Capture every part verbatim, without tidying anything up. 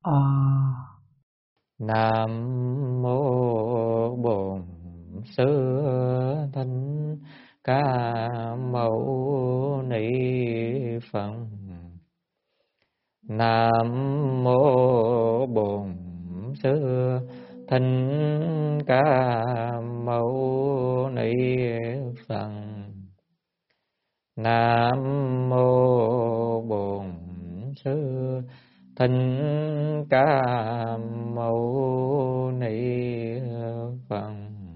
A Nam mô Bổn Sư Thích Ca Mâu Ni Phật. Nam mô Bổn Sư Thích Ca Mâu Ni Phật. Nam mô Bổn Sư Thích Ca Mâu Ni Phật.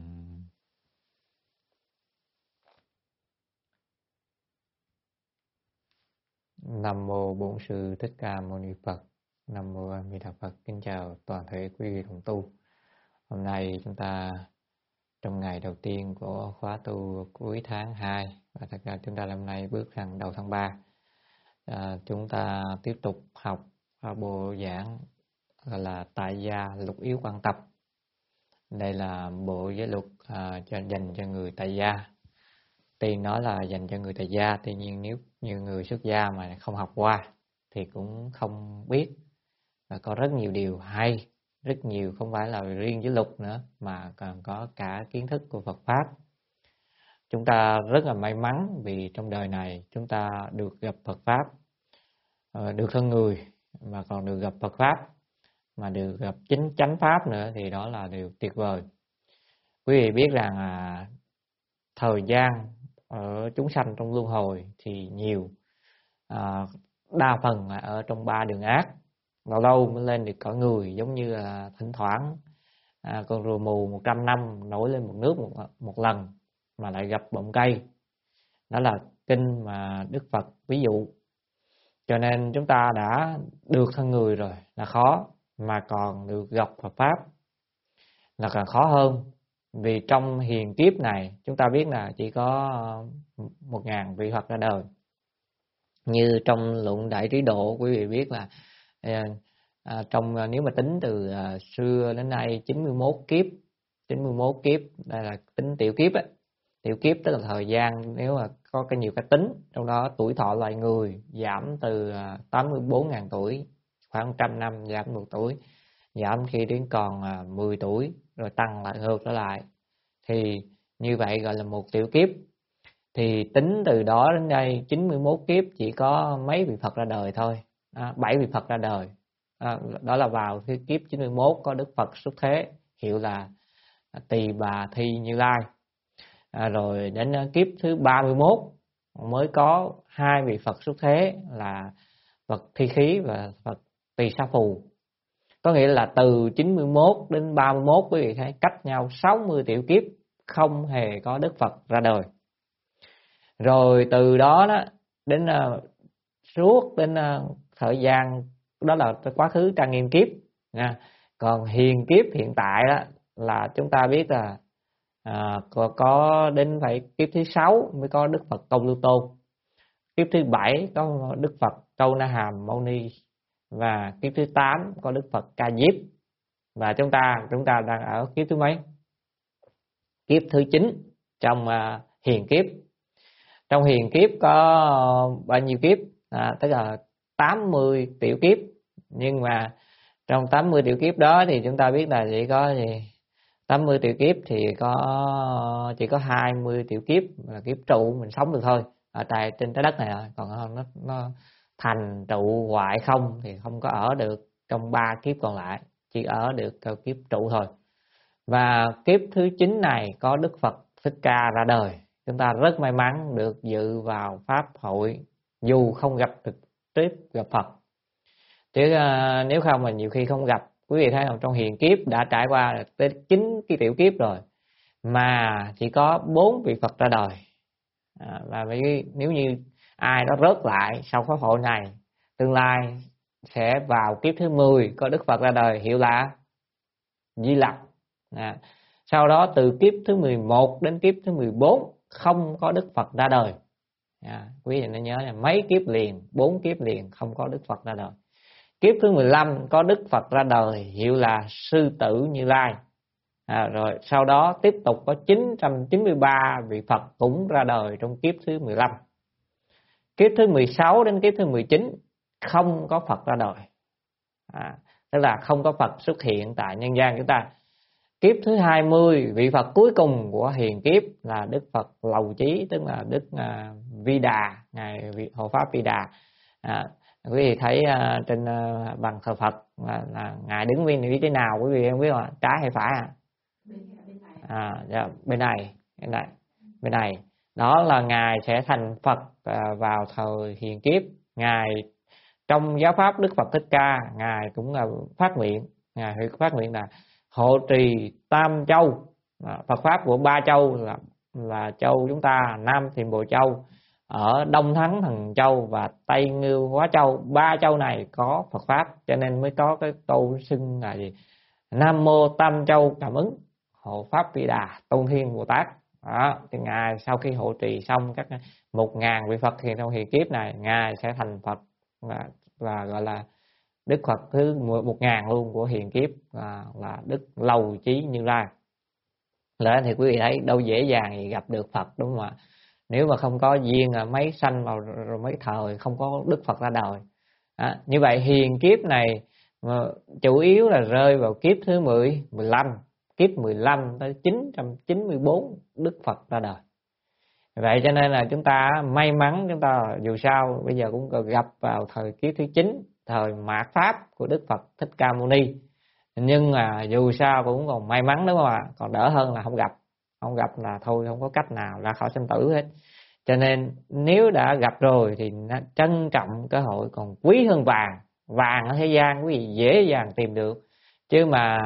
Nam mô Bổn Sư Thích Ca Mâu Ni Phật. Nam mô A Di Đà Phật. Kính chào toàn thể quý vị đồng tu. Hôm nay chúng ta trong ngày đầu tiên của khóa tu cuối tháng hai, và thật ra chúng ta hôm nay bước sang đầu tháng ba. À, chúng ta tiếp tục học bộ giảng gọi là Tại gia lục yếu quan tập. Đây là bộ giới luật à, cho, dành cho người tại gia. Tiền nói là dành cho người tại gia, tuy nhiên nếu như người xuất gia mà không học qua thì cũng không biết. Và có rất nhiều điều hay, rất nhiều không phải là riêng giới luật nữa mà còn có cả kiến thức của Phật Pháp. Chúng ta rất là may mắn vì trong đời này chúng ta được gặp Phật Pháp, được thân người mà còn được gặp Phật Pháp, mà được gặp chính chánh Pháp nữa thì đó là điều tuyệt vời. Quý vị biết rằng à, thời gian ở chúng sanh trong luân hồi thì nhiều, à, đa phần là ở trong ba đường ác. Lâu lâu mới lên được cõi người, giống như là thỉnh thoảng à, con rùa mù một trăm năm nổi lên một nước một, một lần mà lại gặp bọng cây. Đó là kinh mà Đức Phật ví dụ. Cho nên chúng ta đã được thân người rồi là khó, mà còn được gặp Phật Pháp là càng khó hơn. Vì trong hiền kiếp này chúng ta biết là chỉ có một ngàn vị Phật ra đời. Như trong luận Đại Trí Độ, quý vị biết là à, trong nếu mà tính từ à, xưa đến nay chín mươi mốt kiếp, chín mươi mốt kiếp, đây là tính tiểu kiếp ấy. Tiểu kiếp tức là thời gian, nếu mà có cái nhiều cái tính, trong đó tuổi thọ loài người giảm từ à, tám mươi bốn nghìn tuổi, khoảng một trăm năm giảm một tuổi, giảm khi đến còn à, mười tuổi, rồi tăng lại ngược trở lại. Thì như vậy gọi là một tiểu kiếp. Thì tính từ đó đến đây chín mươi mốt kiếp chỉ có mấy vị Phật ra đời thôi, à, bảy vị Phật ra đời. À, đó là vào cái kiếp chín mươi mốt có Đức Phật xuất thế, hiệu là Tỳ Bà Thi Như Lai. À, rồi đến kiếp thứ ba mươi mốt mới có hai vị Phật xuất thế là Phật Thi Khí và Phật Tỳ Sa Phù. Có nghĩa là từ chín mươi mốt đến ba mươi mốt quý vị thấy cách nhau sáu mươi tiểu kiếp không hề có Đức Phật ra đời. Rồi từ đó đó đến uh, suốt đến uh, thời gian đó là quá khứ trang nghiêm kiếp nha. Còn hiền kiếp hiện tại đó là chúng ta biết là à, có, có đến phải kiếp thứ sáu mới có Đức Phật Công Lưu Tôn, kiếp thứ bảy có Đức Phật Câu Na Hàm Mâu Ni, và kiếp thứ tám có Đức Phật Ca Diếp. Và chúng ta chúng ta đang ở kiếp thứ mấy? Kiếp thứ chín trong uh, hiền kiếp. Trong hiền kiếp có bao nhiêu kiếp? À, tức là tám mươi tiểu kiếp. Nhưng mà trong tám mươi tiểu kiếp đó thì chúng ta biết là chỉ có gì? tám mươi tiểu kiếp thì có chỉ có hai mươi tiểu kiếp là kiếp trụ mình sống được thôi ở tại trên trái đất này rồi. Còn nó nó thành trụ hoại không thì không có ở được trong ba kiếp còn lại, chỉ ở được theo kiếp trụ thôi. Và kiếp thứ chín này có Đức Phật Thích Ca ra đời. Chúng ta rất may mắn được dự vào pháp hội dù không gặp trực tiếp gặp Phật. Chứ uh, nếu không mà nhiều khi không gặp. Quý vị thấy không, trong hiền kiếp đã trải qua tới chín cái tiểu kiếp rồi mà chỉ có bốn vị Phật ra đời. À, và nếu như ai đó rớt lại sau pháp hội này, tương lai sẽ vào kiếp thứ mười có Đức Phật ra đời, hiệu là Di Lặc. À, sau đó từ kiếp thứ mười một đến kiếp thứ mười bốn không có Đức Phật ra đời. À, quý vị nên nhớ là mấy kiếp liền, bốn kiếp liền không có Đức Phật ra đời. Kiếp thứ mười lăm có Đức Phật ra đời, hiệu là Sư Tử Như Lai. À, rồi sau đó tiếp tục có chín trăm chín mươi ba vị Phật cũng ra đời trong kiếp thứ mười lăm. Kiếp thứ mười sáu đến kiếp thứ mười chín không có Phật ra đời. À, tức là không có Phật xuất hiện tại nhân gian chúng ta. Kiếp thứ hai mươi, vị Phật cuối cùng của hiền kiếp là Đức Phật Lầu Chí, tức là Đức uh, Vi Đà, ngài Hộ Pháp Vi Đà. À, quý vị thấy uh, trên uh, bằng thờ Phật là, là ngài đứng bên vị trí nào, quý vị không biết không? Trái hay phải à? À, dạ, bên này, bên này, bên này. Đó là ngài sẽ thành Phật uh, vào thời hiền kiếp. Ngài trong giáo pháp Đức Phật Thích Ca, ngài cũng là phát nguyện, ngài phát nguyện là hộ trì Tam Châu, Phật pháp của ba châu là là châu chúng ta, Nam Thiểm Bộ Châu, ở Đông Thắng Thần Châu và Tây Ngưu Hóa Châu. Ba châu này có Phật pháp, cho nên mới có cái tôn xưng là gì? Nam Mô Tam Châu Cảm Ứng Hộ Pháp Vi Đà Tôn Thiên Bồ Tát. Đó, thì ngài sau khi hộ trì xong các một ngàn vị Phật hiện trong hiện kiếp này, ngài sẽ thành Phật và, và gọi là Đức Phật thứ một ngàn luôn của hiện kiếp, là, là Đức Lầu Chí Như Lai. Lẽ thì quý vị thấy đâu dễ dàng gì gặp được Phật, đúng không ạ? Nếu mà không có duyên là mấy sanh vào rồi mấy thời không có Đức Phật ra đời. À, như vậy hiền kiếp này mà chủ yếu là rơi vào kiếp thứ mười, mười lăm, kiếp mười lăm tới chín trăm chín mươi tư Đức Phật ra đời. Vậy cho nên là chúng ta may mắn, chúng ta dù sao bây giờ cũng gặp vào thời kiếp thứ chín, thời mạt pháp của Đức Phật Thích Ca Mâu Ni. Nhưng mà dù sao cũng còn may mắn, đúng không ạ? Còn đỡ hơn là không gặp. Không gặp là thôi, không có cách nào ra khỏi sinh tử hết. Cho nên nếu đã gặp rồi thì trân trọng cơ hội, còn quý hơn vàng. Vàng ở thế gian quý vị dễ dàng tìm được, chứ mà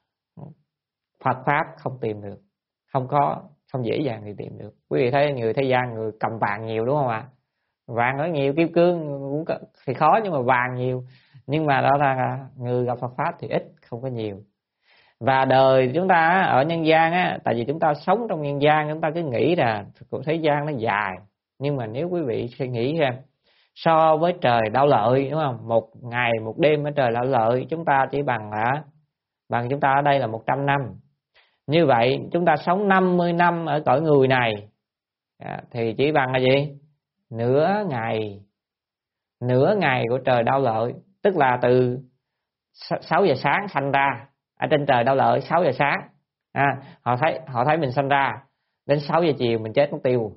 Phật pháp không tìm được, không có, không dễ dàng thì tìm được. Quý vị thấy người thế gian người cầm vàng nhiều, đúng không ạ? Vàng ở nhiều, kim cương cũng có, thì khó, nhưng mà vàng nhiều. Nhưng mà đó là người gặp Phật pháp thì ít, không có nhiều. Và đời chúng ta ở nhân gian á, tại vì chúng ta sống trong nhân gian, chúng ta cứ nghĩ là cuộc thế gian nó dài. Nhưng mà nếu quý vị suy nghĩ xem, so với trời Đạo Lợi, đúng không? Một ngày một đêm ở trời Đạo Lợi chúng ta chỉ bằng là bằng chúng ta ở đây là một trăm năm. Như vậy chúng ta sống năm mươi năm ở cõi người này thì chỉ bằng là gì? Nửa ngày, nửa ngày của trời Đạo Lợi. Tức là từ sáu giờ sáng sanh ra ở trên trời Đạo Lợi, sáu giờ sáng à, họ thấy họ thấy mình sanh ra, đến sáu giờ chiều mình chết mất tiêu.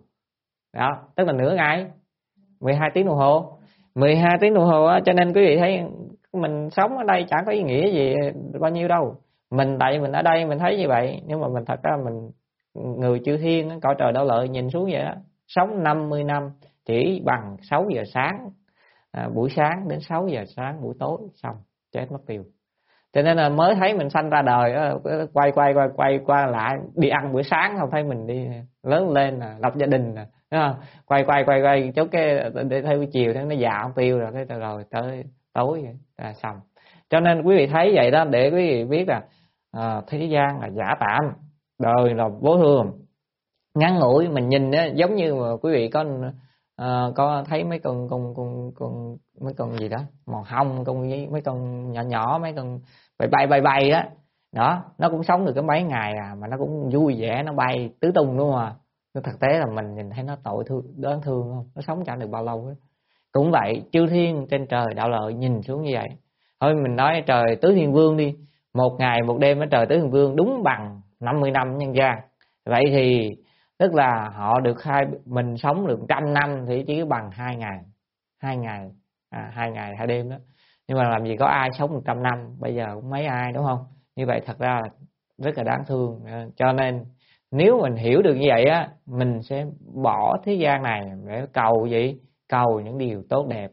Đó, tức là nửa ngày, mười hai tiếng đồng hồ, mười hai tiếng đồng hồ á. Cho nên quý vị thấy mình sống ở đây chẳng có ý nghĩa gì bao nhiêu đâu. Mình tại mình ở đây mình thấy như vậy, nhưng mà mình thật ra mình người chư thiên cõi trời Đạo Lợi nhìn xuống vậy đó, sống năm mươi năm chỉ bằng sáu giờ sáng à, buổi sáng đến sáu giờ sáng buổi tối, xong chết mất tiêu. Cho nên là mới thấy mình sanh ra đời đó, quay quay quay quay qua lại đi ăn bữa sáng, không thấy mình đi lớn lên là lập gia đình nè, đúng không? Quay quay quay quay chốt cái để theo chiều nó già không tiêu rồi, cái rồi tới tối là xong. Cho nên quý vị thấy vậy đó, để quý vị biết là à, thế gian là giả tạm, đời là vô thường, ngắn ngủi. Mình nhìn á, giống như mà quý vị có à, có thấy mấy con con con con mấy con gì đó màu hồng, con mấy con nhỏ nhỏ, mấy con bay bay bay bay đó đó, nó cũng sống được cái mấy ngày à, mà nó cũng vui vẻ, nó bay tứ tung, đúng không ạ? Nhưng thực tế là mình nhìn thấy nó tội thương, đáng thương không? Nó sống chẳng được bao lâu hết. Cũng vậy, chư thiên trên trời Đạo Lợi nhìn xuống như vậy. Thôi mình nói trời Tứ Thiên Vương đi, một ngày một đêm ở trời Tứ Thiên Vương đúng bằng năm mươi năm nhân gian. Vậy thì tức là họ được hai, mình sống được trăm năm thì chỉ bằng hai ngày, hai ngày, à, hai ngày hai đêm đó. Nhưng mà làm gì có ai sống một trăm năm, bây giờ cũng mấy ai, đúng không? Như vậy thật ra là rất là đáng thương. Cho nên nếu mình hiểu được như vậy á, mình sẽ bỏ thế gian này để cầu gì? Cầu những điều tốt đẹp.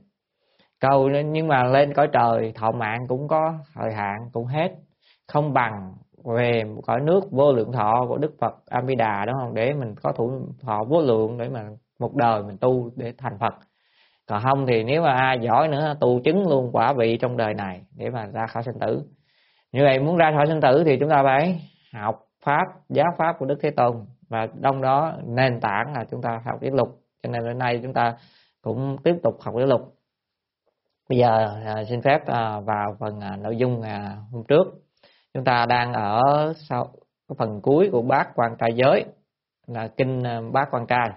Cầu, nhưng mà lên cõi trời thọ mạng cũng có thời hạn, cũng hết, không bằng về cõi nước vô lượng thọ của Đức Phật A Di Đà, đúng không? Để mình có thủ thọ vô lượng để mà một đời mình tu để thành Phật. Còn không thì nếu mà ai giỏi nữa tu chứng luôn quả vị trong đời này để mà ra khỏi sinh tử. Như vậy muốn ra khỏi sinh tử thì chúng ta phải học pháp, giáo pháp của Đức Thế Tôn, và trong đó nền tảng là chúng ta học Điển Lục. Cho nên hôm nay chúng ta cũng tiếp tục học Điển Lục. Bây giờ à, xin phép à, vào phần à, nội dung à, hôm trước. Chúng ta đang ở sau cái phần cuối của Bát Quan Trai Giới, là kinh à, Bát Quan Trai.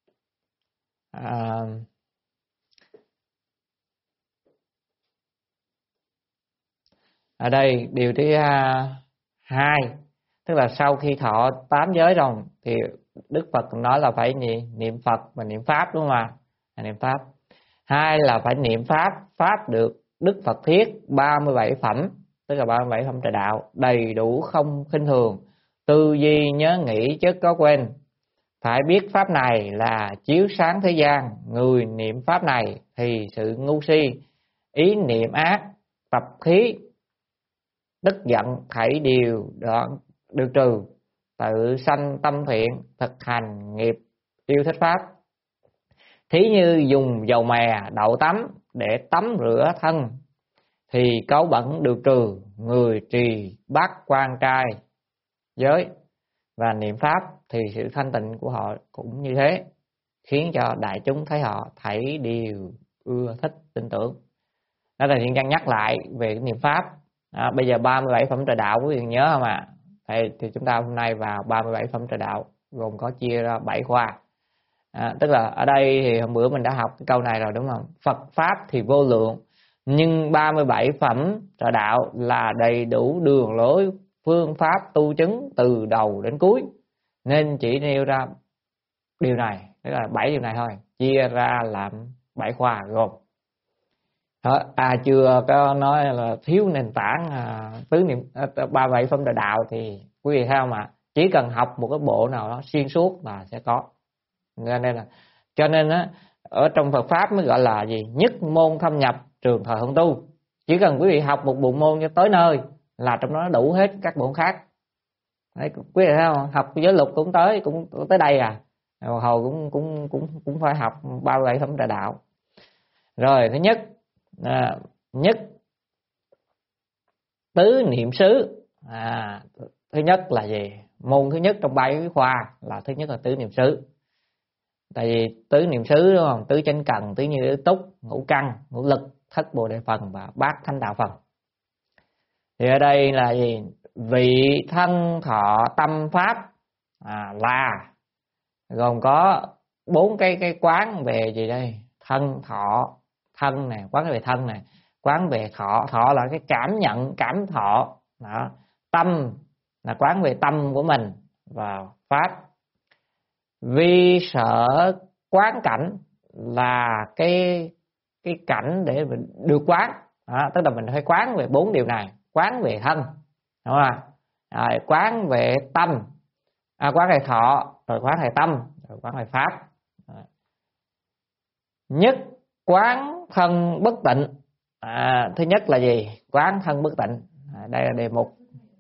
À, Ở đây điều thứ hai, tức là sau khi thọ tám giới rồi thì Đức Phật nói là phải niệm Phật và niệm Pháp, đúng không ạ? Niệm Pháp. Hai là phải niệm Pháp, Pháp được Đức Phật thiết ba mươi bảy phẩm, tức là ba mươi bảy phẩm trợ đạo, đầy đủ không khinh thường, tư duy nhớ nghĩ chứ có quên. Phải biết Pháp này là chiếu sáng thế gian, người niệm Pháp này thì sự ngu si, ý niệm ác, tập khí, tức giận thảy đều đoạn được trừ, tự sanh tâm thiện, thực hành nghiệp yêu thích Pháp. Thí như dùng dầu mè đậu tắm để tắm rửa thân thì cấu bẩn được trừ, người trì bát quan trai giới và niệm Pháp thì sự thanh tịnh của họ cũng như thế, khiến cho đại chúng thấy họ thảy đều ưa thích tin tưởng. Đó là Thiện Căn nhắc lại về cái niệm Pháp. À, bây giờ ba mươi bảy phẩm trợ đạo quý vị nhớ không ạ? À? Thì chúng ta hôm nay vào ba mươi bảy phẩm trợ đạo gồm có chia ra bảy khoa. À, tức là ở đây thì hôm bữa mình đã học cái câu này rồi, đúng không? Phật Pháp thì vô lượng, nhưng ba mươi bảy phẩm trợ đạo là đầy đủ đường lối phương pháp tu chứng từ đầu đến cuối, nên chỉ nêu ra điều này, tức là bảy điều này thôi, chia ra làm bảy khoa gồm. Đó, à chưa có nói là thiếu nền tảng à, tứ niệm ba mươi bảy phẩm trợ đạo thì quý vị thấy không ạ? Chỉ cần học một cái bộ nào đó xuyên suốt là sẽ có. Nên là cho nên á, ở trong Phật Pháp mới gọi là gì? Nhất môn thâm nhập, trường thời hôn tu. Chỉ cần quý vị học một bộ môn cho tới nơi là trong đó đủ hết các bộ khác. Đấy, quý vị thấy không? Học giới luật cũng tới cũng tới đây à. Hồi cũng cũng cũng cũng phải học ba mươi bảy phẩm trợ đạo. Rồi thứ nhất, à, nhất tứ niệm xứ. À, thứ nhất là gì? Môn thứ nhất trong bảy khoa là thứ nhất là tứ niệm xứ. Tại vì tứ niệm xứ, đúng không? Tứ chánh cần, tứ như túc, ngũ căn, ngũ lực, thất bồ đề phần và bát thánh đạo phần. Thì ở đây là gì? Vị thân thọ tâm pháp à, là gồm có bốn cái cái quán về gì đây? Thân thọ, thân này, quán về thân này, quán về thọ, thọ là cái cảm nhận, cảm thọ. Đó. Tâm là quán về tâm của mình, và pháp. Vi sở quán cảnh là cái cái cảnh để mình được quán. Đó, tức là mình phải quán về bốn điều này, quán về thân, đúng không? À, quán về tâm, à, quán về thọ, rồi quán về tâm, rồi quán về pháp. À. Nhất quán thân bất tịnh. À, thứ nhất là gì? Quán thân bất tịnh. À, đây là đề mục.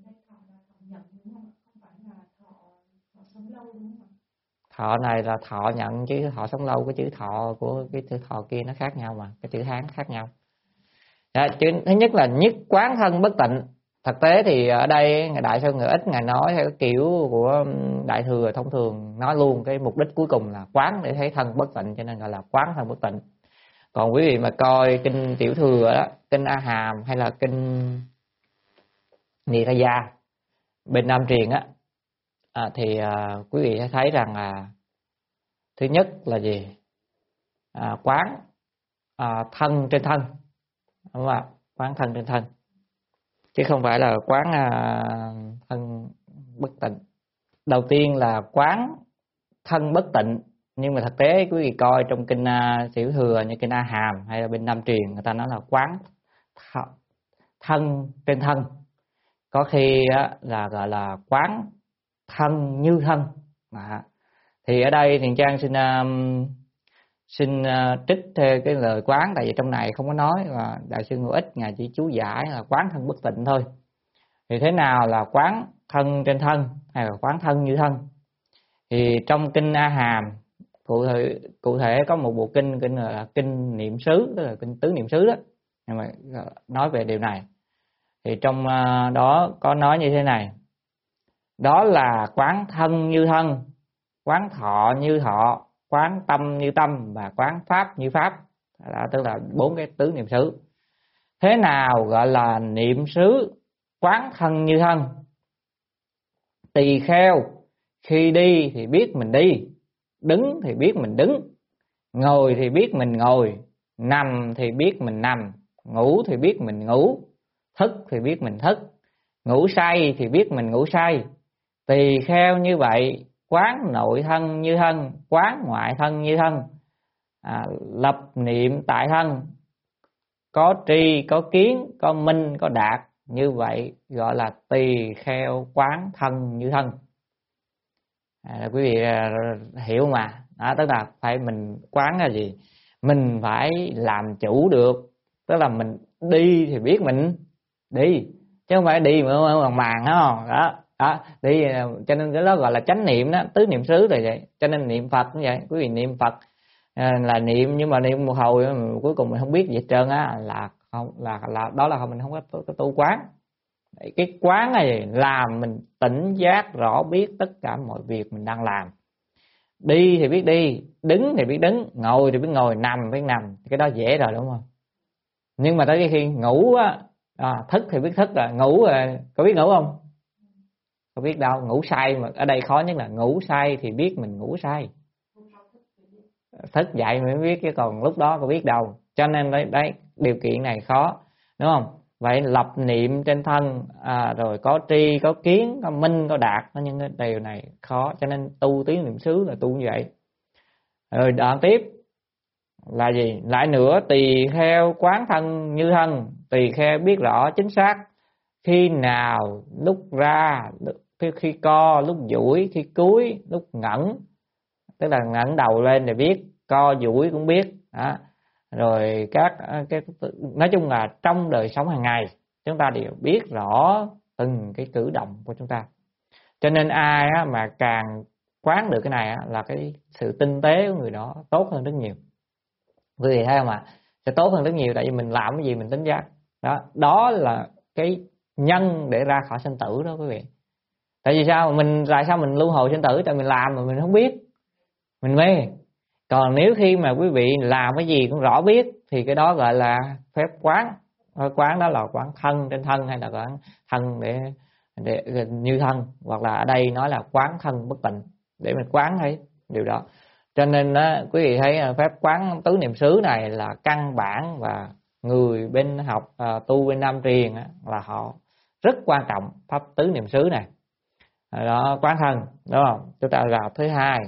Thọ này là thọ nhận, chứ thọ sống lâu, cái chữ thọ của cái chữ thọ kia nó khác nhau mà, cái chữ Hán khác nhau. Đó, chữ thứ nhất là nhất quán thân bất tịnh. Thực tế thì ở đây ngài Đại Sư Người Ích ngài nói theo cái kiểu của Đại Thừa thông thường, nói luôn cái mục đích cuối cùng là quán để thấy thân bất tịnh, cho nên gọi là quán thân bất tịnh. Còn quý vị mà coi kinh Tiểu Thừa đó, kinh A Hàm hay là kinh Ni Tha Gia bên Nam Truyền á, à, thì à, quý vị sẽ thấy rằng à, thứ nhất là gì? À, quán à, thân trên thân, đúng không ạ? Quán thân trên thân, chứ không phải là quán à, thân bất tịnh. Đầu tiên là quán thân bất tịnh, nhưng mà thực tế quý vị coi trong kinh uh, Tiểu Thừa như kinh A Hàm hay là bên Nam Truyền, người ta nói là quán th- thân trên thân. Có khi uh, là gọi là quán thân như thân. À, thì ở đây Thiện Trang xin uh, xin uh, trích theo cái lời quán, tại vì trong này không có nói, và Đại sư Ngũ Ích ngài chỉ chú giải là quán thân bất tịnh thôi. Thì thế nào là quán thân trên thân hay là quán thân như thân? Thì trong kinh A Hàm cụ thể cụ thể có một bộ kinh kinh là kinh niệm xứ, tức là kinh tứ niệm xứ đó, nhưng mà nói về điều này. Thì trong uh, đó có nói như thế này: đó là quán thân như thân, quán thọ như thọ, quán tâm như tâm và quán pháp như pháp. Đó, tức là bốn cái tứ niệm xứ. Thế nào gọi là niệm xứ quán thân như thân? Tỳ kheo khi đi thì biết mình đi, đứng thì biết mình đứng, ngồi thì biết mình ngồi, nằm thì biết mình nằm, ngủ thì biết mình ngủ, thức thì biết mình thức, ngủ say thì biết mình ngủ say. Tỳ kheo như vậy, quán nội thân như thân, quán ngoại thân như thân, à, lập niệm tại thân, có tri, có kiến, có minh, có đạt, như vậy gọi là tỳ kheo quán thân như thân. À, quý vị à, hiểu mà. Đó, tức là phải mình quán là gì? Mình phải làm chủ được, tức là mình đi thì biết mình đi, chứ không phải đi mà màng màng không đó. Đó đi, cho nên cái đó gọi là chánh niệm đó, tứ niệm xứ là vậy. Cho nên niệm Phật cũng vậy, quý vị niệm Phật à, là niệm, nhưng mà niệm một hồi cuối cùng mình không biết gì hết trơn á, là không là là đó là mình không có tu, tu quán. Cái quán này làm mình tỉnh giác rõ biết tất cả mọi việc mình đang làm. Đi thì biết đi, đứng thì biết đứng, ngồi thì biết ngồi, nằm biết nằm, cái đó dễ rồi đúng không? Nhưng mà tới khi ngủ á, à, thức thì biết thức rồi, ngủ rồi có biết ngủ không? Có biết đâu, ngủ say mà ở đây khó nhất là ngủ say thì biết mình ngủ say. Thức dậy mới biết, chứ còn lúc đó có biết đâu. Cho nên đấy, đấy điều kiện này khó, đúng không? Vậy lập niệm trên thân, à, rồi có tri, có kiến, có minh, có đạt, có những cái điều này khó. Cho nên tu tứ niệm xứ là tu như vậy. Rồi đoạn tiếp là gì? Lại nữa, tỳ kheo quán thân như thân, tỳ kheo biết rõ chính xác khi nào lúc ra, khi co, lúc duỗi, khi cúi, lúc ngẩng, tức là ngẩng đầu lên thì biết, co duỗi cũng biết đó. Rồi các cái nói chung là trong đời sống hàng ngày chúng ta đều biết rõ từng cái cử động của chúng ta. Cho nên ai á, mà càng quán được cái này á, là cái sự tinh tế của người đó tốt hơn rất nhiều. Quý vị thấy không ạ? Sẽ tốt hơn rất nhiều, tại vì mình làm cái gì mình tính giác. Đó, đó là cái nhân để ra khỏi sinh tử đó quý vị. Tại vì sao? Mình tại sao mình luân hồi sinh tử? Tại mình làm mà mình không biết, mình mê. Còn nếu khi mà quý vị làm cái gì cũng rõ biết thì cái đó gọi là phép quán. Quán đó là quán thân trên thân, hay là quán thân để, để như thân, hoặc là ở đây nói là quán thân bất tịnh, để mình quán thấy điều đó. Cho nên đó, quý vị thấy phép quán tứ niệm xứ này là căn bản, và người bên học uh, tu bên Nam Truyền á, là họ rất quan trọng pháp tứ niệm xứ này. Đó, quán thân, đúng không? Chúng ta vào thứ hai.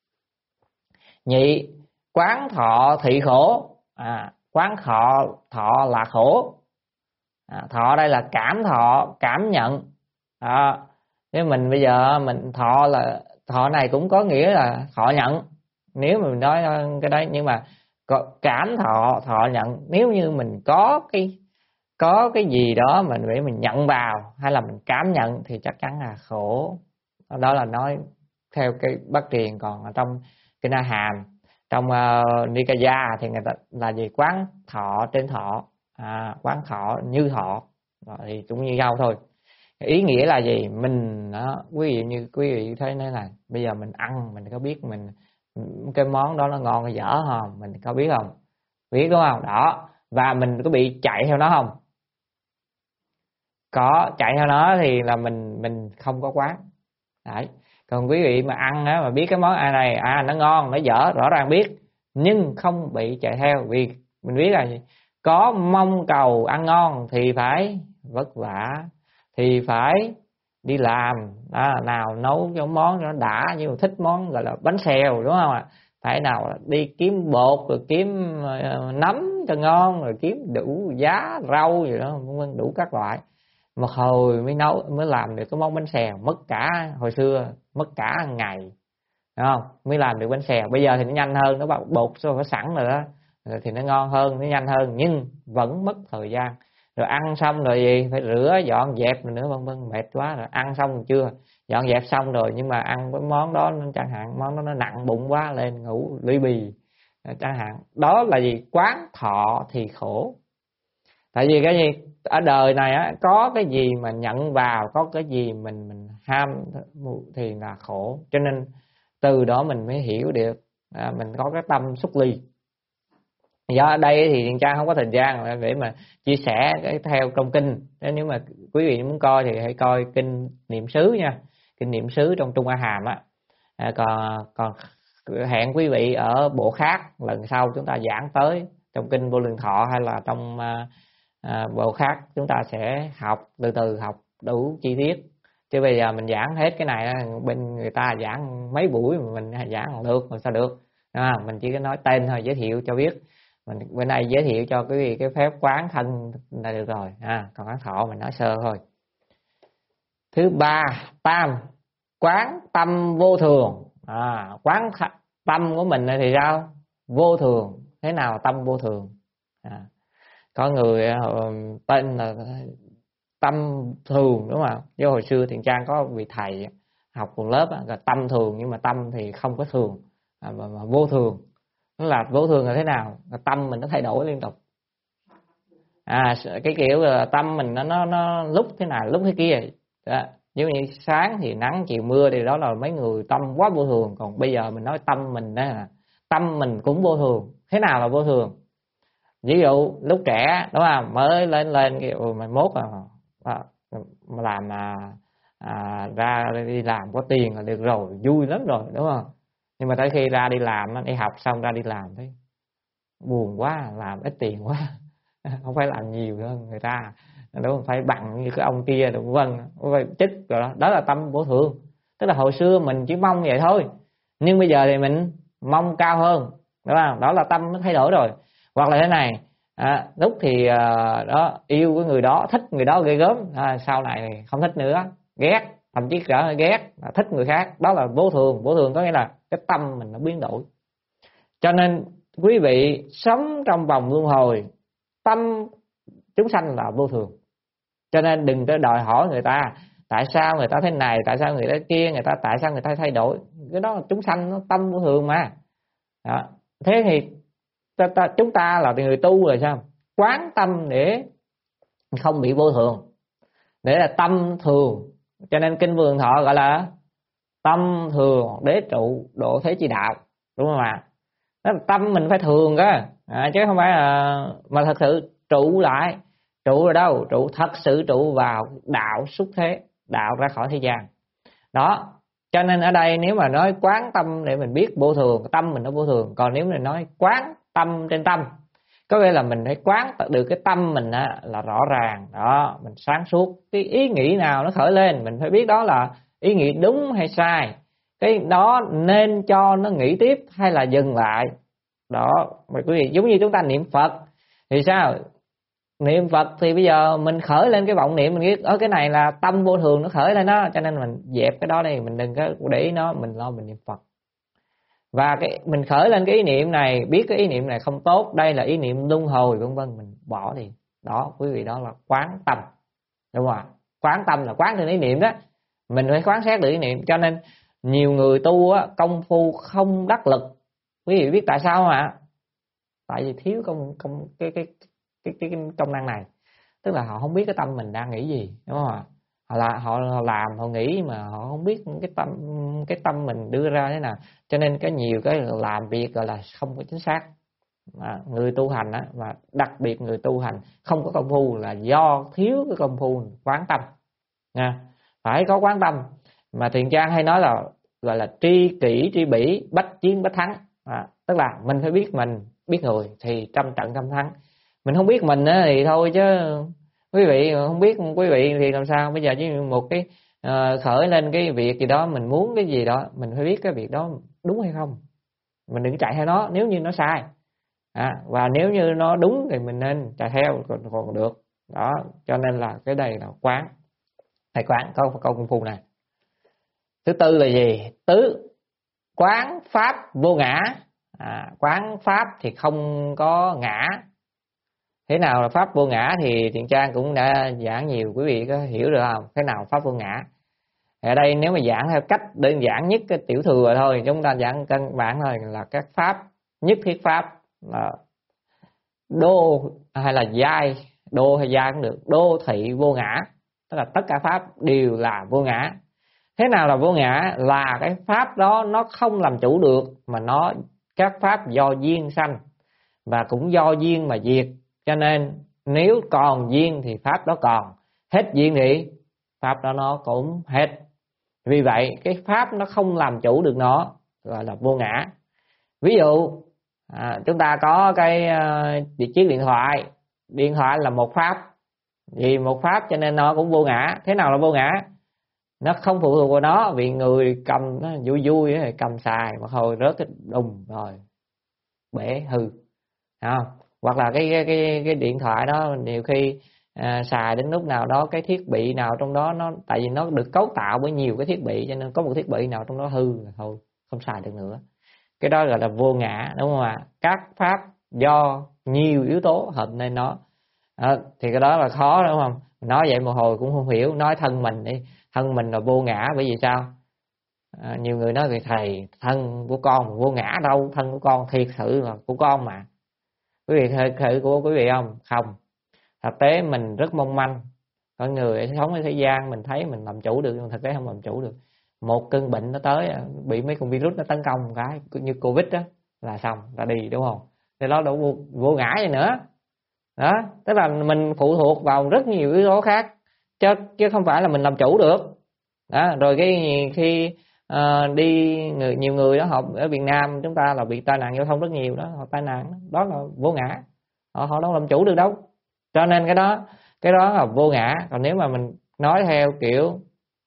Nhị, quán thọ thị khổ. À, quán thọ, thọ là khổ. À, thọ đây là cảm thọ, cảm nhận. À, nếu mình bây giờ mình thọ là thọ này cũng có nghĩa là thọ nhận, nếu mà mình nói cái đấy. Nhưng mà cảm thọ, thọ nhận, nếu như mình có cái có cái gì đó mình để mình nhận vào, hay là mình cảm nhận, thì chắc chắn là khổ. Đó là nói theo cái Bắc Truyền. Còn ở trong cái Na Hàm, trong uh, Nikaya thì người ta là gì? Quán thọ trên thọ, à, quán thọ như thọ. Rồi, thì cũng như nhau thôi. Ý nghĩa là gì? Mình đó, quý vị như quý vị thấy này là bây giờ mình ăn, mình có biết mình cái món đó nó ngon hay dở không? Mình có biết không? Biết đúng không? Đó. Và mình có bị chạy theo nó không? Có. Chạy theo nó thì là mình mình không có quán. Đấy. Còn quý vị mà ăn á, mà biết cái món ăn này à nó ngon, nó dở, rõ ràng biết, nhưng không bị chạy theo. Vì mình biết là gì? Có mong cầu ăn ngon thì phải vất vả, thì phải đi làm. Đó, nào nấu cái món nó đã, nhưng mà thích món gọi là bánh xèo, đúng không ạ? Phải nào đi kiếm bột, rồi kiếm nấm cho ngon, rồi kiếm đủ giá rau gì đó, đủ các loại. Một hồi mới nấu, mới làm được cái món bánh xèo, mất cả hồi xưa mất cả ngày, đúng không? Mới làm được bánh xèo. Bây giờ thì nó nhanh hơn, nó bột nó sẵn rồi đó, thì nó ngon hơn, nó nhanh hơn, nhưng vẫn mất thời gian. Rồi ăn xong rồi gì phải rửa dọn dẹp nữa, vân vân, mệt quá. Rồi ăn xong chưa, dọn dẹp xong rồi, nhưng mà ăn cái món đó chẳng hạn, món đó nó nặng bụng quá, lên ngủ lưỡi bì chẳng hạn. Đó là gì? Quán thọ thì khổ. Tại vì cái gì ở đời này á, có cái gì mà nhận vào, có cái gì mình mình ham thì là khổ. Cho nên từ đó mình mới hiểu được, à, mình có cái tâm xuất ly. Do ở đây thì Thiện Trang không có thời gian để mà chia sẻ cái theo trong kinh. Nếu mà quý vị muốn coi thì hãy coi kinh niệm xứ nha, kinh niệm xứ trong Trung A Hàm á. À, còn còn hẹn quý vị ở bộ khác lần sau chúng ta giảng tới trong kinh Vô Lượng Thọ, hay là trong uh, à, bộ khác chúng ta sẽ học từ từ, học đủ chi tiết. Chứ bây giờ mình giảng hết cái này bên người ta giảng mấy buổi mà mình giảng không được, làm sao được. À, mình chỉ có nói tên thôi, giới thiệu cho biết. Mình bên đây giới thiệu cho cái gì cái phép quán thân là được rồi. À, còn quán thọ mình nói sơ thôi. Thứ ba, tam, quán tâm vô thường. À, quán tâm của mình thì sao? Vô thường. Thế nào tâm vô thường? À, có người uh, tên là tâm thường, đúng không? Do hồi xưa Thiện Trang có vị thầy học cùng lớp là tâm thường, nhưng mà tâm thì không có thường, à, mà, mà vô thường. Nó là vô thường là thế nào? Là tâm mình nó thay đổi liên tục. À, cái kiểu là tâm mình nó nó, nó lúc thế nào lúc thế kia. Đó. Giống như sáng thì nắng, chiều mưa thì đó là mấy người tâm quá vô thường. Còn bây giờ mình nói tâm mình đó là tâm mình cũng vô thường. Thế nào là vô thường? Ví dụ lúc trẻ, đúng không? Mới lên lên kiểu mai mốt à, à làm à, à, ra đi làm có tiền là được rồi, vui lắm rồi, đúng không? Nhưng mà tới khi ra đi làm, đi học xong ra đi làm thấy buồn quá, làm ít tiền quá, không phải làm nhiều hơn người ta, đúng không? Phải bằng như cái ông kia, đúng vâng, phải chích rồi đó. Đó là tâm vô thường. Tức là hồi xưa mình chỉ mong vậy thôi, nhưng bây giờ thì mình mong cao hơn, đúng không? Đó là tâm nó thay đổi rồi. Hoặc là thế này, à, lúc thì à, đó yêu cái người đó, thích người đó ghê gớm, à, sau này không thích nữa, ghét, thậm chí cả ghét, à, thích người khác. Đó là vô thường. Vô thường có nghĩa là cái tâm mình nó biến đổi. Cho nên quý vị sống trong vòng luân hồi, tâm chúng sanh là vô thường. Cho nên đừng có đòi hỏi người ta tại sao người ta thế này, tại sao người ta kia, người ta tại sao người ta thay đổi. Cái đó là chúng sanh, nó tâm vô thường mà. Đó. Thế thì ta, ta, chúng ta là người tu rồi sao? Quán tâm để không bị vô thường, để là tâm thường. Cho nên kinh Vườn Thọ gọi là tâm thường đế trụ độ thế chi đạo, đúng không ạ? Đó là tâm mình phải thường cơ, à, chứ không phải là mà thật sự trụ lại. Trụ ở đâu? Trụ thật sự trụ vào đạo xuất thế, đạo ra khỏi thế gian. Đó. Cho nên ở đây nếu mà nói quán tâm để mình biết vô thường, tâm mình nó vô thường. Còn nếu mình nói quán tâm trên tâm, có nghĩa là mình phải quán được cái tâm mình á, là rõ ràng. Đó, mình sáng suốt. Cái ý nghĩ nào nó khởi lên, mình phải biết đó là ý nghĩ đúng hay sai. Cái đó nên cho nó nghĩ tiếp hay là dừng lại. Đó, mà quý vị giống như chúng ta niệm Phật thì sao? Niệm Phật thì bây giờ mình khởi lên cái vọng niệm, mình biết ở cái này là tâm vô thường nó khởi lên đó, cho nên mình dẹp cái đó đi, mình đừng có để ý nó, mình lo mình niệm Phật. Và cái mình khởi lên cái ý niệm này, biết cái ý niệm này không tốt, đây là ý niệm luân hồi vân vân, mình bỏ đi. Đó, quý vị, đó là quán tâm. Đúng không ạ? Quán tâm là quán trên ý niệm đó. Mình phải quán xét được ý niệm. Cho nên nhiều người tu á, công phu không đắc lực. Quý vị biết tại sao không ạ? Tại vì thiếu công công cái cái cái cái, cái công năng này. Tức là họ không biết cái tâm mình đang nghĩ gì, đúng không ạ? Họ là họ, họ làm họ nghĩ mà họ không biết cái tâm cái tâm mình đưa ra thế nào. Cho nên có nhiều cái làm việc gọi là không có chính xác. À, người tu hành á, và đặc biệt người tu hành không có công phu là do thiếu cái công phu quán tâm nha. Phải có quán tâm. Mà Thiện Trang hay nói là gọi là tri kỷ tri bỉ, bách chiến bách thắng. À, tức là mình phải biết mình, biết người thì trăm trận trăm thắng. Mình không biết mình á thì thôi chứ quý vị không biết quý vị thì làm sao? Bây giờ như một cái uh, khởi lên cái việc gì đó, mình muốn cái gì đó, mình phải biết cái việc đó đúng hay không. Mình đừng chạy theo nó nếu như nó sai. À, và nếu như nó đúng thì mình nên chạy theo còn, còn được. Đó, cho nên là cái đây là quán. Thầy quán có câu công phu này. Thứ tư là gì? Tứ, quán pháp vô ngã. À, quán pháp thì không có ngã. Thế nào là pháp vô ngã thì Thiện Trang cũng đã giảng nhiều, quý vị có hiểu được không? Thế nào pháp vô ngã? Ở đây nếu mà giảng theo cách đơn giản nhất cái tiểu thừa thôi, chúng ta giảng căn bản thôi là các pháp nhất thiết pháp là đô hay là giai, đô hay giai cũng được, đô thị vô ngã, tức là tất cả pháp đều là vô ngã. Thế nào là vô ngã? Là cái pháp đó nó không làm chủ được, mà nó các pháp do duyên sanh và cũng do duyên mà diệt. Cho nên nếu còn duyên thì pháp đó còn, hết duyên thì pháp đó nó cũng hết. Vì vậy cái pháp nó không làm chủ được nó, gọi là vô ngã. Ví dụ à, chúng ta có cái uh, chiếc điện thoại, điện thoại là một pháp, vì một pháp cho nên nó cũng vô ngã. Thế nào là vô ngã? Nó không phụ thuộc vào nó, vì người cầm nó vui vui ấy, cầm xài mà thôi rớt cái đùng rồi bể hư, không? Hoặc là cái cái cái, cái điện thoại đó nhiều khi à, xài đến lúc nào đó cái thiết bị nào trong đó nó, tại vì nó được cấu tạo bởi nhiều cái thiết bị cho nên có một thiết bị nào trong đó hư là thôi không xài được nữa. Cái đó gọi là vô ngã, đúng không ạ? Các pháp do nhiều yếu tố hợp nên nó. À, thì cái đó là khó, đúng không? Nói vậy một hồi cũng không hiểu. Nói thân mình đi, thân mình là vô ngã bởi vì sao? À, nhiều người nói thì thầy, thân của con vô ngã đâu, thân của con thiệt sự là của con mà. Quý vị thử của quý vị không? Không. Thực tế mình rất mong manh. Con người sống ở thế gian mình thấy mình làm chủ được, nhưng thực tế không làm chủ được. Một cơn bệnh nó tới, bị mấy con virus nó tấn công một cái như Covid đó là xong, ra đi, đúng không? Thì đó đâu vô, vô ngã vậy nữa. Đó, tức là mình phụ thuộc vào rất nhiều yếu tố khác chứ chứ không phải là mình làm chủ được. Đó, rồi cái khi uh, đi người, nhiều người đó họ ở Việt Nam chúng ta là bị tai nạn giao thông rất nhiều đó, họ tai nạn đó, đó là vô ngã. Họ họ đâu làm chủ được đâu. Cho nên cái đó cái đó là vô ngã. Còn nếu mà mình nói theo kiểu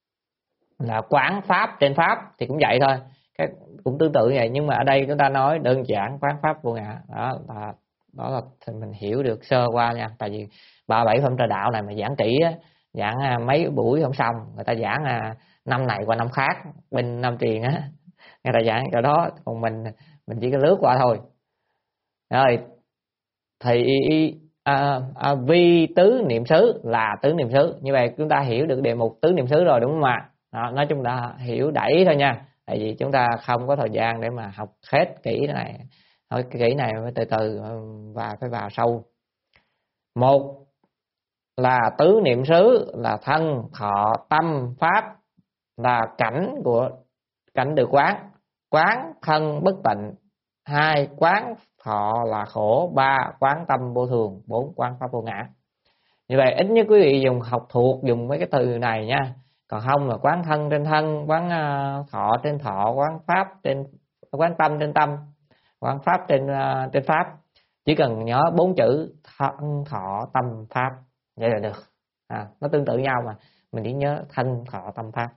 là quán pháp trên pháp thì cũng vậy thôi, cái cũng tương tự như vậy, nhưng mà ở đây chúng ta nói đơn giản quán pháp vô ngã. Đó là đó là thì mình hiểu được sơ qua nha. Tại vì ba bảy phẩm trợ đạo này mà giảng kỹ á, giảng mấy buổi không xong, người ta giảng năm này qua năm khác bên Nam Truyền á, người ta giảng cái đó, còn mình mình chỉ có lướt qua thôi. Rồi thì à, à, vi tứ niệm xứ là tứ niệm xứ, như vậy chúng ta hiểu được đề mục tứ niệm xứ rồi, đúng không ạ? Đó, nói chung là hiểu đẩy thôi nha, tại vì chúng ta không có thời gian để mà học hết kỹ này. Thôi kỹ này phải từ từ và phải vào sâu. Một là tứ niệm xứ là thân thọ tâm pháp, là cảnh của cảnh được quán, quán thân bất tịnh. Hai, quán thọ là khổ. Ba, quán tâm vô thường. Bốn, quán pháp vô ngã. Như vậy ít nhất quý vị dùng học thuộc, dùng mấy cái từ này nha. Còn không là quán thân trên thân, quán thọ trên thọ, quán pháp trên, quán tâm trên tâm, quán pháp trên uh, trên pháp. Chỉ cần nhớ bốn chữ thân thọ tâm pháp vậy là được. À, nó tương tự nhau mà, mình chỉ nhớ thân thọ tâm pháp.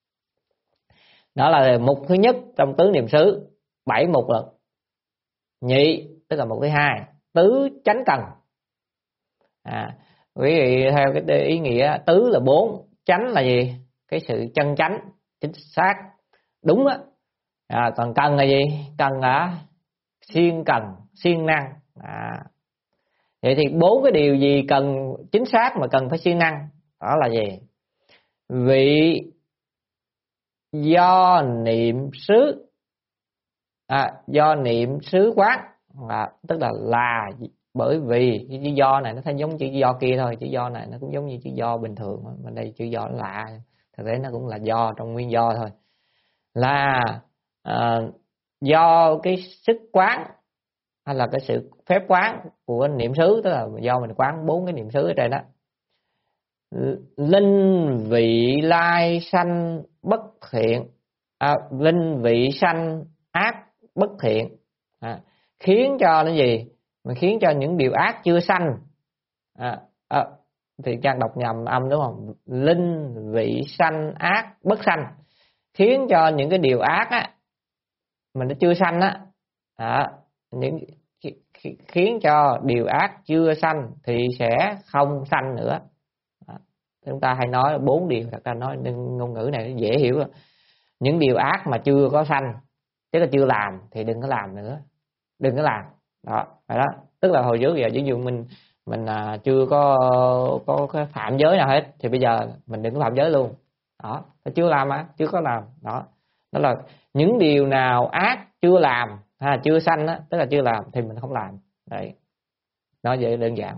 Đó là mục thứ nhất trong tứ niệm xứ. Bảy mục lực. Nhị tức là mục thứ hai, tứ chánh cần. À, quý vị theo cái ý nghĩa tứ là bốn, chánh là gì? Cái sự chân chánh, chính xác, đúng á. À, còn cần là gì? Cần là siêng cần, siêng năng. À, vậy thì bốn cái điều gì cần chính xác mà cần phải siêng năng? Đó là gì? Vị do niệm xứ, à, do niệm xứ quán, à, tức là là bởi vì cái chữ do này nó thấy giống chữ do kia thôi, chữ do này nó cũng giống như chữ do bình thường, mà đây chữ do nó lạ, thực tế nó cũng là do trong nguyên do thôi. Là à, do cái sức quán hay là cái sự phép quán của niệm xứ, tức là do mình quán bốn cái niệm xứ ở trên đó. Linh vị lai sanh bất thiện, à, linh vị sanh ác bất thiện, à, khiến cho nó gì? Mình khiến cho những điều ác chưa sanh. À, à, thì Trang đọc nhầm âm đúng không? Linh vị sanh ác bất sanh, khiến cho những cái điều ác á mình nó chưa sanh á, à, những khiến cho điều ác chưa sanh thì sẽ không sanh nữa. À, chúng ta hay nói bốn điều, thật ra nói ngôn ngữ này dễ hiểu. Những điều ác mà chưa có sanh, tức là chưa làm thì đừng có làm nữa, đừng có làm. Đó, phải đó. Tức là hồi trước giờ ví dụ mình mình à, chưa có có cái phạm giới nào hết thì bây giờ mình đừng có phạm giới luôn. Đó, chưa làm á, chưa có làm. Đó, đó là những điều nào ác chưa làm ha, chưa sanh á, tức là chưa làm thì mình không làm. Đấy, nói vậy đơn giản.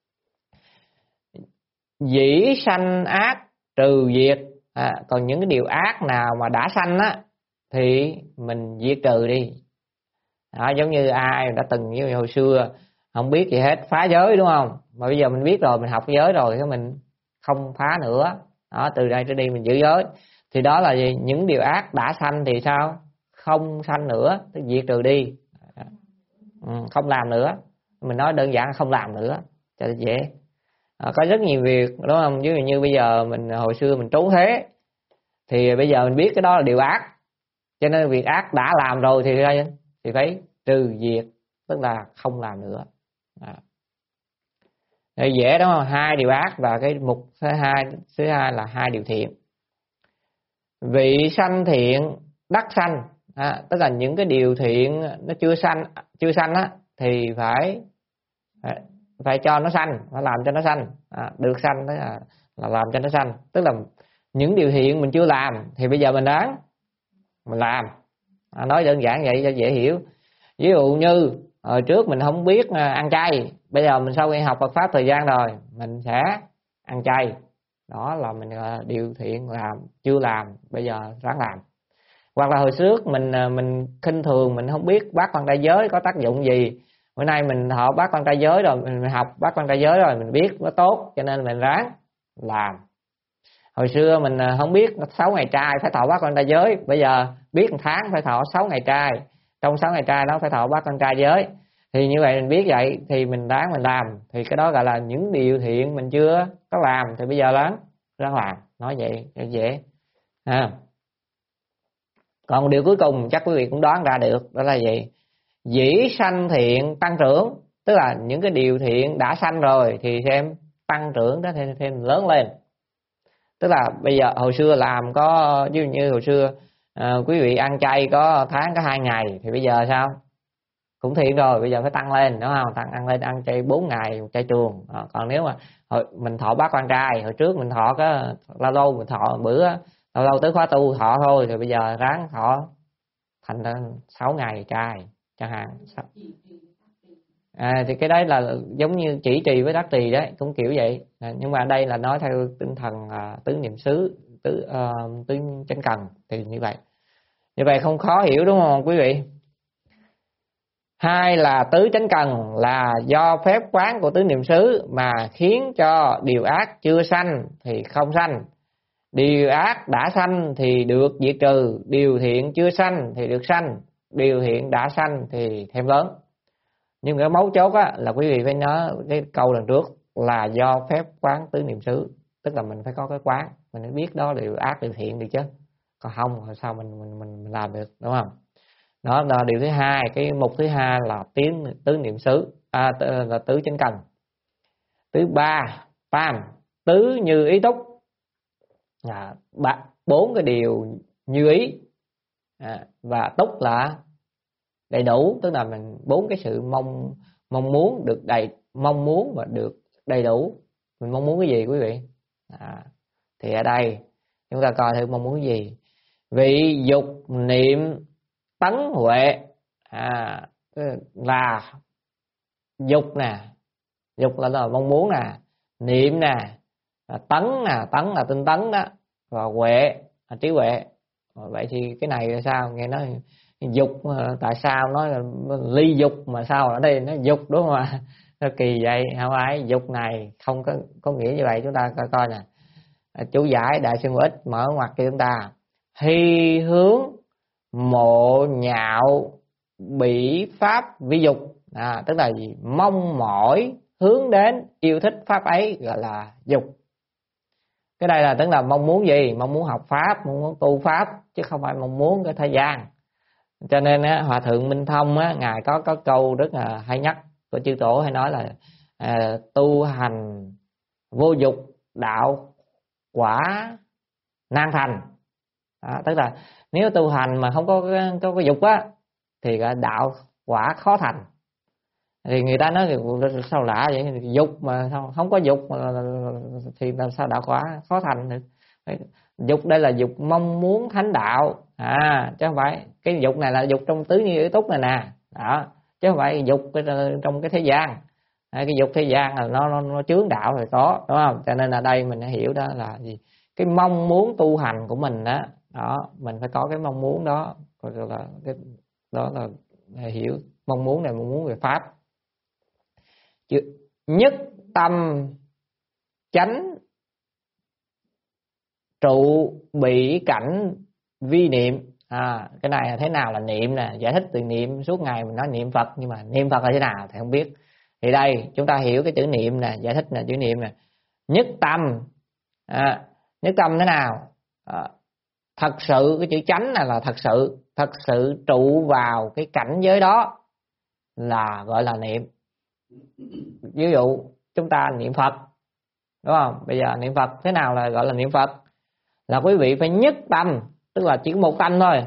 Dĩ sanh ác trừ diệt, à, còn những cái điều ác nào mà đã sanh á thì mình diệt trừ đi. Đó, giống như ai đã từng như hồi xưa không biết gì hết, phá giới đúng không? Mà bây giờ mình biết rồi, mình học giới rồi thì mình không phá nữa. Đó, từ đây trở đi mình giữ giới. Thì đó là gì? Những điều ác đã sanh thì sao? Không sanh nữa, tức diệt trừ đi. Ừ, không làm nữa. Mình nói đơn giản là không làm nữa. cho dễ. À, có rất nhiều việc đúng không? Ví dụ như bây giờ mình hồi xưa mình trốn thuế thì bây giờ mình biết cái đó là điều ác, cho nên việc ác đã làm rồi thì thì phải trừ diệt, tức là không làm nữa. À. Dễ đúng không? Hai điều ác và cái mục thứ hai thứ hai là hai điều thiện. Vị sanh thiện đắc sanh, à, tức là những cái điều thiện nó chưa sanh chưa sanh á thì phải phải cho nó sanh, phải làm cho nó sanh, à, được sanh đó là, là làm cho nó sanh. Tức là những điều thiện mình chưa làm thì bây giờ mình đáng mình làm. À, nói đơn giản vậy cho dễ hiểu. Ví dụ như hồi trước mình không biết ăn chay, bây giờ mình sau khi học Phật pháp thời gian rồi mình sẽ ăn chay, đó là mình điều thiện làm chưa làm, bây giờ ráng làm. Hoặc là hồi trước mình mình khinh thường, mình không biết bát quan trai giới có tác dụng gì, bữa nay mình thọ bát quan trai giới rồi, mình học bát quan trai giới rồi, mình biết nó tốt cho nên mình ráng làm. Hồi xưa mình không biết sáu ngày trai phải thọ bát quan trai giới, bây giờ biết một tháng phải thọ sáu ngày trai, trong sáu ngày trai đó phải thọ bát quan trai giới, thì như vậy mình biết vậy thì mình ráng mình làm, thì cái đó gọi là những điều thiện mình chưa có làm thì bây giờ ráng ráng làm. Nói vậy cho dễ à. Còn điều cuối cùng chắc quý vị cũng đoán ra được, đó là gì? Dĩ sanh thiện tăng trưởng, tức là những cái điều thiện đã sanh rồi thì xem tăng trưởng đó thêm, thêm lớn lên. Tức là bây giờ hồi xưa làm có ví dụ như hồi xưa à, quý vị ăn chay có tháng có hai ngày thì bây giờ sao? Cũng thiện rồi, bây giờ phải tăng lên đúng không? Tăng ăn lên ăn chay bốn ngày một chay trường. À, còn nếu mà hồi, mình thọ bát quan trai, hồi trước mình thọ có lâu lâu mình thọ bữa lâu lâu tới khóa tu thọ thôi, thì bây giờ ráng thọ thành sáu ngày trai chẳng hạn. À, thì cái đấy là giống như chỉ trì với đắc trì đấy, cũng kiểu vậy. À, nhưng mà đây là nói theo tinh thần uh, tứ niệm xứ, tứ uh, tứ chánh cần thì như vậy. Như vậy không khó hiểu đúng không quý vị? Hai là tứ chánh cần là do phép quán của tứ niệm xứ mà khiến cho điều ác chưa sanh thì không sanh, điều ác đã sanh thì được diệt trừ, điều thiện chưa sanh thì được sanh, điều thiện đã sanh thì thêm lớn. Nhưng cái mấu chốt á, là quý vị phải nhớ cái câu lần trước là do phép quán tứ niệm xứ, tức là mình phải có cái quán, mình phải biết đó là điều ác điều thiện được chứ, còn không sao mình mình mình, mình làm được đúng không? Đó là điều thứ hai. Cái mục thứ hai là tiến tứ niệm xứ, à, là tứ chánh cần. Thứ ba tam tứ như ý túc, à, ba, bốn cái điều như ý, à, và túc là đầy đủ, tức là mình bốn cái sự mong mong muốn được đầy mong muốn và được đầy đủ. Mình mong muốn cái gì quý vị? À, thì ở đây chúng ta coi thử mong muốn cái gì. Vị dục niệm tấn huệ, à, là dục nè, dục là, là mong muốn nè, niệm nè, tấn nè, tấn là tinh tấn đó, và huệ là trí huệ. Vậy thì cái này là sao? Nghe nói dục, tại sao nói là ly dục mà sao ở đây nó dục đúng không ạ? Nó kỳ vậy, không phải. Dục này không có có nghĩa như vậy. Chúng ta coi coi nè, chú giải Đại Sư Ngũ Ích mở ngoặt cho chúng ta: hy hướng mộ nhạo bị pháp vi dục, à, tức là gì? Mong mỏi hướng đến yêu thích pháp ấy gọi là dục. Cái đây là tức là mong muốn gì? Mong muốn học pháp, mong muốn tu pháp, chứ không phải mong muốn cái thời gian. Cho nên á, Hòa Thượng Minh Thông á, ngài có có câu rất là hay nhất của chư tổ, hay nói là à, tu hành vô dục đạo quả nan thành. À, tức là nếu tu hành mà không có có cái dục á thì đạo quả khó thành. Thì người ta nói sao lạ vậy, dục mà sao không có dục mà, thì làm sao đạo quả khó thành được? Dục đây là dục mong muốn thánh đạo, à, chứ không phải cái dục này là dục trong tứ như ý túc này nè, đó, chứ không phải dục trong cái thế gian. À, cái dục thế gian là nó, nó nó chướng đạo thì có, đúng không? Cho nên là đây mình đã hiểu đó là gì? Cái mong muốn tu hành của mình đó, đó mình phải có cái mong muốn đó, gọi là cái đó là hiểu mong muốn này, mong muốn về pháp. Nhất tâm chánh trụ bị cảnh vi niệm. À, cái này là thế nào là niệm nè, giải thích từ niệm suốt ngày mình nói niệm Phật, nhưng mà niệm Phật là thế nào thì không biết. Thì đây chúng ta hiểu cái chữ niệm nè, giải thích nè, chữ niệm nè, nhất tâm. À, nhất tâm thế nào? À, thật sự, cái chữ chánh này là thật sự, thật sự trụ vào cái cảnh giới đó là gọi là niệm. Ví dụ chúng ta niệm Phật, đúng không? Bây giờ niệm Phật thế nào là gọi là niệm Phật? Là quý vị phải nhất tâm, tức là chỉ có một tâm thôi,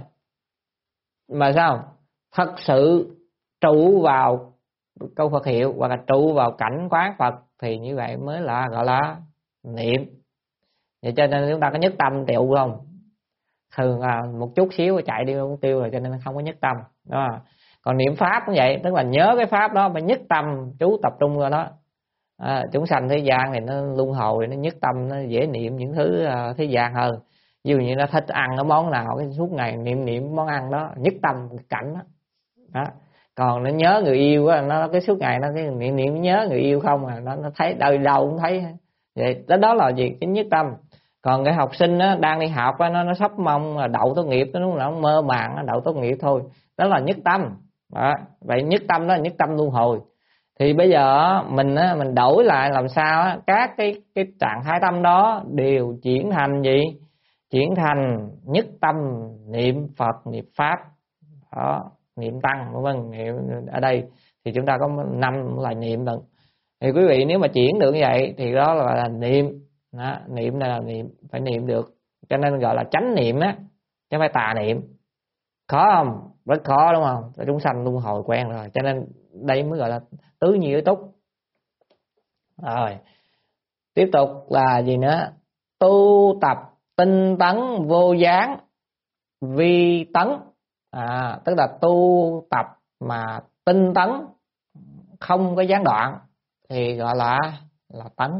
mà sao? Thật sự trụ vào câu Phật hiệu hoặc là trụ vào cảnh quán Phật, thì như vậy mới là gọi là niệm. Vậy cho nên chúng ta có nhất tâm trụ không? Thường là một chút xíu chạy đi mục tiêu rồi, cho nên không có nhất tâm đó. Còn niệm pháp cũng vậy, tức là nhớ cái pháp đó phải nhất tâm chú tập trung vào đó. À, chúng sanh thế gian này nó luân hồi, nó nhất tâm, nó dễ niệm những thứ uh, thế gian hơn. Ví dụ như nó thích ăn cái món nào, cái suốt ngày niệm niệm món ăn đó, nhất tâm cái cảnh đó. Đó. Còn nó nhớ người yêu á, nó cái suốt ngày nó cái niệm niệm nhớ người yêu không à, nó nó thấy đâu đâu cũng thấy. Vậy đó, đó là gì? Cái nhất tâm. Còn cái học sinh á, đang đi học á, nó nó sắp mong là đậu tốt nghiệp, nó lúc nào nó mơ màng nó đậu tốt nghiệp thôi, đó là nhất tâm. Đó. Vậy nhất tâm đó là nhất tâm luân hồi. Thì bây giờ mình á, mình đổi lại làm sao á, các cái cái trạng thái tâm đó đều chuyển thành gì? Chuyển thành nhất tâm niệm Phật, niệm pháp, đó, niệm tăng, vân vân. Ở đây thì chúng ta có năm loại niệm lần. Thì quý vị nếu mà chuyển được như vậy thì đó là, là niệm. Đó, niệm này là niệm, phải niệm được, cho nên gọi là chánh niệm á, chứ không phải tà niệm. Khó không? Rất khó đúng không? Chúng sanh luân hồi quen rồi, cho nên đây mới gọi là tứ nhi túc. Rồi tiếp tục là gì nữa? Tu tập tinh tấn vô gián vi tấn. À, tức là tu tập mà tinh tấn không có gián đoạn thì gọi là là tấn.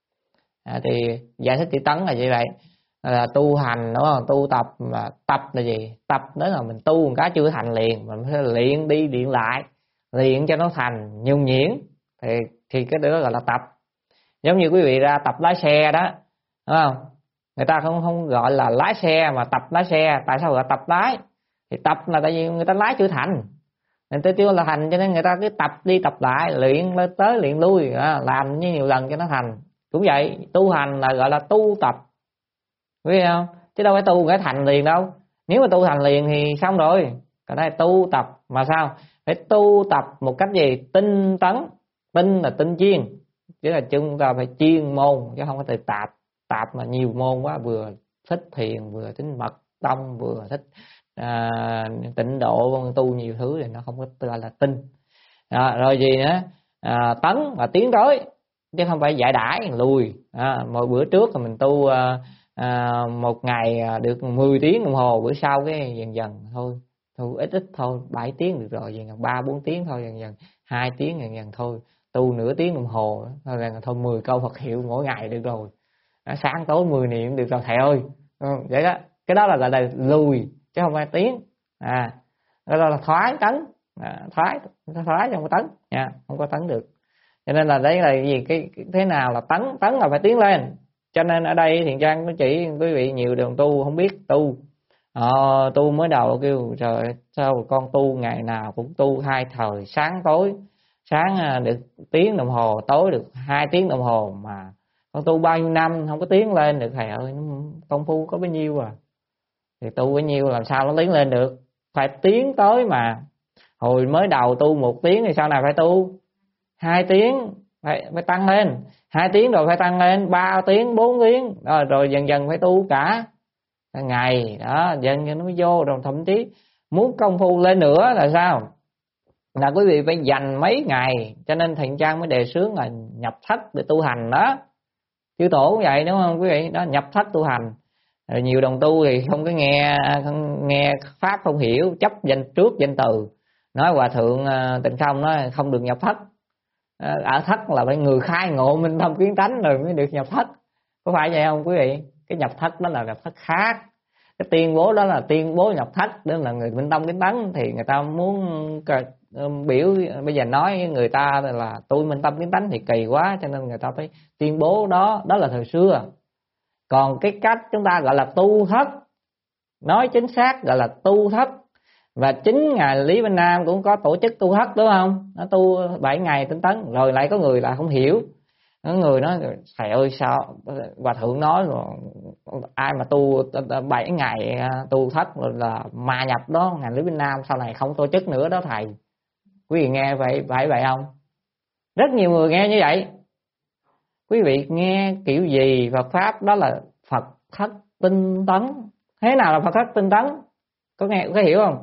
À, thì giải thích chữ tấn là như vậy, là tu hành đúng không? Tu tập, mà tập là gì? Tập đó là mình tu một cái chưa thành liền, mình phải luyện đi luyện lại, luyện cho nó thành nhuần nhuyễn, thì thì cái đó gọi là tập. Giống như quý vị ra tập lái xe đó, đúng không? Người ta không không gọi là lái xe mà tập lái xe. Tại sao gọi tập lái? Thì tập là tại vì người ta lái chưa thành, người ta chưa là thành, cho nên người ta cứ tập đi tập lại, luyện tới luyện lui, làm như nhiều lần cho nó thành. Cũng vậy, tu hành là gọi là tu tập, biết không? Chứ đâu phải tu cái thành liền đâu. Nếu mà tu thành liền thì xong rồi. Còn đây tu tập mà sao? Phải tu tập một cách gì? Tinh tấn. Tinh là tinh chuyên, chứ là chúng ta phải chuyên môn, chứ không có từ tạp. Tạp mà nhiều môn quá, vừa thích thiền, vừa thích mật tông, vừa thích à, tịnh độ, tu nhiều thứ thì nó không có gọi là tinh. À, rồi gì nữa? À, tấn là tiến tới, chứ không phải dạy đãi lùi. À, mỗi bữa trước thì mình tu à, à, một ngày được mười tiếng đồng hồ, bữa sau cái dần dần thôi, tu ít ít thôi, bảy tiếng được rồi, dần dần ba bốn tiếng thôi, dần dần hai tiếng, dần dần thôi tu nửa tiếng đồng hồ thôi, thôi mười câu Phật hiệu mỗi ngày được rồi. À, sáng tối mười niệm được rồi thầy ơi. Ừ, vậy đó, cái đó là gọi là lùi chứ không phải tiến. À, đó là thoái tấn. À, thoái thoái không có tấn nha, không có tấn được. Cho nên là đấy là gì? Cái, cái thế nào là tấn? Tấn là phải tiến lên. Cho nên ở đây Thiện Trang có chỉ quý vị nhiều đường tu không biết tu. Ờ, tu mới đầu kêu trời sao con tu ngày nào cũng tu hai thời, sáng tối, sáng được tiếng đồng hồ, tối được hai tiếng đồng hồ, mà con tu bao nhiêu năm không có tiến lên được thầy ơi. Công phu có bấy nhiêu à, thì tu bấy nhiêu làm sao nó tiến lên được? Phải tiến tới mà. Hồi mới đầu tu một tiếng thì sau này phải tu hai tiếng, phải, phải tăng lên hai tiếng, rồi phải tăng lên ba tiếng, bốn tiếng, rồi, rồi dần dần phải tu cả ngày đó, dần dần nó mới vô. Rồi thậm chí muốn công phu lên nữa là sao? Là quý vị phải dành mấy ngày. Cho nên Thiện Trang mới đề xướng là nhập thất để tu hành đó. Chư tổ cũng vậy đúng không quý vị? Đó, nhập thất tu hành. Rồi nhiều đồng tu thì không có nghe không nghe pháp không hiểu, chấp danh trước danh từ, nói hòa thượng Tịnh Không nói không được nhập thất. Ở thất là phải người khai ngộ minh tâm kiến tánh rồi mới được nhập thất, có phải vậy không quý vị? Cái nhập thất đó là nhập thất khác, cái tuyên bố đó là tuyên bố nhập thất, đó là người minh tâm kiến tánh. Thì người ta muốn biểu bây giờ nói với người ta là tôi minh tâm kiến tánh thì kỳ quá, cho nên người ta phải tuyên bố đó, đó là thời xưa. Còn cái cách chúng ta gọi là tu thất, nói chính xác gọi là tu thất, Và chính ngài Lý Vinh Nam cũng có tổ chức tu thất đúng không? Nó tu bảy ngày tinh tấn, rồi lại có người là không hiểu. Có người nói thầy ơi sao hòa thượng nói rồi ai mà tu bảy ngày tu thất rồi là ma nhập đó, ngài Lý Vinh Nam sau này không tổ chức nữa đó thầy. Quý vị nghe vậy phải vậy không? Rất nhiều người nghe như vậy. Quý vị nghe kiểu gì Phật pháp đó là Phật thất tinh tấn. Thế nào là Phật thất tinh tấn? Có nghe có hiểu không?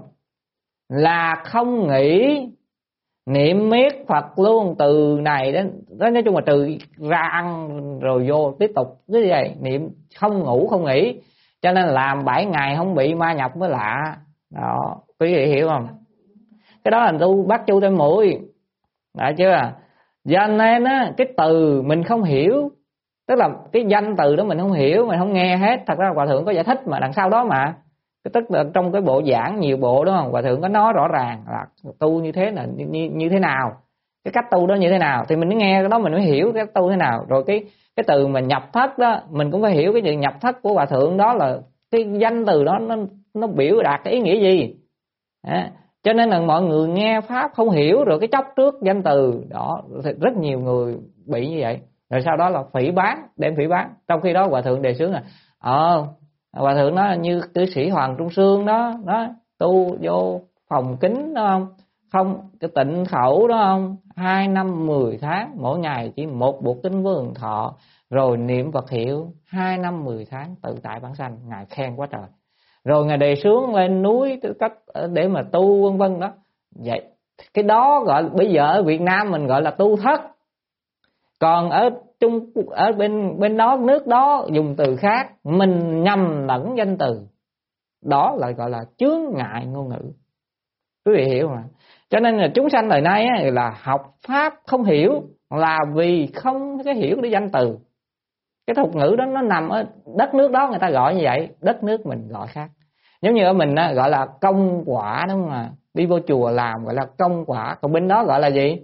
Là không nghĩ, niệm miết Phật luôn, từ này đến đó, nói chung là từ ra ăn rồi vô tiếp tục cái gì vậy, niệm không ngủ không nghỉ, cho nên làm bảy ngày không bị ma nhập mới lạ đó. Quý vị hiểu không? Cái đó là tu bắt chu tem mũi, đã chưa? Do nên á cái từ mình không hiểu, tức là cái danh từ đó mình không hiểu, mình không nghe hết. Thật ra hòa thượng có giải thích mà đằng sau đó mà, tức là trong cái bộ giảng nhiều bộ đúng không, hòa thượng có nói rõ ràng là tu như thế là như, như, như thế nào, cái cách tu đó như thế nào, thì mình mới nghe cái đó mình mới hiểu cái tu thế nào. Rồi cái cái từ mà nhập thất đó mình cũng phải hiểu cái chuyện nhập thất của hòa thượng đó là cái danh từ đó nó nó biểu đạt cái ý nghĩa gì à, cho nên là mọi người nghe pháp không hiểu rồi cái chấp trước danh từ đó, rất nhiều người bị như vậy. Rồi sau đó là phỉ bán, đem phỉ bán, trong khi đó hòa thượng đề xướng là ờ hòa thượng nói như cư sĩ Hoàng Trung Sương đó, đó tu vô phòng kính đó không, không cái tịnh khẩu đó không, hai năm mười tháng mỗi ngày chỉ một bộ kinh Vườn Thọ, rồi niệm Phật hiệu hai năm mười tháng tự tại bản sanh, ngài khen quá trời. Rồi ngài đề xướng lên núi cách để mà tu vân vân đó. Vậy cái đó gọi bây giờ ở Việt Nam mình gọi là tu thất, còn ở Trung ở bên bên đó nước đó dùng từ khác, mình nhầm lẫn danh từ đó là gọi là chướng ngại ngôn ngữ. Quý vị hiểu mà? Cho nên là chúng sanh đời nay á, là học pháp không hiểu là vì không cái hiểu cái danh từ. Cái thuật ngữ đó nó nằm ở đất nước đó người ta gọi như vậy, đất nước mình gọi khác. Giống như ở mình á, gọi là công quả đúng không ạ? Đi vô chùa làm gọi là công quả, còn bên đó gọi là gì?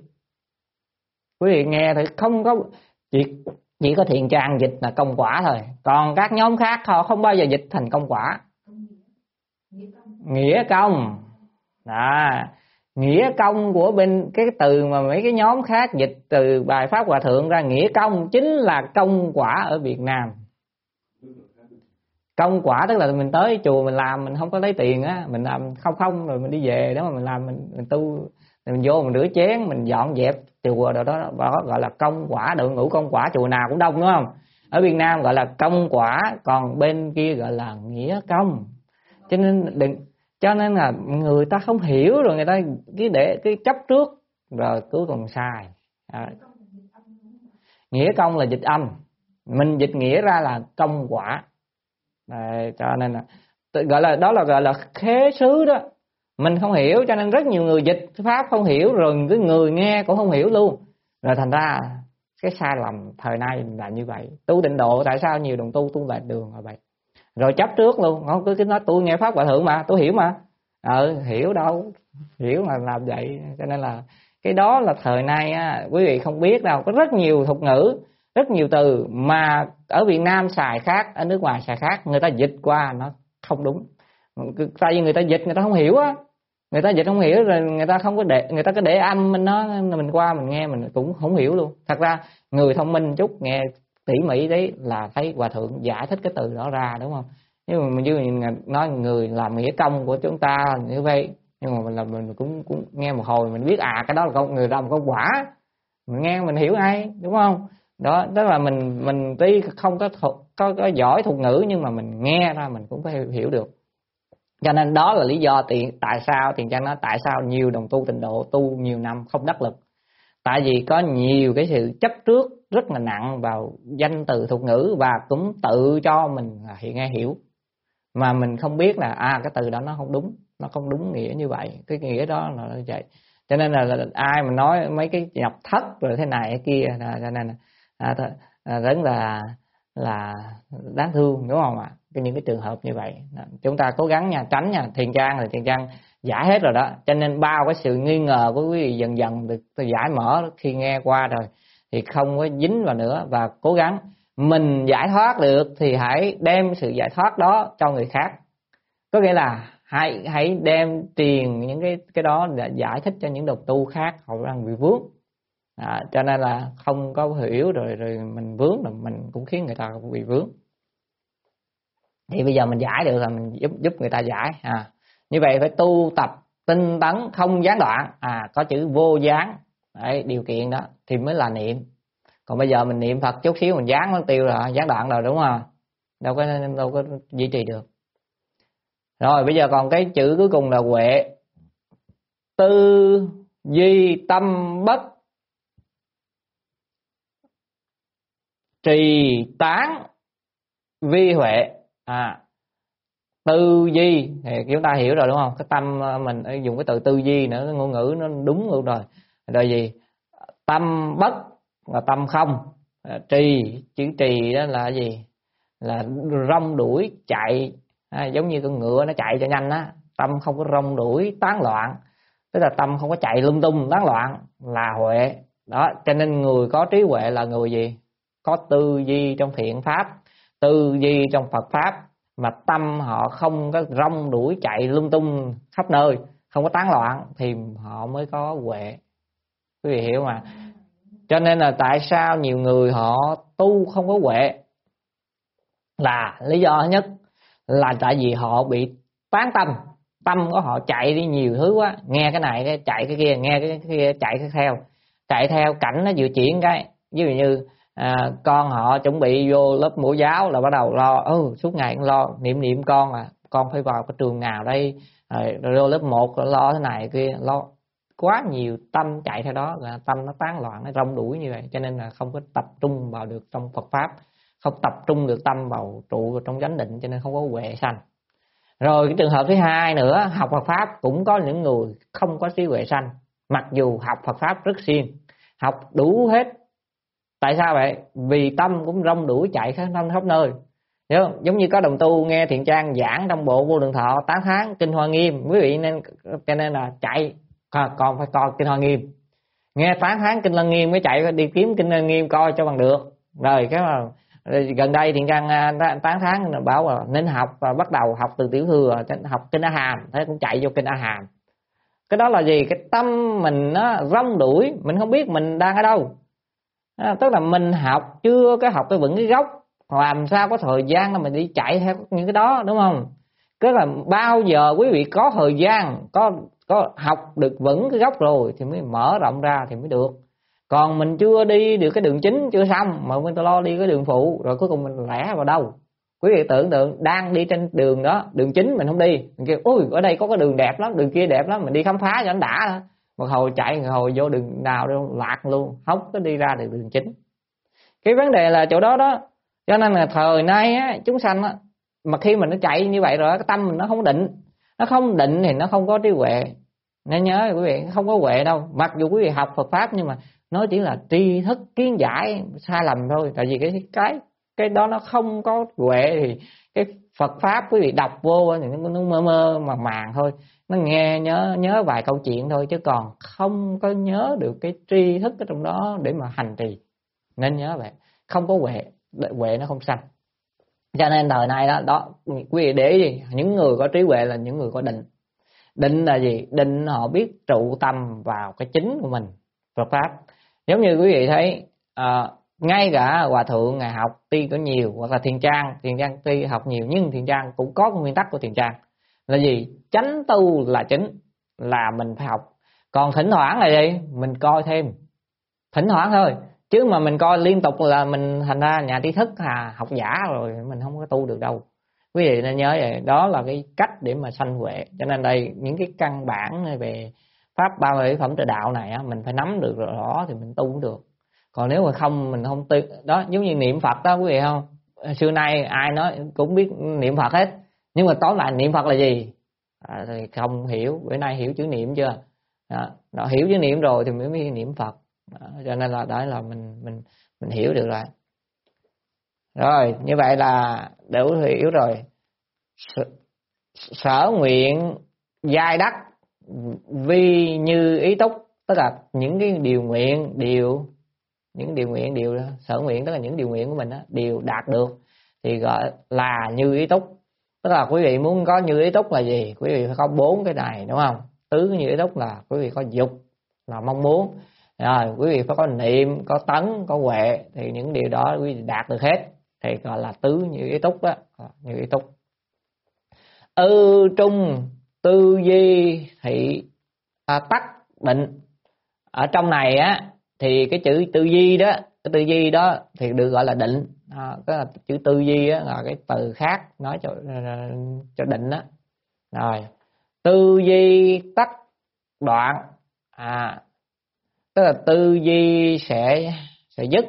Quý vị nghe thì không có, chỉ chỉ có Thiện Trang dịch là công quả thôi, còn các nhóm khác họ không bao giờ dịch thành công quả. Nghĩa công đó, nghĩa công của bên cái từ mà mấy cái nhóm khác dịch từ bài pháp hòa thượng ra, nghĩa công chính là công quả ở Việt Nam. Công quả tức là mình tới chùa mình làm, mình không có lấy tiền á, mình làm không không rồi mình đi về đó mà mình làm, mình, mình tu, mình vô mình rửa chén, mình dọn dẹp chùa rồi đó, đó gọi là công quả. Đội ngũ công quả chùa nào cũng đông đúng không? Ở Việt Nam gọi là công quả, còn bên kia gọi là nghĩa công. Cho nên đừng, cho nên là người ta không hiểu rồi người ta cứ để cái chấp trước rồi cứ còn sai à. Nghĩa công là dịch âm, mình dịch nghĩa ra là công quả à, cho nên là gọi là đó là gọi là khế xứ đó. Mình không hiểu cho nên rất nhiều người dịch pháp không hiểu, rồi cái người nghe cũng không hiểu luôn, rồi thành ra cái sai lầm thời nay là như vậy. Tu tịnh độ tại sao nhiều đồng tu tu lại đường là vậy, rồi chấp trước luôn, không cứ nói tôi nghe pháp hòa thượng mà tôi hiểu mà, ờ hiểu đâu, hiểu mà làm vậy. Cho nên là cái đó là thời nay á, quý vị không biết đâu, có rất nhiều thuật ngữ, rất nhiều từ mà ở Việt Nam xài khác, ở nước ngoài xài khác, người ta dịch qua nó không đúng, tại vì người ta dịch người ta không hiểu á, người ta dịch không hiểu rồi người ta không có để, người ta có để âm mình nó, mình qua mình nghe mình cũng không hiểu luôn. Thật ra người thông minh chút nghe tỉ mỉ đấy là thấy hòa thượng giải thích cái từ đó ra đúng không? Nhưng mà như nói người làm nghĩa công của chúng ta như vậy, nhưng mà mình là mình cũng cũng nghe một hồi mình biết à cái đó là con người làm công quả, mình nghe mình hiểu ngay đúng không? Đó, tức là mình mình tuy không có thuật, có có giỏi thuật ngữ nhưng mà mình nghe ra mình cũng phải hiểu được. Cho nên đó là lý do tiền tại sao Thiện Trang nói tại sao nhiều đồng tu tịnh độ tu nhiều năm không đắc lực. Tại vì có nhiều cái sự chấp trước rất là nặng vào danh từ thuật ngữ, và cũng tự cho mình hiện nghe hiểu mà mình không biết là à cái từ đó nó không đúng, nó không đúng nghĩa như vậy, cái nghĩa đó là như vậy. Cho nên là, là ai mà nói mấy cái nhập thất rồi thế này thế kia, cho nên là à, à, rất là là đáng thương đúng không ạ? Cái những cái trường hợp như vậy chúng ta cố gắng nha, tránh nha. Thiện Trang thì Thiện Trang giải hết rồi đó, cho nên bao cái sự nghi ngờ của quý vị dần dần được giải mở khi nghe qua rồi thì không có dính vào nữa, và cố gắng mình giải thoát được thì hãy đem sự giải thoát đó cho người khác. Có nghĩa là hãy hãy đem tiền những cái cái đó để giải thích cho những đồng tu khác họ đang bị vướng. À, cho nên là không có hiểu rồi rồi mình vướng là mình cũng khiến người ta bị vướng. Thì bây giờ mình giải được là mình giúp giúp người ta giải. À, như vậy phải tu tập tinh tấn không gián đoạn. À, có chữ vô gián. Đấy, điều kiện đó thì mới là niệm. Còn bây giờ mình niệm Phật chút xíu mình gián mất tiêu rồi, gián đoạn rồi, đúng không? Đâu có đâu có duy trì được. Rồi bây giờ còn cái chữ cuối cùng là huệ. Tư duy tâm bất trì tán vi huệ. À, tư duy thì chúng ta hiểu rồi đúng không? Cái tâm mình dùng cái từ tư duy nữa, cái ngôn ngữ nó đúng luôn rồi. Rồi gì? Tâm bất là tâm không. À, trì, chữ trì đó là gì? Là rong đuổi chạy. À, giống như con ngựa nó chạy cho nhanh á, tâm không có rong đuổi tán loạn, tức là tâm không có chạy lung tung tán loạn là huệ. Đó, cho nên người có trí huệ là người gì? Có tư duy trong thiện pháp, tư duy trong Phật pháp, mà tâm họ không có rong đuổi chạy lung tung khắp nơi, không có tán loạn thì họ mới có huệ. Quý vị hiểu mà. Cho nên là tại sao nhiều người họ tu không có huệ, là lý do thứ nhất là tại vì họ bị tán tâm. Tâm của họ chạy đi nhiều thứ quá, nghe cái này cái chạy cái kia, nghe cái kia chạy cái theo, chạy theo cảnh nó vừa chuyển cái. Ví dụ như à, con họ chuẩn bị vô lớp mẫu giáo là bắt đầu lo, ừ, suốt ngày cũng lo niệm niệm con à, con phải vào cái trường nào đây, rồi, rồi vô lớp một lo thế này kia, lo quá nhiều, tâm chạy theo đó, là tâm nó tán loạn, nó rong đuổi như vậy, cho nên là không có tập trung vào được trong Phật pháp, không tập trung được tâm vào trụ trong chánh định, cho nên không có huệ sanh. Rồi cái trường hợp thứ hai nữa, học Phật pháp cũng có những người không có trí huệ sanh, mặc dù học Phật pháp rất siêng, học đủ hết. Tại sao vậy? Vì tâm cũng rong đuổi chạy khắp năm khắp nơi. Hiểu không? Giống như có đồng tu nghe Thiện Trang giảng trong bộ Vô Lượng Thọ tán thán Kinh Hoa Nghiêm, quý vị nên cho nên là chạy, còn phải coi Kinh Hoa Nghiêm, nghe tán thán Kinh Lăng Nghiêm mới chạy đi kiếm Kinh Lăng Nghiêm coi cho bằng được. Rồi cái mà gần đây Thiện Trang tán thán bảo là nên học, và bắt đầu học từ tiểu thừa, học Kinh A Hàm, thế cũng chạy vô Kinh A Hàm. Cái đó là gì? Cái tâm mình nó rong đuổi, mình không biết mình đang ở đâu. À, tức là mình học chưa cái học cái vững cái gốc, làm sao có thời gian là mình đi chạy theo những cái đó, đúng không? Tức là bao giờ quý vị có thời gian, có có học được vững cái gốc rồi thì mới mở rộng ra thì mới được. Còn mình chưa đi được cái đường chính chưa xong mà mình lo đi cái đường phụ, rồi cuối cùng mình lẻ vào đâu? Quý vị tưởng tượng đang đi trên đường đó, đường chính mình không đi, mình kêu ôi ở đây có cái đường đẹp lắm, đường kia đẹp lắm, mình đi khám phá cho nó đã đó. Một hồi chạy một hồi vô đường nào đâu lạc luôn, không có đi ra được đường chính. Cái vấn đề là chỗ đó đó. Cho nên là thời nay á, chúng sanh á, mà khi mình nó chạy như vậy rồi, cái tâm mình nó không định, nó không định thì nó không có trí huệ. Nên nhớ quý vị, không có huệ đâu. Mặc dù quý vị học Phật pháp nhưng mà nó chỉ là tri thức kiến giải sai lầm thôi. Tại vì cái cái cái đó nó không có huệ thì cái Phật pháp quý vị đọc vô thì nó mơ mơ màng màng thôi, nó nghe nhớ nhớ vài câu chuyện thôi, chứ còn không có nhớ được cái tri thức ở trong đó để mà hành trì. Nên nhớ vậy, không có huệ, huệ nó không sanh. Cho nên thời nay đó, đó quý vị để ý gì, những người có trí huệ là những người có định. Định là gì? Định họ biết trụ tâm vào cái chính của mình, Phật pháp. Giống như quý vị thấy à, ngay cả Hòa Thượng Ngài học tuy có nhiều, hoặc là Thiền Trang, Thiền Trang tuy học nhiều nhưng Thiền Trang cũng có cái nguyên tắc của Thiền Trang là gì? Chánh tu là chính, là mình phải học. Còn thỉnh thoảng là gì? Mình coi thêm, thỉnh thoảng thôi, chứ mà mình coi liên tục là mình thành ra nhà trí thức hà học giả rồi, mình không có tu được đâu. Quý vị nên nhớ vậy, đó là cái cách để mà sanh huệ. Cho nên đây những cái căn bản về pháp ba mươi bảy phẩm tự đạo này á, mình phải nắm được rõ thì mình tu cũng được. Còn nếu mà không, mình không tu đó, giống như niệm Phật đó quý vị không, xưa nay ai nói cũng biết niệm Phật hết, nhưng mà tóm lại niệm Phật là gì à, thì không hiểu. Bữa nay hiểu chữ niệm chưa? Đó, đó, hiểu chữ niệm rồi thì mới mới niệm Phật. Đó, cho nên là đó là mình mình mình hiểu được rồi. Rồi như vậy là đủ hiểu rồi. Sở nguyện giai đắc vi như ý túc, tức là những cái điều nguyện điều những điều nguyện điều sở nguyện, tức là những điều nguyện của mình đó, đều đạt được thì gọi là như ý túc. Tức là quý vị muốn có như ý túc là gì? Quý vị phải có bốn cái này, đúng không? Tứ như ý túc là quý vị có dục là mong muốn, rồi quý vị phải có niệm, có tấn, có huệ, thì những điều đó quý vị đạt được hết thì gọi là tứ như ý túc đó, như ý túc. Ư trung tư di thị à, tắc định. Ở trong này á thì cái chữ tư di đó, cái tư di đó thì được gọi là định. À, cái là chữ tư di á là cái từ khác nói cho cho định đó. Rồi tư di tắc đoạn, à tức là tư duy sẽ sẽ dứt.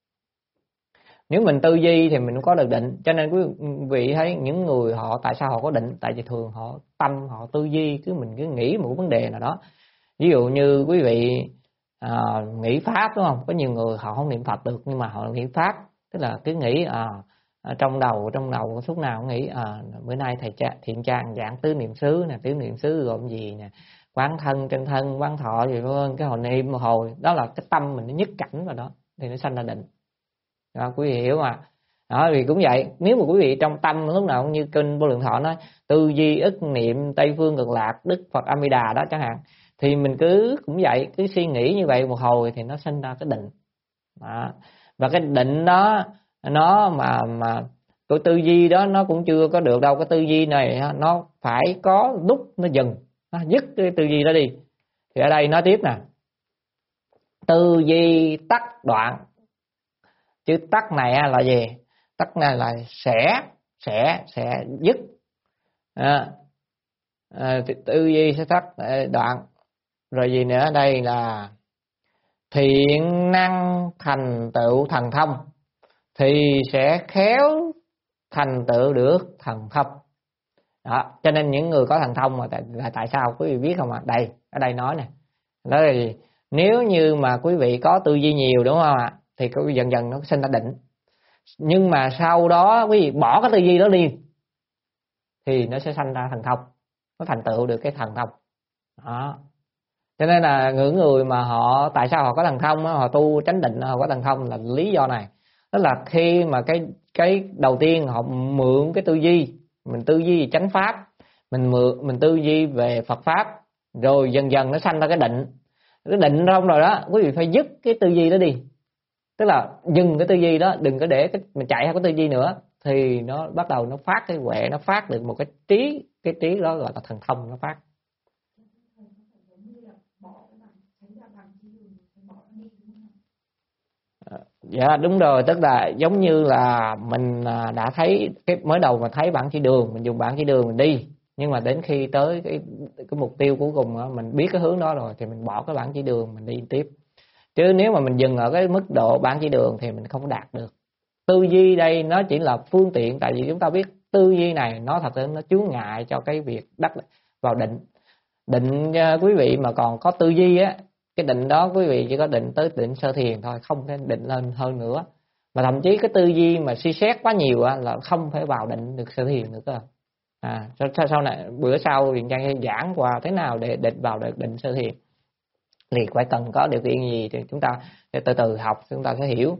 Nếu mình tư duy thì mình không có được định. Cho nên quý vị thấy những người họ tại sao họ có định? Tại vì thường họ tâm họ tư duy, cứ mình cứ nghĩ một vấn đề nào đó. Ví dụ như quý vị à, nghĩ pháp, đúng không? Có nhiều người họ không niệm Phật được nhưng mà họ niệm pháp, tức là cứ nghĩ à, trong đầu trong đầu suốt nào cũng nghĩ à, bữa nay thầy cha, thiện trang giảng tứ niệm xứ nè, tứ niệm xứ gồm gì nè, quán thân chân thân, quán thọ gì vân, cái hồi niệm một hồi đó là cái tâm mình nó nhất cảnh vào đó thì nó sanh ra định. Đó, quý vị hiểu mà. Đó thì cũng vậy, nếu mà quý vị trong tâm lúc nào cũng như kinh Vô Lượng Thọ nói tư duy ức niệm Tây Phương Cực Lạc Đức Phật A Di Đà đó chẳng hạn, thì mình cứ cũng vậy, cứ suy nghĩ như vậy một hồi thì nó sinh ra cái định. Đó. Và cái định đó nó mà mà cái tư duy đó nó cũng chưa có được đâu. Cái tư duy này nó phải có lúc nó dừng, nó dứt cái tư duy đó đi. Thì ở đây nói tiếp nè, tư duy tắc đoạn. Chữ tắc này là gì? Tắc này là sẽ sẽ sẽ dứt. À, à, tư duy sẽ tắc đoạn. Rồi gì nữa? Đây là thiện năng thành tựu thần thông, thì sẽ khéo thành tựu được thần thông. Đó, cho nên những người có thần thông mà tại, là tại sao quý vị biết không ạ? Đây, ở đây nói nè. Đó là gì? Nếu như mà quý vị có tư duy nhiều, đúng không ạ? Thì quý vị dần dần nó sinh ra định. Nhưng mà sau đó quý vị bỏ cái tư duy đó đi thì nó sẽ sanh ra thần thông, nó thành tựu được cái thần thông. Đó. Cho nên là những người mà họ tại sao họ có thần thông, họ tu chánh định họ có thần thông là lý do này. Đó là khi mà cái cái đầu tiên họ mượn cái tư duy, mình tư duy về chánh pháp, mình mượn mình tư duy về Phật pháp, rồi dần dần nó sanh ra cái định. Cái định không rồi đó, quý vị phải dứt cái tư duy đó đi. Tức là dừng cái tư duy đó, đừng có để cái mình chạy theo cái tư duy nữa, thì nó bắt đầu nó phát cái huệ, nó phát được một cái trí, cái trí đó gọi là thần thông nó phát. Dạ đúng rồi, tức là giống như là mình đã thấy cái mới đầu mà thấy bảng chỉ đường, mình dùng bảng chỉ đường mình đi, nhưng mà đến khi tới cái cái mục tiêu cuối cùng đó, mình biết cái hướng đó rồi thì mình bỏ cái bảng chỉ đường mình đi tiếp. Chứ nếu mà mình dừng ở cái mức độ bảng chỉ đường thì mình không đạt được. Tư duy đây nó chỉ là phương tiện, tại vì chúng ta biết tư duy này nó thật sự nó chướng ngại cho cái việc đắc vào định. Định quý vị mà còn có tư duy á, cái định đó quý vị chỉ có định tới định sơ thiền thôi, không thể định lên hơn nữa. Mà thậm chí cái tư duy mà suy xét quá nhiều á, là không thể vào định được sơ thiền nữa cơ. À, sau, sau này bữa sau Viện Trang giảng qua thế nào để định vào được định sơ thiền, thì phải cần có điều kiện gì thì chúng ta sẽ từ từ học, chúng ta sẽ hiểu.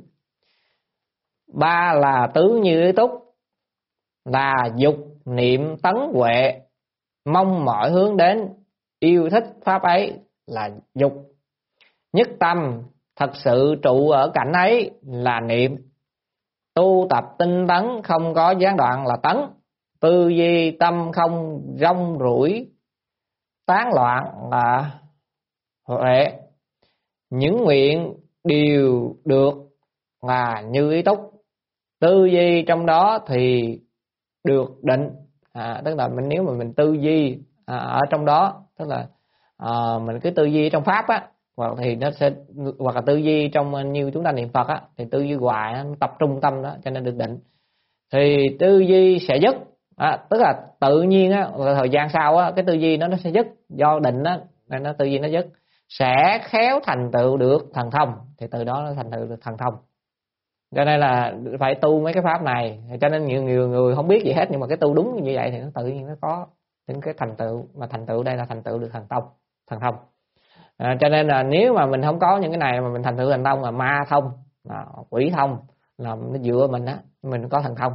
Ba là tứ như ý túc, là dục niệm tấn huệ, mong mọi hướng đến, yêu thích pháp ấy là dục. Nhất tâm thật sự trụ ở cảnh ấy là niệm. Tu tập tinh tấn không có gián đoạn là tấn. Tư duy tâm không rong ruổi tán loạn là huệ. Những nguyện đều được là như ý túc. Tư duy trong đó thì được định. À, tức là mình nếu mà mình tư duy à, ở trong đó, tức là à, mình cứ tư duy trong pháp á, hoặc thì nó sẽ hoặc là tư duy trong như chúng ta niệm Phật á, thì tư duy hoài nó tập trung tâm đó cho nên được định. Thì tư duy sẽ dứt, à, tức là tự nhiên á, thời gian sau á, cái tư duy nó nó sẽ dứt do định á, nên nó tư duy nó dứt, sẽ khéo thành tựu được thần thông, thì từ đó nó thành tựu được thần thông. Cho nên là phải tu mấy cái pháp này. Cho nên nhiều, nhiều người không biết gì hết, nhưng mà cái tu đúng như vậy thì nó tự nhiên nó có những cái thành tựu, mà thành tựu đây là thành tựu được thần thông, thần thông. À, cho nên là nếu mà mình không có những cái này mà mình thành tựu thần thông là ma thông, là quỷ thông, là nó dựa mình á, mình có thần thông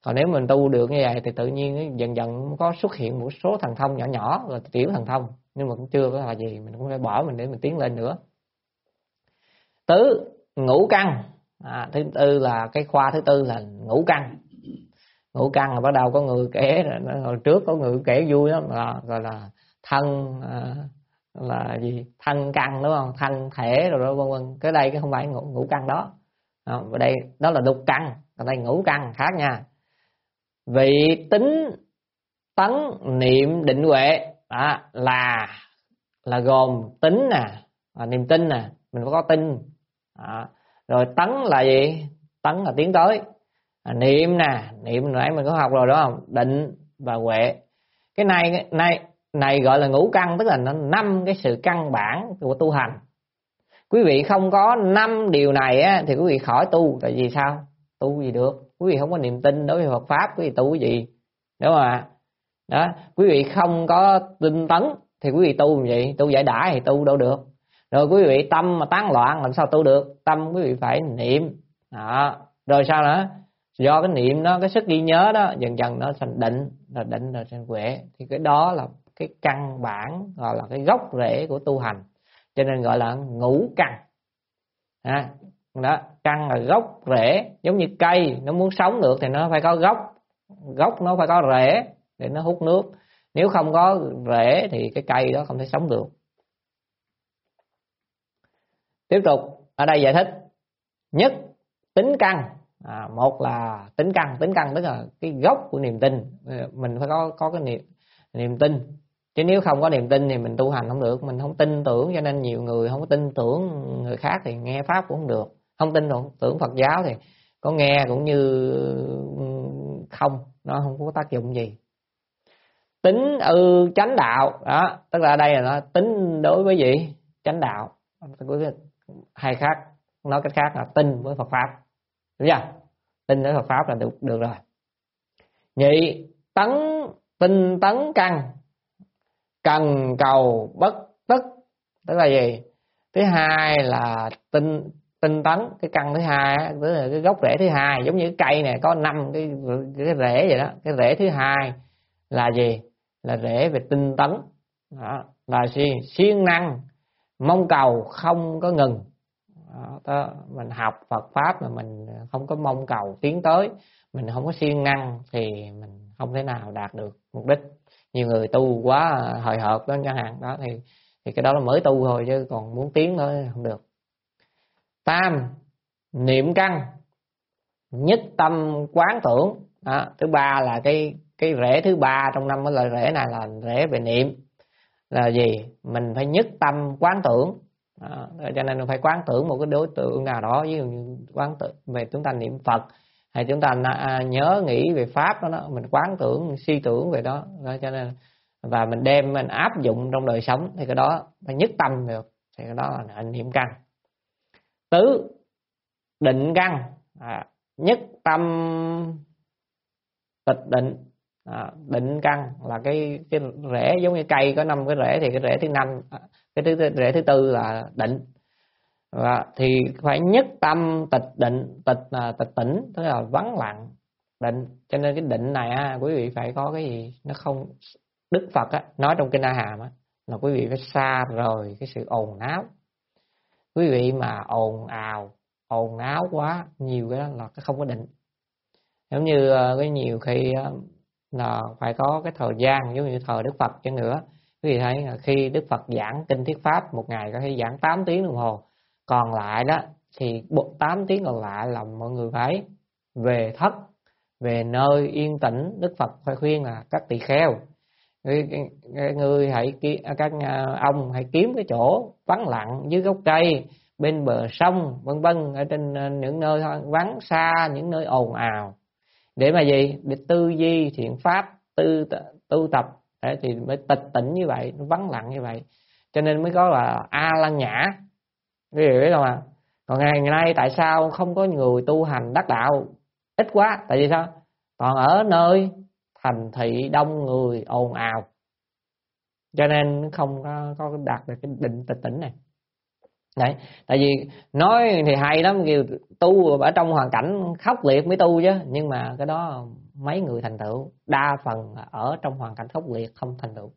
Còn nếu mình tu được như vậy thì tự nhiên dần dần có xuất hiện một số thần thông nhỏ nhỏ là tiểu thần thông, nhưng mà cũng chưa có là gì, mình cũng phải bỏ mình để mình tiến lên nữa. Tứ, ngũ căn. À, thứ tư là cái khoa thứ tư là ngũ căn. Ngũ căn là bắt đầu có người kể, hồi trước có người kể vui lắm, là gọi là thân à, là gì thân căn đúng không, thân thể rồi đó vân vân. Cái đây cái không phải ngũ, ngũ căn đó. À, ở đây đó là lục căn, còn đây ngũ căn khác nha. Vị tính tấn niệm định huệ đó, là là gồm tính nè, à, niềm tin nè, mình phải có tin. À, rồi tấn là gì? Tấn là tiến tới. À, niệm nè, niệm nãy mình có học rồi đó không? Định và huệ. Cái này cái này này gọi là ngũ căn, tức là nó năm cái sự căn bản của tu hành. Quý vị không có năm điều này á, thì quý vị khỏi tu. Tại vì sao? Tu gì được? Quý vị không có niềm tin đối với Phật pháp, quý vị tu cái gì? Đúng không ạ? Đó, quý vị không có tinh tấn thì quý vị tu như vậy, tu giải đãi thì tu đâu được. Rồi quý vị tâm mà tán loạn làm sao tu được? Tâm quý vị phải niệm. Đó. Rồi sao nữa? Do cái niệm đó, cái sức ghi nhớ đó, dần dần nó thành định, rồi định rồi thành huệ. Thì cái đó là cái căn bản, gọi là cái gốc rễ của tu hành. Cho nên gọi là ngũ căn. À, đó, căn là gốc rễ, giống như cây nó muốn sống được thì nó phải có gốc, gốc nó phải có rễ để nó hút nước. Nếu không có rễ thì cái cây đó không thể sống được. Tiếp tục ở đây giải thích. Nhất, tính căn. À, một là tính căn, tính căn tức là cái gốc của niềm tin. Mình phải có có cái niềm niềm tin. Chứ nếu không có niềm tin thì mình tu hành không được. Mình không tin tưởng, cho nên nhiều người không có tin tưởng người khác thì nghe pháp cũng không được. Không tin tưởng Phật giáo thì có nghe cũng như không, nó không có tác dụng gì. Tính ư chánh đạo đó, tức là đây là nó tính đối với gì? Chánh đạo. Hay khác, nói cách khác là tin với Phật pháp. Đúng chưa? Tin với Phật pháp là được được rồi. Nhị, tấn tinh tấn căn, cần cầu bất tức, tức là gì? Thứ hai là tinh tinh tấn, cái căn thứ hai, tức là cái gốc rễ thứ hai, giống như cái cây này có năm cái cái rễ vậy đó. Cái rễ thứ hai là gì? Là rễ về tinh tấn. Đó, là gì? Siêng năng, mong cầu không có ngừng. Đó, đó, mình học Phật pháp mà mình không có mong cầu tiến tới, mình không có siêng năng thì mình không thể nào đạt được mục đích. Nhiều người tu quá hời hợt đó chẳng hạn, đó thì thì cái đó là mới tu thôi, chứ còn muốn tiến nữa không được. Tam, niệm căn, nhất tâm quán tưởng. Đó, thứ ba là cái cái rễ thứ ba trong năm cái lời rễ này là rễ về niệm. Là gì? Mình phải nhất tâm quán tưởng. Đó, cho nên phải quán tưởng một cái đối tượng nào đó, ví dụ như quán tưởng về chúng ta niệm Phật, hay chúng ta nhớ nghĩ về pháp đó, đó mình quán tưởng suy tưởng về đó, đó cho nên và mình đem mình áp dụng trong đời sống thì cái đó phải nhất tâm được, thì cái đó là niệm căn. Tứ, định căn. À, nhất tâm tịch định. À, định căn là cái cái rễ, giống như cây có năm cái rễ thì cái rễ thứ năm, cái thứ rễ thứ tư là định. Và thì phải nhất tâm tịch định, tịch là tịch tỉnh, tức là vắng lặng định. Cho nên cái định này á, quý vị phải có cái gì nó không. Đức Phật á, nói trong kinh A Hàm á, là quý vị phải xa rời cái sự ồn náo. Quý vị mà ồn ào, ồn náo quá nhiều cái đó là cái không có định. Giống như cái nhiều khi là phải có cái thời gian, giống như thời Đức Phật chứ nữa. Quý vị thấy là khi Đức Phật giảng kinh thuyết pháp một ngày có thể giảng tám tiếng đồng hồ, còn lại đó thì tám tiếng còn lại là mọi người phải về thất, về nơi yên tĩnh. Đức Phật phải khuyên là các tỳ kheo, người hãy các ông hãy kiếm cái chỗ vắng lặng dưới gốc cây, bên bờ sông, vân vân, ở trên những nơi vắng xa, những nơi ồn ào, để mà gì? Để tư duy thiện pháp, tư tu tập, để thì mới tịch tỉnh như vậy, nó vắng lặng như vậy, cho nên mới có là A Lăng Nhã. Quý vị biết không ạ? Còn ngày nay tại sao không có người tu hành đắc đạo? Ít quá. Tại vì sao? Còn ở nơi thành thị đông người ồn ào, cho nên không có, có đạt được cái định tịch tỉnh này. Đấy, tại vì nói thì hay lắm, kêu tu ở trong hoàn cảnh khốc liệt mới tu chứ, nhưng mà cái đó mấy người thành tựu, đa phần ở trong hoàn cảnh khốc liệt không thành tựu.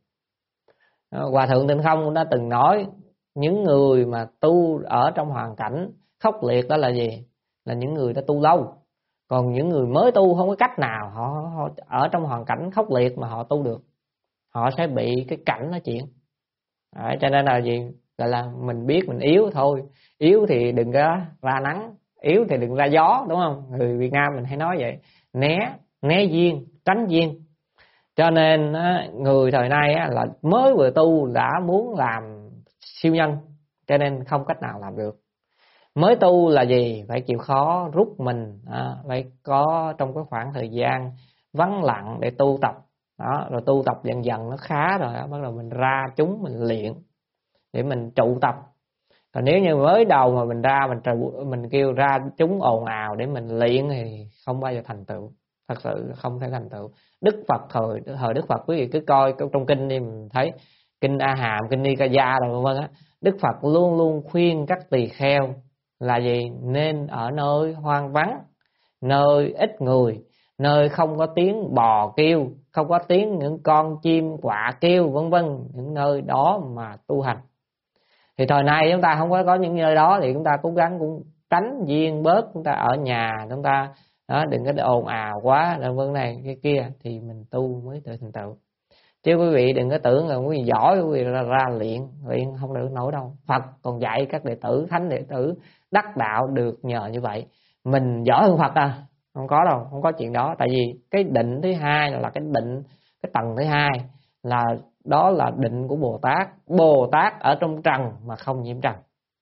Hòa thượng Tịnh Không cũng đã từng nói những người mà tu ở trong hoàn cảnh khốc liệt đó là gì? Là những người đã tu lâu. Còn những người mới tu không có cách nào họ, họ ở trong hoàn cảnh khốc liệt mà họ tu được, họ sẽ bị cái cảnh nó chuyển. Đấy, cho nên là gì? Gọi là mình biết mình yếu thôi. Yếu thì đừng có ra nắng, yếu thì đừng ra gió, đúng không? Người Việt Nam mình hay nói vậy. Né, né duyên, tránh duyên. Cho nên người thời nay là mới vừa tu đã muốn làm siêu nhân, cho nên không cách nào làm được. Mới tu là gì? Phải chịu khó rút mình, à, phải có trong cái khoảng thời gian vắng lặng để tu tập. Đó, rồi tu tập dần dần nó khá rồi, bắt đầu mình ra chúng mình luyện để mình trụ tập. Còn nếu như mới đầu mà mình ra mình trụ, mình kêu ra chúng ồn ào để mình luyện thì không bao giờ thành tựu, thật sự không thể thành tựu. Đức Phật thời thời Đức Phật, quý vị cứ coi trong kinh đi, mình thấy kinh A Hàm, kinh Nikaya rồi vân vân á, Đức Phật luôn luôn khuyên các tỳ kheo là gì? Nên ở nơi hoang vắng, nơi ít người, nơi không có tiếng bò kêu, không có tiếng những con chim quạ kêu vân vân, những nơi đó mà tu hành. Thì thời nay chúng ta không có có những nơi đó thì chúng ta cố gắng cũng tránh duyên bớt, chúng ta ở nhà chúng ta đó, đừng có ồn ào quá vân vân này cái kia thì mình tu mới tự thành tựu. Chứ quý vị đừng có tưởng là quý vị giỏi quý vị ra, ra luyện luyện không được nổi đâu. Phật còn dạy các đệ tử, thánh đệ tử đắc đạo được nhờ như vậy. Mình giỏi hơn Phật à? Không có đâu, không có chuyện đó. Tại vì cái định thứ hai là cái định, cái tầng thứ hai là đó là định của Bồ Tát. Bồ Tát ở trong trần mà không nhiễm trần.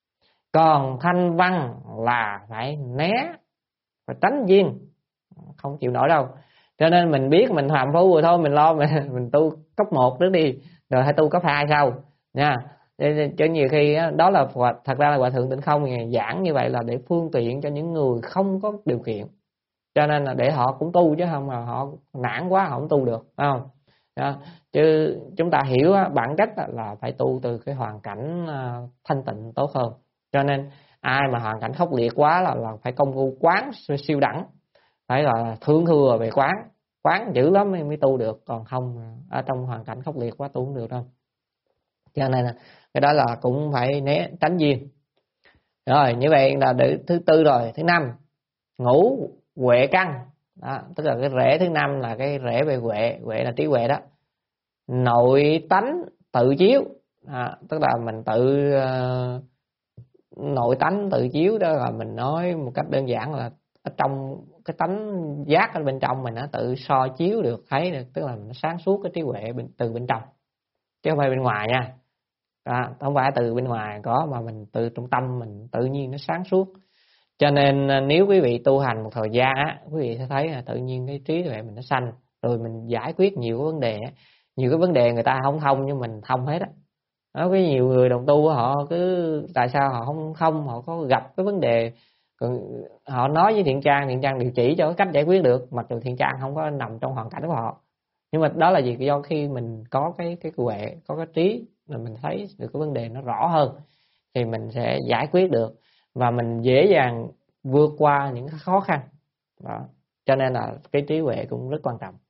Còn thanh văn là phải né, phải tránh duyên, không chịu nổi đâu. Cho nên mình biết mình phạm phu rồi thôi, mình lo mình, mình tu cấp một trước đi, rồi hãy tu cấp hai sau nha. Cho nhiều khi đó là thật ra là Hòa Thượng Tịnh Không giảng như vậy là để phương tiện cho những người không có điều kiện, cho nên là để họ cũng tu, chứ không mà họ nản quá họ không tu được, phải không? Đó. Chứ chúng ta hiểu bản chất là phải tu từ cái hoàn cảnh thanh tịnh tốt hơn. Cho nên ai mà hoàn cảnh khốc liệt quá là, là phải công phu quán siêu đẳng, phải là thương thừa về quán, quán dữ lắm mới, mới tu được. Còn không ở trong hoàn cảnh khốc liệt quá tu không được đâu. Cho nên là cái đó là cũng phải né tránh duyên. Rồi như vậy là để thứ tư rồi. Thứ năm, ngũ huệ căn. Đó, tức là cái rễ thứ năm là cái rễ về huệ, huệ là trí huệ đó. Nội tánh tự chiếu, à, tức là mình tự uh, nội tánh tự chiếu, đó là mình nói một cách đơn giản là ở trong cái tánh giác ở bên trong mình nó tự soi chiếu được, thấy được, tức là nó sáng suốt cái trí huệ bên, từ bên trong chứ không phải bên ngoài nha. À, không phải từ bên ngoài có, mà mình từ trong tâm mình tự nhiên nó sáng suốt. Cho nên nếu quý vị tu hành một thời gian á, quý vị sẽ thấy là tự nhiên cái trí tuệ mình nó sanh, rồi mình giải quyết nhiều cái vấn đề, nhiều cái vấn đề người ta không thông nhưng mình thông hết á. Đó, cái nhiều người đồng tu họ cứ tại sao họ không không họ có gặp cái vấn đề, còn họ nói với Thiện Trang, Thiện Trang điều chỉ cho cái cách giải quyết được, mặc dù Thiện Trang không có nằm trong hoàn cảnh của họ. Nhưng mà đó là gì? Do khi mình có cái cái huệ, có cái trí, là mình thấy được cái vấn đề nó rõ hơn thì mình sẽ giải quyết được và mình dễ dàng vượt qua những cái khó khăn đó. Cho nên là cái trí huệ cũng rất quan trọng.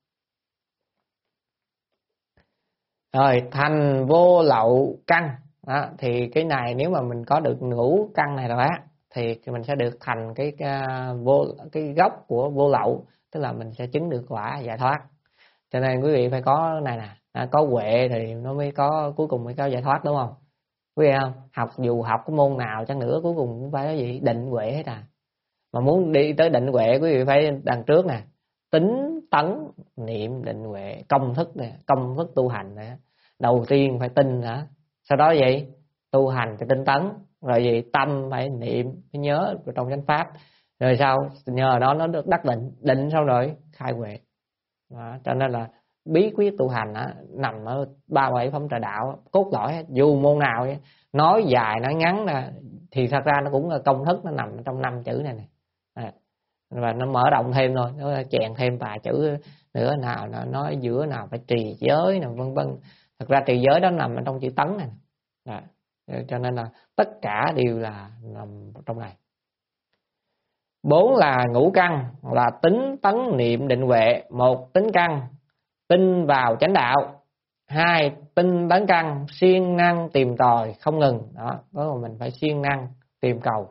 Rồi thành vô lậu căn đó, thì cái này nếu mà mình có được ngũ căn này rồi á thì mình sẽ được thành cái, cái vô cái gốc của vô lậu, tức là mình sẽ chứng được quả giải thoát. Cho nên quý vị phải có này nè, à, có huệ thì nó mới có, cuối cùng mới có giải thoát, đúng không? Quý vị không? Học dù học cái môn nào chăng nữa cuối cùng cũng phải có gì định huệ hết à. Mà muốn đi tới định huệ quý vị phải đằng trước nè, tính tấn niệm định huệ, công thức nè, công thức tu hành nè. Đầu tiên phải tin hả? Sau đó gì? Tu hành phải tinh tấn, rồi gì? Tâm phải niệm, phải nhớ trong chánh pháp. Rồi sau nhờ đó nó được đắc định, định xong rồi khai huệ. Đó, cho nên là bí quyết tu hành á, nằm ở ba bảy phẩm trà đạo, cốt lõi dù môn nào ấy, nói dài nói ngắn là, thì thật ra nó cũng là công thức, nó nằm trong năm chữ này này. À, và nó mở rộng thêm thôi, nó chèn thêm vài chữ nữa, nào nó nói giữa nào phải trì giới nào vân vân. Thật ra trì giới đó nằm ở trong chữ tấn này. À, cho nên là tất cả đều là nằm trong này. Bốn là ngũ căn, là tính tấn niệm định huệ. Một, tính căn tin vào chánh đạo. Hai, tinh tấn căn siêng năng tìm tòi không ngừng. Đó, đó là mình phải siêng năng tìm cầu.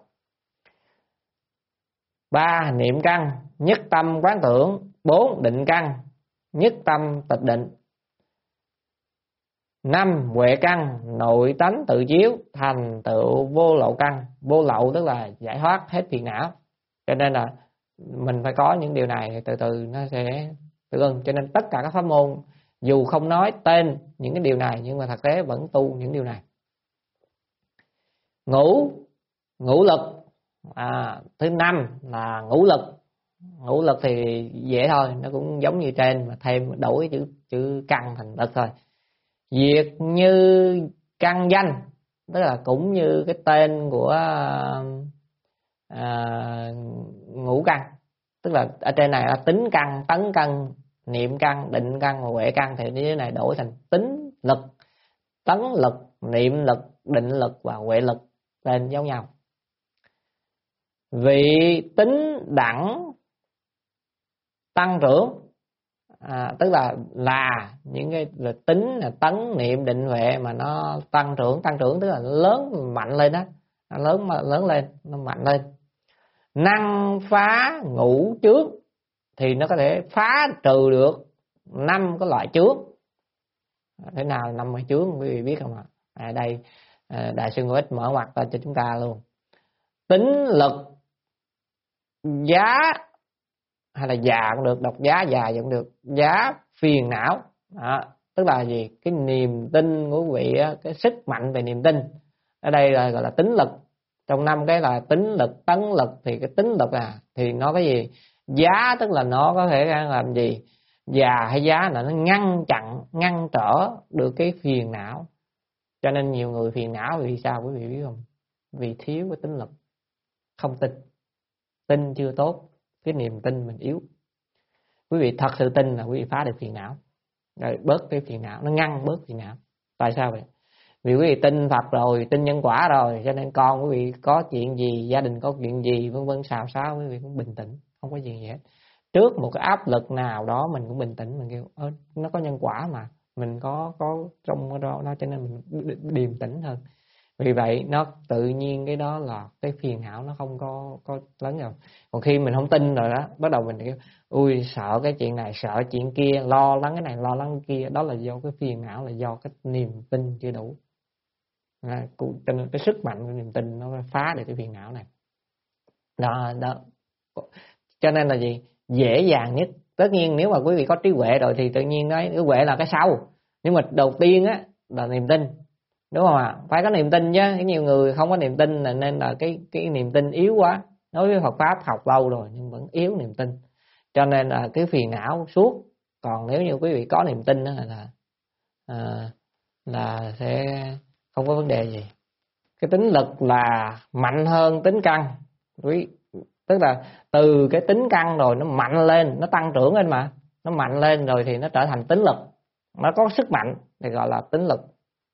Ba, niệm căn nhất tâm quán tưởng. Bốn, định căn nhất tâm tịch định. Năm, huệ căn nội tánh tự chiếu thành tựu vô lậu căn. Vô lậu tức là giải thoát hết phiền não. Cho nên là mình phải có những điều này, từ từ nó sẽ tự ưng. Cho nên tất cả các pháp môn dù không nói tên những cái điều này, nhưng mà thực tế vẫn tu những điều này. Ngũ, ngũ lực. À, thứ năm là ngũ lực. Ngũ lực thì dễ thôi, nó cũng giống như trên mà thêm đổi chữ chữ căn thành lực thôi. Diệt như căn danh, tức là cũng như cái tên của à, ngũ căn, tức là ở trên này là tính căn, tấn căn, niệm căn, định căn và huệ căn, thì như thế này đổi thành tính lực, tấn lực, niệm lực, định lực và huệ lực, tên giống nhau. Vị tính đẳng tăng trưởng, à, tức là là những cái là tính là tấn niệm định huệ mà nó tăng trưởng, tăng trưởng tức là lớn mạnh lên đó, lớn lớn lên, nó mạnh lên. Năng phá ngũ chướng, thì nó có thể phá trừ được năm cái loại chướng. Thế nào là năm loại chướng quý vị biết không ạ? À, đây à, Đại sư Ngũ Ích mở mặt ra cho chúng ta luôn. Tính lực giá, hay là già cũng được, đọc giá già cũng được, giá phiền não. Đó, tức là gì? Cái niềm tin của quý vị, cái sức mạnh về niềm tin. Ở đây là gọi là tính lực. Trong năm cái là tính lực, tấn lực, thì cái tính lực à thì nó cái gì? Giá tức là nó có thể làm gì? Già hay giá là nó ngăn chặn, ngăn trở được cái phiền não. Cho nên nhiều người phiền não vì sao quý vị biết không? Vì thiếu cái tính lực, không tin, tin chưa tốt, cái niềm tin mình yếu. Quý vị thật sự tin là quý vị phá được phiền não, rồi bớt cái phiền não, nó ngăn bớt phiền não. Tại sao vậy? Vì quý vị tin Phật rồi, tin nhân quả rồi, cho nên con quý vị có chuyện gì, gia đình có chuyện gì vân vân xào xáo, quý vị cũng bình tĩnh, không có gì hết. Trước một cái áp lực nào đó mình cũng bình tĩnh, mình kêu ơ nó có nhân quả mà, mình có có trong đó, đó cho nên mình điềm tĩnh hơn. Vì vậy nó tự nhiên cái đó là cái phiền não nó không có có lớn rồi. Còn khi mình không tin rồi đó, bắt đầu mình kêu ui sợ cái chuyện này, sợ chuyện kia, lo lắng cái này, lo lắng cái kia, đó là do cái phiền não, là do cái niềm tin chưa đủ. À, cho nên cái sức mạnh của niềm tin nó phá được cái phiền não này. Đó, đó. Cho nên là gì? Dễ dàng nhất. Tất nhiên nếu mà quý vị có trí huệ rồi thì tự nhiên nói cái huệ là cái sau. Nhưng mà đầu tiên á là niềm tin. Đúng không ạ? Phải có niềm tin chứ. Nhiều người không có niềm tin nên là cái cái niềm tin yếu quá. Nói với Phật pháp học lâu rồi nhưng vẫn yếu niềm tin. Cho nên là cái phiền não suốt. Còn nếu như quý vị có niềm tin đó là à, là sẽ không có vấn đề gì. Cái tính lực là mạnh hơn tính căn. Quý tức là từ cái tính căn rồi nó mạnh lên, nó tăng trưởng lên mà, nó mạnh lên rồi thì nó trở thành tính lực, nó có sức mạnh thì gọi là tính lực.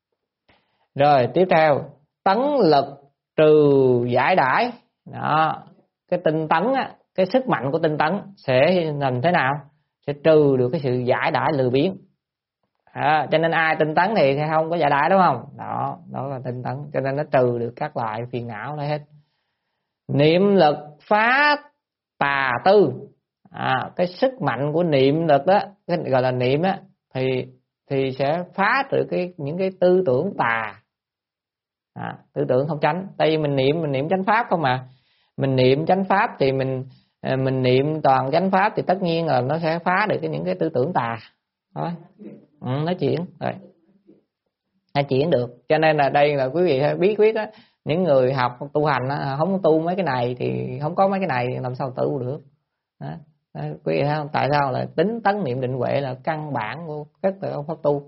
Rồi tiếp theo tấn lực trừ giải đãi. Đó, cái tinh tấn á, cái sức mạnh của tinh tấn sẽ làm thế nào? Sẽ trừ được cái sự giải đãi lười biếng. À, cho nên ai tinh tấn thì không có giải đãi, đúng không? Đó, đó là tinh tấn, cho nên nó trừ được các loại phiền não đấy hết. Niệm lực phá tà tư. À, cái sức mạnh của niệm lực đó, cái gọi là niệm á, thì thì sẽ phá được cái những cái tư tưởng tà, à, tư tưởng không chánh. Tại vì mình niệm mình niệm chánh pháp không mà, mình niệm chánh pháp thì mình mình niệm toàn chánh pháp thì tất nhiên là nó sẽ phá được cái những cái tư tưởng tà. Thôi, ừ, nói chuyện rồi, nói chuyện được. Cho nên là đây là quý vị phải biết biết á, những người học tu hành á, không tu mấy cái này thì không có mấy cái này làm sao tu được. Đó. Đó, quý vị thấy không? Tại sao là tính tấn niệm định huệ là căn bản của các pháp tu.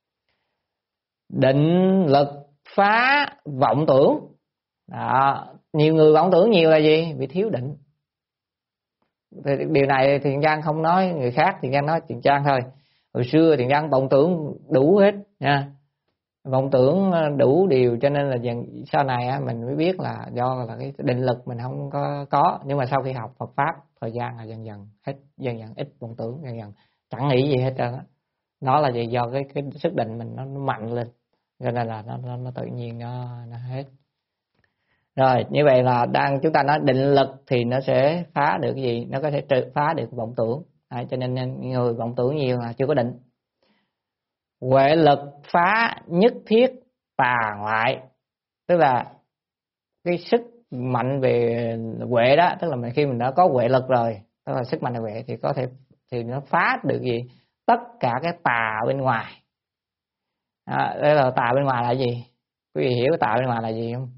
Định lực phá vọng tưởng. Đó. Nhiều người vọng tưởng nhiều là gì? Vì thiếu định. Thì điều này Thiện Trang không nói người khác, Thiện Trang nói Thiện Trang thôi. Hồi xưa Thiện Trang vọng tưởng đủ hết nha. Vọng tưởng đủ điều cho nên là dần sau này á, mình mới biết là do là cái định lực mình không có có. Nhưng mà sau khi học Phật pháp thời gian là dần dần hết, dần dần ít vọng tưởng, dần dần chẳng nghĩ gì hết trơn á. Nó là vì do cái cái sức định mình nó, nó mạnh lên, cho nên là nó nó, nó tự nhiên nó nó hết. Rồi như vậy là đang chúng ta nói định lực thì nó sẽ phá được cái gì? Nó có thể trừ phá được vọng tưởng. À, cho nên người vọng tưởng nhiều là chưa có định. Huệ lực phá nhất thiết tà ngoại, tức là cái sức mạnh về huệ đó, tức là mình khi mình đã có huệ lực rồi, tức là sức mạnh về huệ thì có thể thì nó phá được gì? Tất cả cái tà bên ngoài. À, đây là tà bên ngoài là gì? Quý vị hiểu tà bên ngoài là gì không?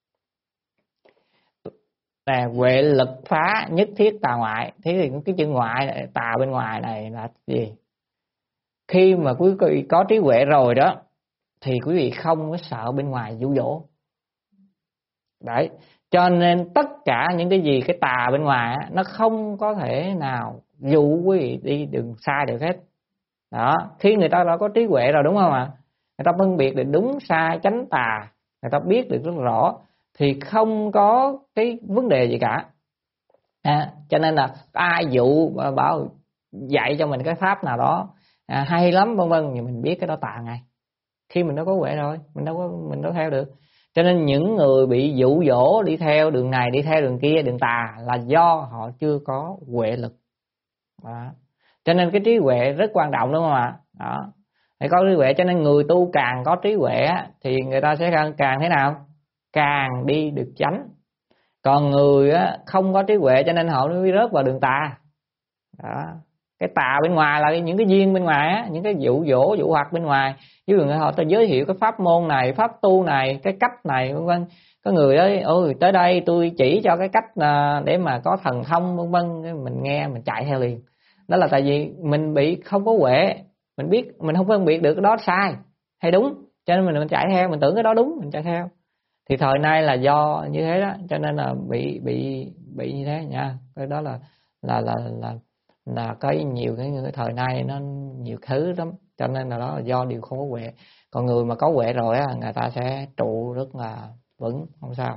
Là huệ lực phá nhất thiết tà ngoại. Thế thì cái chữ ngoại này, tà bên ngoài này là gì? Khi mà quý vị có trí huệ rồi đó thì quý vị không có sợ bên ngoài dụ dỗ. Đấy, cho nên tất cả những cái gì cái tà bên ngoài á, nó không có thể nào dụ quý vị đi đường sai được hết. Đó, khi người ta đã có trí huệ rồi đúng không ạ? Người ta phân biệt được đúng sai chánh tà, người ta biết được rất rõ thì không có cái vấn đề gì cả. À, cho nên là ai dụ bảo dạy cho mình cái pháp nào đó à, hay lắm vân vân thì mình biết cái đó tà ngay. Khi mình đã có huệ rồi, mình đâu có mình đâu theo được. Cho nên những người bị dụ dỗ đi theo đường này, đi theo đường kia, đường tà là do họ chưa có huệ lực. Đó. Cho nên cái trí huệ rất quan trọng đúng không ạ? Đó. Phải có trí huệ, cho nên người tu càng có trí huệ thì người ta sẽ càng, càng thế nào? Càng đi được chánh. Còn người á, không có trí huệ cho nên họ mới rớt vào đường tà. Đó. Cái tà bên ngoài là những cái duyên bên ngoài á, những cái dụ dỗ dụ hoặc bên ngoài. Ví dụ họ ta giới thiệu cái pháp môn này, pháp tu này, cái cách này vân vân. Có người ấy, ôi tới đây tôi chỉ cho cái cách để mà có thần thông vân vân, mình nghe mình chạy theo liền. Đó là tại vì mình bị không có huệ, mình biết mình không phân biệt được cái đó sai hay đúng, cho nên mình mình chạy theo, mình tưởng cái đó đúng mình chạy theo. Thì thời nay là do như thế đó, cho nên là bị bị bị như thế nha. Cái đó là là là là là cái nhiều cái, cái thời nay nó nhiều thứ lắm, cho nên là đó là do điều không có huệ. Còn người mà có huệ rồi á, người ta sẽ trụ rất là vững, không sao.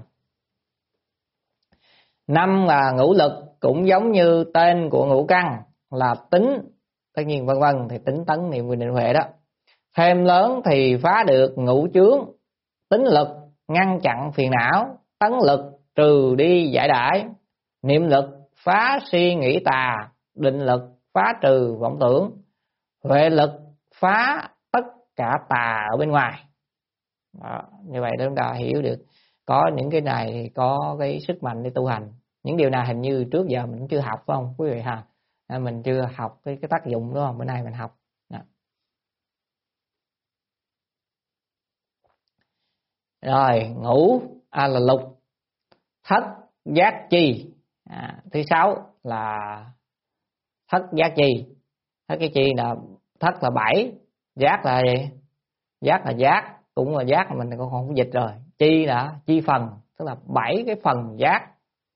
Năm là ngũ lực, cũng giống như tên của ngũ căn là tính, tất nhiên vân vân, thì tính tấn niệm quyền định huệ đó. Thêm lớn thì phá được ngũ chướng, tính lực ngăn chặn phiền não, tấn lực trừ đi giải đãi, niệm lực phá suy nghĩ tà, định lực phá trừ vọng tưởng, huệ lực phá tất cả tà ở bên ngoài. Đó, như vậy chúng ta hiểu được có những cái này thì có cái sức mạnh để tu hành. Những điều này hình như trước giờ mình cũng chưa học phải không quý vị ha? À, mình chưa học cái cái tác dụng đúng không? Bữa nay mình học. Đó. Rồi ngũ à, là lục, thất giác chi. À, thứ sáu là thất giác chi. Thất cái chi là thất là bảy, giác là gì? Giác là giác, cũng là giác mà mình còn không dịch rồi. Chi là chi phần, tức là bảy cái phần giác.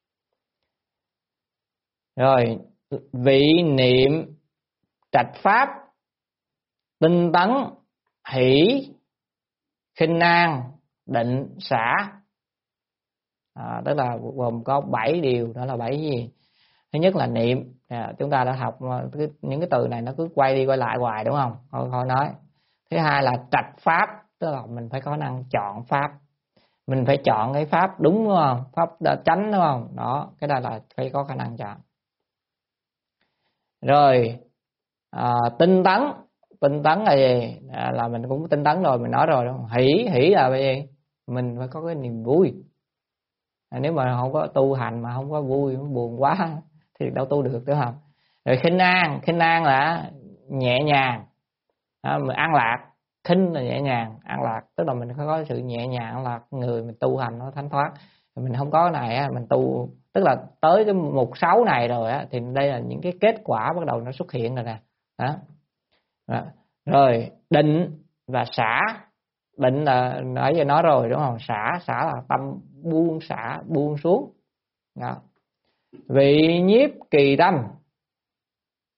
Rồi vị niệm trạch pháp, tinh tấn, hỷ, khinh an, định, xả. À, tức là gồm có bảy điều, đó là bảy gì? Thứ nhất là niệm. À, chúng ta đã học những cái từ này nó cứ quay đi quay lại hoài đúng không? Thôi, thôi nói. Thứ hai là trạch pháp, tức là mình phải có năng chọn pháp, mình phải chọn cái pháp đúng đúng không? Pháp chánh đúng không? Đó, cái đó là phải có khả năng chọn. Rồi à, tinh tấn, tinh tấn là gì? À, là mình cũng tinh tấn rồi, mình nói rồi đúng không? Hỷ, hỷ là gì? Mình phải có cái niềm vui. À, nếu mà không có tu hành mà không có vui, buồn quá thì đâu tu được đúng không? Rồi khinh an, khinh an là nhẹ nhàng, à, mình an lạc. Khinh là nhẹ nhàng, an lạc tức là mình phải có sự nhẹ nhàng an lạc, người mình tu hành nó thánh thoát. Mình không có cái này mình tu, tức là tới cái mục sáu này rồi á, thì đây là những cái kết quả bắt đầu nó xuất hiện rồi nè. Đó. Rồi định và xả. Định là nãy giờ nói rồi đúng không? Xả, xả là tâm buông xả, buông xuống. Đó. Vị nhiếp kỳ tâm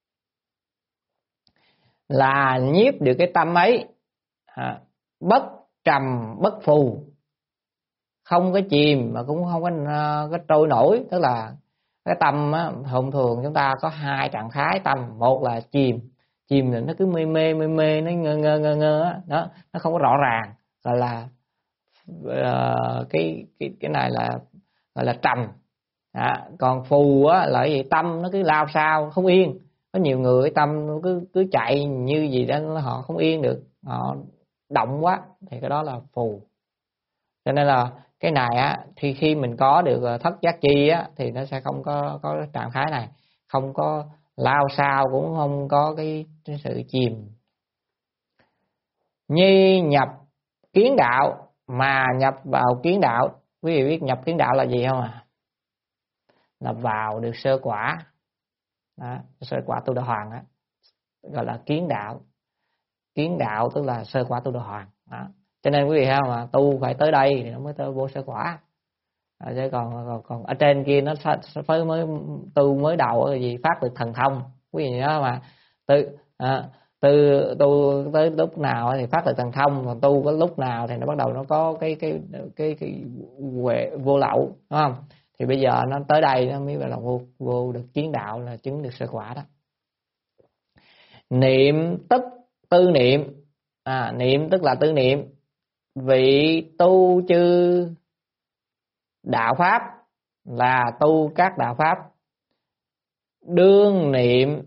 là nhiếp được cái tâm ấy, à, bất trầm bất phù, không có chìm mà cũng không có có trôi nổi. Tức là cái tâm á, thông thường chúng ta có hai trạng thái tâm. Một là chìm, chìm là nó cứ mê mê mê mê, nó ngơ ngơ ngơ ngơ á, đó, nó không có rõ ràng, gọi là uh, cái cái cái này là gọi là trầm. À, còn phù á là gì? Tâm nó cứ lao sao không yên. Có nhiều người tâm nó cứ cứ chạy như gì đó, họ không yên được, họ động quá thì cái đó là phù. Cho nên là cái này á, thì khi mình có được thất giác chi á thì nó sẽ không có có cái trạng thái này, không có lao sao, cũng không có cái, cái sự chìm. Nhi nhập kiến đạo, mà nhập vào kiến đạo, quý vị biết nhập kiến đạo là gì không à? Nhập vào được sơ quả. Đó, sơ quả tu đà hoàng á, gọi là kiến đạo. Kiến đạo tức là sơ quả tu đà hoàng. Đó. Cho nên quý vị thấy mà tu phải tới đây thì nó mới tới vô sơ quả. À, chứ còn, còn còn ở trên kia nó phải mới tu mới đầu là gì? Phát được thần thông. Quý vị nhớ mà từ à, từ tu tới lúc nào thì phát được thần thông, còn tu có lúc nào thì nó bắt đầu nó có cái cái cái cái huệ vô lậu, đúng không? Thì bây giờ nó tới đây nó mới gọi là vô vô được kiến đạo, là chứng được sơ quả đó. Niệm tức tư niệm. À, niệm tức là tư niệm. Vị tu chư đạo pháp là tu các đạo pháp, đương niệm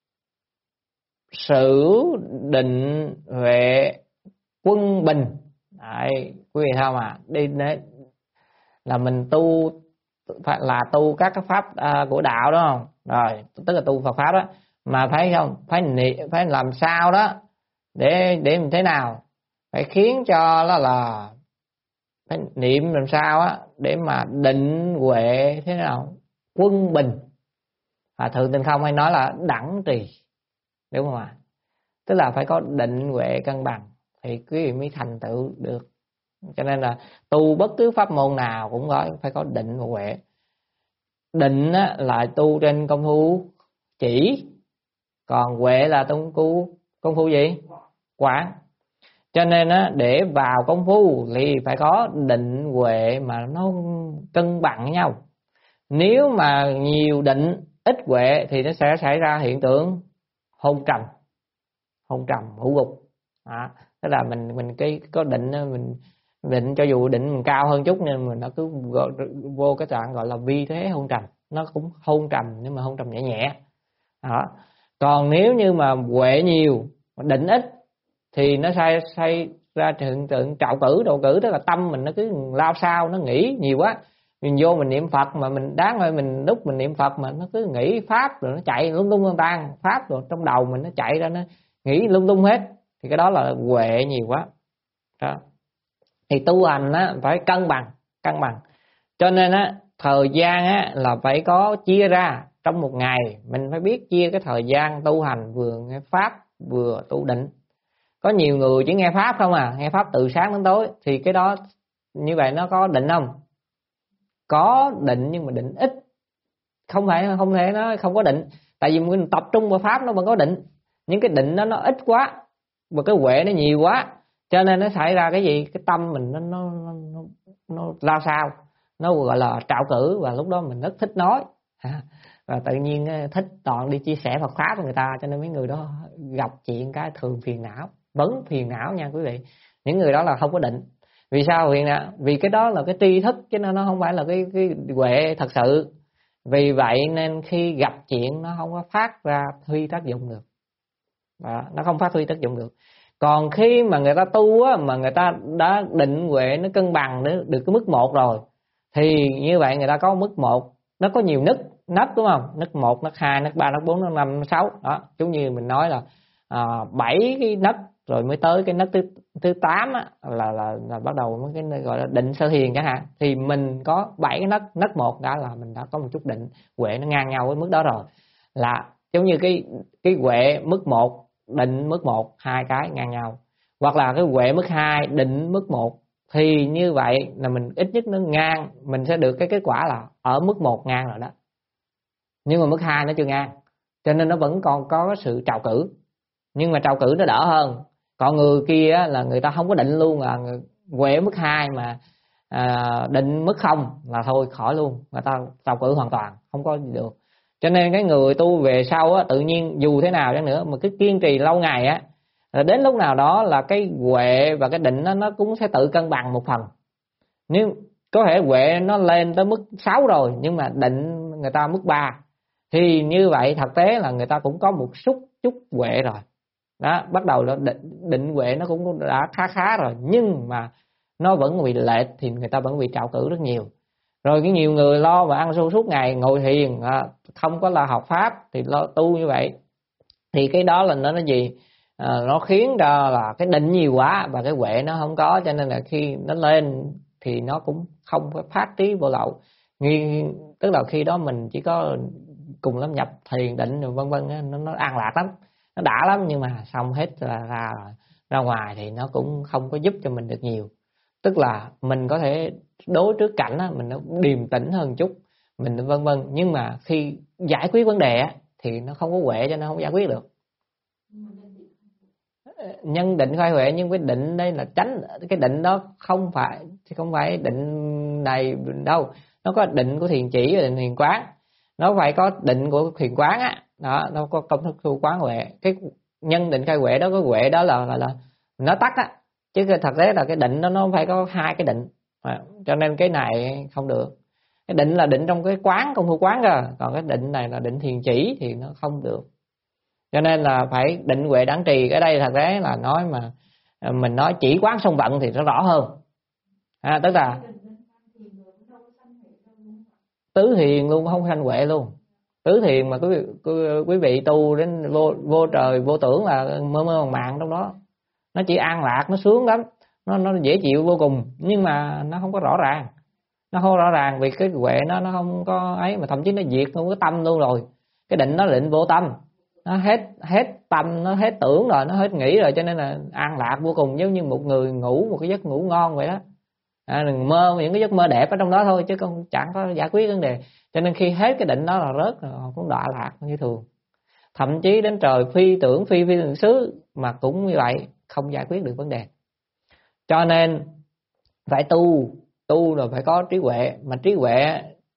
sử định huệ quân bình. Đấy, quý vị thấy mà đi đấy là mình tu phải là tu các cái pháp à, của đạo đó không? Rồi, tức là tu Phật pháp đó, mà phải không? Phải niệm, phải làm sao đó để để mình thế nào? Phải khiến cho nó là phải niệm làm sao á để mà định huệ thế nào? Quân bình. À, Thượng Tịnh Không hay nói là đẳng trì, đúng không ạ? Tức là phải có định huệ cân bằng thì quý vị mới thành tựu được. Cho nên là tu bất cứ pháp môn nào cũng có phải có định và huệ. Định á, là tu trên công phu chỉ, còn huệ là công phu công phu gì? Quán. Cho nên á, để vào công phu thì phải có định huệ mà nó cân bằng với nhau. Nếu mà nhiều định ít huệ thì nó sẽ xảy ra hiện tượng hôn trầm, hôn trầm hữu gục. À, tức là mình mình cái có định mình định cho dù định mình cao hơn chút nên mình nó cứ vô cái trạng gọi là vi thế hôn trầm, nó cũng hôn trầm nhưng mà hôn trầm nhẹ nhẹ. Đó. Còn nếu như mà huệ nhiều định ít thì nó sai sai ra hiện tượng trạo cử. Trạo cử tức là tâm mình nó cứ lao sao, nó nghĩ nhiều quá. Mình vô mình niệm Phật mà mình đáng thôi, mình lúc mình niệm Phật mà nó cứ nghĩ pháp rồi nó chạy lung tung lung tan, pháp rồi trong đầu mình nó chạy ra, nó nghĩ lung tung hết, thì cái đó là huệ nhiều quá. Đó. Thì tu hành á phải cân bằng, cân bằng. Cho nên á thời gian á là phải có chia ra trong một ngày, mình phải biết chia cái thời gian tu hành, vừa nghe pháp vừa tu định. Có nhiều người chỉ nghe pháp không à, nghe pháp từ sáng đến tối, thì cái đó như vậy nó có định không? Có định nhưng mà định ít. Không phải không thể nó không có định, tại vì mình tập trung vào pháp nó vẫn có định, những cái định đó nó ít quá và cái huệ nó nhiều quá, cho nên nó xảy ra cái gì? Cái tâm mình nó nó nó, nó lao sao, nó gọi là trạo cử, và lúc đó mình rất thích nói và tự nhiên thích toàn đi chia sẻ Phật pháp với người ta, cho nên mấy người đó gặp chuyện cái thường phiền não, vấn phiền não nha quý vị. Những người đó là không có định. Vì sao phiền não? Vì cái đó là cái tri thức chứ nó không phải là cái cái huệ thật sự. Vì vậy nên khi gặp chuyện nó không có phát ra huy tác dụng được. Đó, nó không phát huy tác dụng được. Còn khi mà người ta tu á, mà người ta đã định huệ nó cân bằng được, được cái mức một rồi, thì như vậy người ta có mức một, nó có nhiều nấc nấc đúng không? Nấc một, nấc hai, nấc ba, nấc bốn, nấc năm, nấc sáu. Đó, giống như mình nói là à, bảy cái nấc rồi mới tới cái nấc thứ thứ tám á, là, là là bắt đầu mấy cái gọi là định sơ thiền chẳng hạn. Thì mình có bảy cái nấc, nấc một đã là mình đã có một chút định huệ nó ngang nhau với mức đó rồi. Là giống như cái cái huệ mức một, định mức một, hai cái ngang nhau. Hoặc là cái huệ mức hai, định mức một, thì như vậy là mình ít nhất nó ngang, mình sẽ được cái kết quả là ở mức một ngang rồi đó. Nhưng mà mức hai nó chưa ngang, cho nên nó vẫn còn có sự trào cử. Nhưng mà trào cử nó đỡ hơn. Còn người kia á, là người ta không có định luôn, là huệ mức hai mà à, định mức không là thôi khỏi luôn, người ta trào cử hoàn toàn không có gì được. Cho nên cái người tu về sau á, tự nhiên dù thế nào chăng nữa mà cứ kiên trì lâu ngày á, đến lúc nào đó là cái huệ và cái định đó, nó cũng sẽ tự cân bằng một phần. Nếu có thể huệ nó lên tới mức sáu rồi nhưng mà định người ta mức ba, thì như vậy thực tế là người ta cũng có một chút chút huệ rồi đó, bắt đầu là định, định huệ nó cũng đã khá khá rồi, nhưng mà nó vẫn bị lệch thì người ta vẫn bị trạo cử rất nhiều. Rồi cái nhiều người lo mà ăn suốt suốt ngày ngồi thiền à, không có là học pháp thì lo tu như vậy, thì cái đó là nó nó gì à, nó khiến cho là cái định nhiều quá và cái huệ nó không có, cho nên là khi nó lên thì nó cũng không có phát trí vô lậu. Nghi, tức là khi đó mình chỉ có cùng lắm nhập thiền định rồi vân vân, nó, nó an lạc lắm, nó đã lắm, nhưng mà xong hết là ra rồi ra ngoài thì nó cũng không có giúp cho mình được nhiều. Tức là mình có thể đối trước cảnh á, mình nó điềm tĩnh hơn chút, mình vân vân, nhưng mà khi giải quyết vấn đề á, thì nó không có huệ cho nên không giải quyết được. Nhân định khai huệ, nhưng cái định đây là tránh, cái định đó không phải không phải định này đâu, nó có định của thiền chỉ và định thiền quán, nó phải có định của thiền quán á, đó nó có công thức thu quán huệ. Cái nhân định khai huệ đó, cái huệ đó là là, là nó tắt á, chứ thật tế là cái định đó nó phải có hai cái định à, cho nên cái này không được. Cái định là định trong cái quán, công phu quán cơ, còn cái định này là định thiền chỉ thì nó không được. Cho nên là phải định huệ đẳng trì. Ở đây thật tế là nói mà mình nói chỉ quán song vận thì nó rõ hơn à, tức là tứ thiền luôn không sanh huệ luôn. Tứ thiền mà quý vị, quý vị tu đến vô, vô trời vô tưởng là mơ mơ màng màng trong đó, nó chỉ an lạc, nó sướng lắm, nó nó dễ chịu vô cùng, nhưng mà nó không có rõ ràng, nó không rõ ràng vì cái huệ nó nó không có ấy, mà thậm chí nó diệt không có tâm luôn rồi. Cái định nó định vô tâm, nó hết hết tâm, nó hết tưởng rồi, nó hết nghĩ rồi, cho nên là an lạc vô cùng, giống như một người ngủ một cái giấc ngủ ngon vậy đó à, đừng mơ những cái giấc mơ đẹp ở trong đó thôi chứ không chẳng có giải quyết vấn đề. Cho nên khi hết cái định đó là rớt rồi, cũng đọa lạc như thường. Thậm chí đến trời phi tưởng phi phi tưởng xứ mà cũng như vậy, không giải quyết được vấn đề. Cho nên phải tu, tu rồi phải có trí huệ, mà trí huệ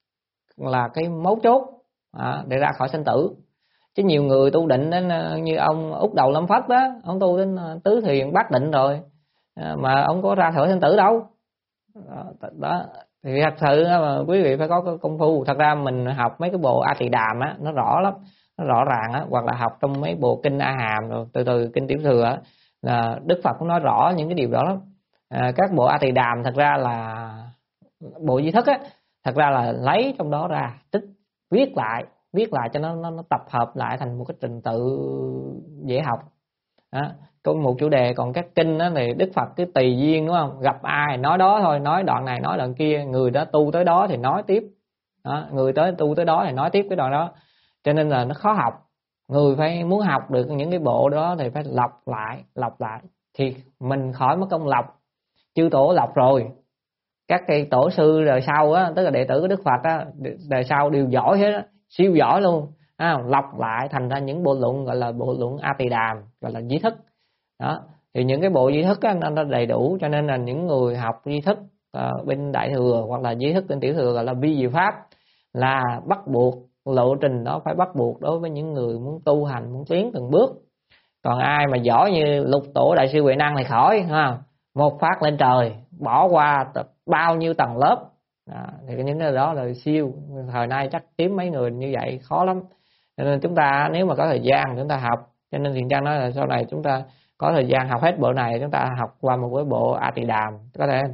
là cái mấu chốt à, để ra khỏi sanh tử. Chứ nhiều người tu định đến như ông Úc Đầu Lâm Phất đó, ông tu đến tứ thiền bát định rồi mà ông có ra khỏi sanh tử đâu. Đó, đó. Thì thật sự mà quý vị phải có công phu. Thật ra mình học mấy cái bộ A Tỳ Đàm á, nó rõ lắm, nó rõ ràng á, hoặc là học trong mấy bộ kinh A Hàm rồi từ từ kinh Tiểu Thừa á, là Đức Phật cũng nói rõ những cái điều đó lắm. À, các bộ A Tỳ Đàm thật ra là bộ Di Thức á, thật ra là lấy trong đó ra tích viết lại, viết lại cho nó nó, nó tập hợp lại thành một cái trình tự dễ học. Đó, có một chủ đề. Còn các kinh đó thì Đức Phật cứ tùy duyên, đúng không, gặp ai nói đó thôi, nói đoạn này nói đoạn kia, người đó tu tới đó thì nói tiếp đó, người tới tu tới đó thì nói tiếp cái đoạn đó, cho nên là nó khó học. Người phải muốn học được những cái bộ đó thì phải lọc lại, lọc lại thì mình khỏi mất công lọc. Chư tổ lọc rồi, các cái tổ sư đời sau á, tức là đệ tử của Đức Phật á, đời sau đều giỏi hết á, siêu giỏi luôn à, lọc lại thành ra những bộ luận gọi là bộ luận A Tỳ Đàm, gọi là Di Thức đó. Thì những cái bộ Di Thức á, nó đầy đủ, cho nên là những người học Di Thức uh, bên Đại Thừa hoặc là Di Thức bên Tiểu Thừa gọi là vi diệu pháp, là bắt buộc lộ trình đó phải bắt buộc đối với những người muốn tu hành, muốn tiến từng bước. Còn ai mà giỏi như Lục Tổ Đại sư Huệ Năng thì khỏi ha, một phát lên trời, bỏ qua bao nhiêu tầng lớp à, thì những cái đó là siêu. Thời nay chắc kiếm mấy người như vậy khó lắm. Cho nên chúng ta nếu mà có thời gian chúng ta học. Cho nên Thiện Trang nói là sau này chúng ta có thời gian học hết bộ này, chúng ta học qua một cái bộ A Tỳ Đàm. Có thể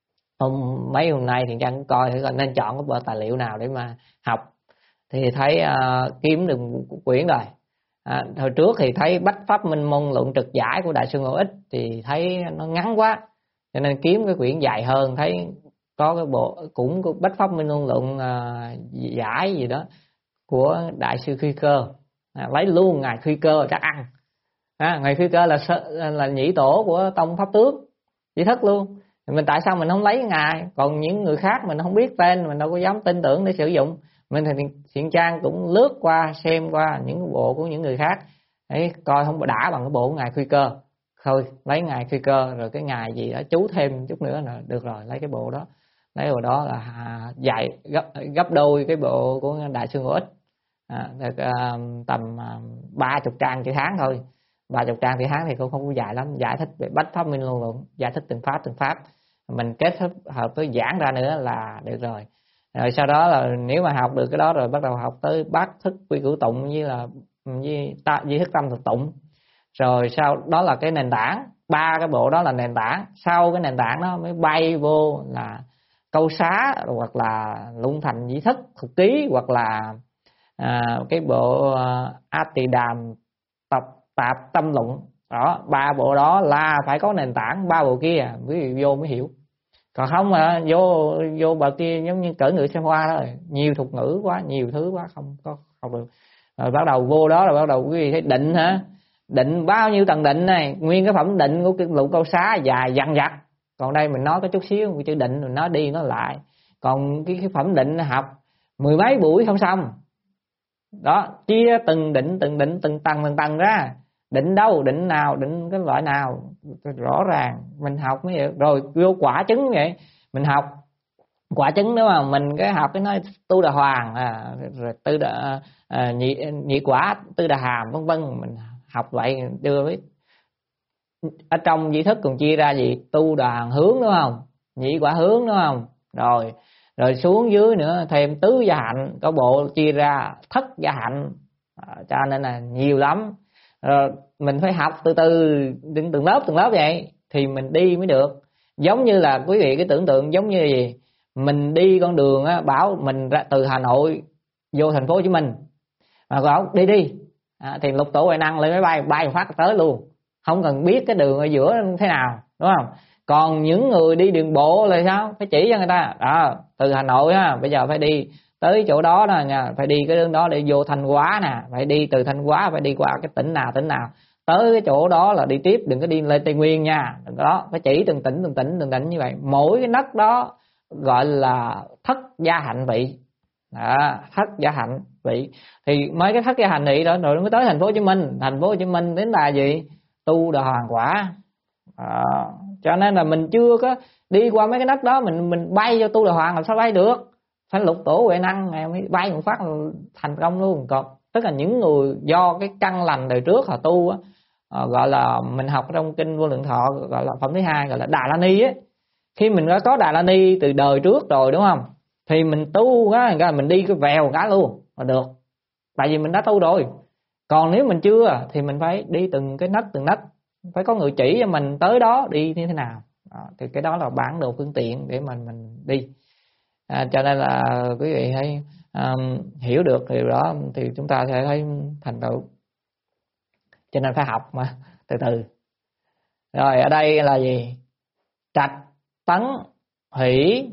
hôm mấy hôm nay Thiện Trang cũng coi thử nên chọn cái bộ tài liệu nào để mà học. Thì thấy uh, kiếm được một quyển rồi. À, hồi trước thì thấy Bách Pháp Minh Môn Luận Trực Giải của Đại sư Ngộ Ích thì thấy nó ngắn quá, cho nên kiếm cái quyển dài hơn. Thấy có cái bộ cũng của Bách Pháp Minh Môn Luận uh, Giải gì đó của Đại sư Khuy Cơ, à, lấy luôn ngài Khuy Cơ chắc ăn. À, ngài Khuy Cơ là là nhị tổ của tông Pháp Tướng Di Thức luôn. Mình tại sao mình không lấy ngài? Còn những người khác mình không biết tên, mình đâu có dám tin tưởng để sử dụng. Mình thì Thiện Trang cũng lướt qua xem qua những bộ của những người khác, đấy, coi không đã bằng cái bộ của ngài Khuy Cơ. thôi lấy ngày phi cơ, rồi cái ngày gì đó chú thêm chút nữa là được rồi, lấy cái bộ đó. Lấy bộ đó là dạy gấp gấp đôi cái bộ của Đại sư Ngũ Ích, à, được, à, tầm ba chục trang chữ Hán thôi. Ba chục trang chữ Hán thì cũng không có dài lắm, giải thích về bách pháp minh luận, giải thích từng pháp từng pháp, mình kết hợp, hợp với giảng ra nữa là được rồi. Rồi sau đó là nếu mà học được cái đó rồi bắt đầu học tới bát thức quy cửu tụng với là với ta với thức tâm thực tụng. Rồi sau đó là cái nền tảng, ba cái bộ đó là nền tảng. Sau cái nền tảng đó mới bay vô là câu xá, hoặc là luận thành nhĩ thức thuộc ký, hoặc là à, cái bộ uh, A Tỳ Đàm tập tạp tâm luận. Đó, ba bộ đó là phải có nền tảng, ba bộ kia quý vị vô mới hiểu. Còn không mà vô vô bậc kia giống như cỡ ngữ xem hoa đó, nhiều thuật ngữ quá, nhiều thứ quá, không có học được. Rồi bắt đầu vô đó là bắt đầu quý vị thấy định hả? Định bao nhiêu tầng định này, nguyên cái phẩm định của cái luận câu xá dài dằng dặc. Còn đây mình nói có chút xíu chữ định mình nói đi nói lại. Còn cái, cái phẩm định học mười mấy buổi không xong. Đó, chia từng định từng định từng tầng từng tầng ra. Định đâu, định nào, định cái loại nào rõ ràng mình học mới được. Rồi vô quả chứng vậy, mình học quả chứng đúng không? Mình cái học cái nói tu đà hoàng, à, rồi tư đà à, nhị nhị quả, tư đà hàm vân vân, mình học vậy đưa với. Ở trong di thức còn chia ra gì? Tu đà hướng đúng không? Nhị quả hướng đúng không? Rồi rồi xuống dưới nữa thêm tứ gia hạnh, có bộ chia ra thất gia hạnh, à, cho nên là nhiều lắm. Rồi mình phải học từ từ từng, từng lớp từng lớp vậy thì mình đi mới được. Giống như là quý vị cái tưởng tượng giống như gì? Mình đi con đường á, bảo mình ra từ Hà Nội vô thành phố Hồ Chí Minh, mà bảo đi đi, à, thì Lục Tổ Huệ Năng lên máy bay bay một phát tới luôn, không cần biết cái đường ở giữa thế nào, đúng không? Còn những người đi đường bộ là sao? Phải chỉ cho người ta, đó, từ Hà Nội á, bây giờ phải đi tới chỗ đó đó nha, phải đi cái đường đó để vô Thanh Hóa nè, phải đi từ Thanh Hóa phải đi qua cái tỉnh nào tỉnh nào, tới cái chỗ đó là đi tiếp, đừng có đi lên Tây Nguyên nha, đừng có đó, phải chỉ từng tỉnh từng tỉnh từng tỉnh như vậy. Mỗi cái nấc đó gọi là thất gia hạnh vị, đó, thất gia hạnh vị. Thì mấy cái thất gia hạnh vị đó rồi mới tới thành phố Hồ Chí Minh. Thành phố Hồ Chí Minh đến là gì? Tu đà hoàng quả. À, cho nên là mình chưa có đi qua mấy cái nấc đó, mình mình bay vô tu đà hoàng làm sao bay được? Phải Lục Tổ Huệ Năng ngày mới bay một phát thành công luôn. Còn tức là những người do cái căn lành đời trước họ tu á, à, gọi là mình học trong kinh Vô Lượng Thọ gọi là phẩm thứ hai gọi là Đà La Ni á. Khi mình đã có Đà La Ni từ đời trước rồi đúng không? Thì mình tu á, mình đi cái vèo cả luôn là được. Tại vì mình đã tu rồi. Còn nếu mình chưa thì mình phải đi từng cái nấc từng nấc, phải có người chỉ cho mình tới đó đi như thế nào. Đó, thì cái đó là bản đồ phương tiện để mình mình đi. À, cho nên là quý vị hãy um, hiểu được điều đó thì chúng ta sẽ thấy thành tựu. Cho nên phải học mà từ từ. Rồi ở đây là gì? Trạch, tấn, hỷ,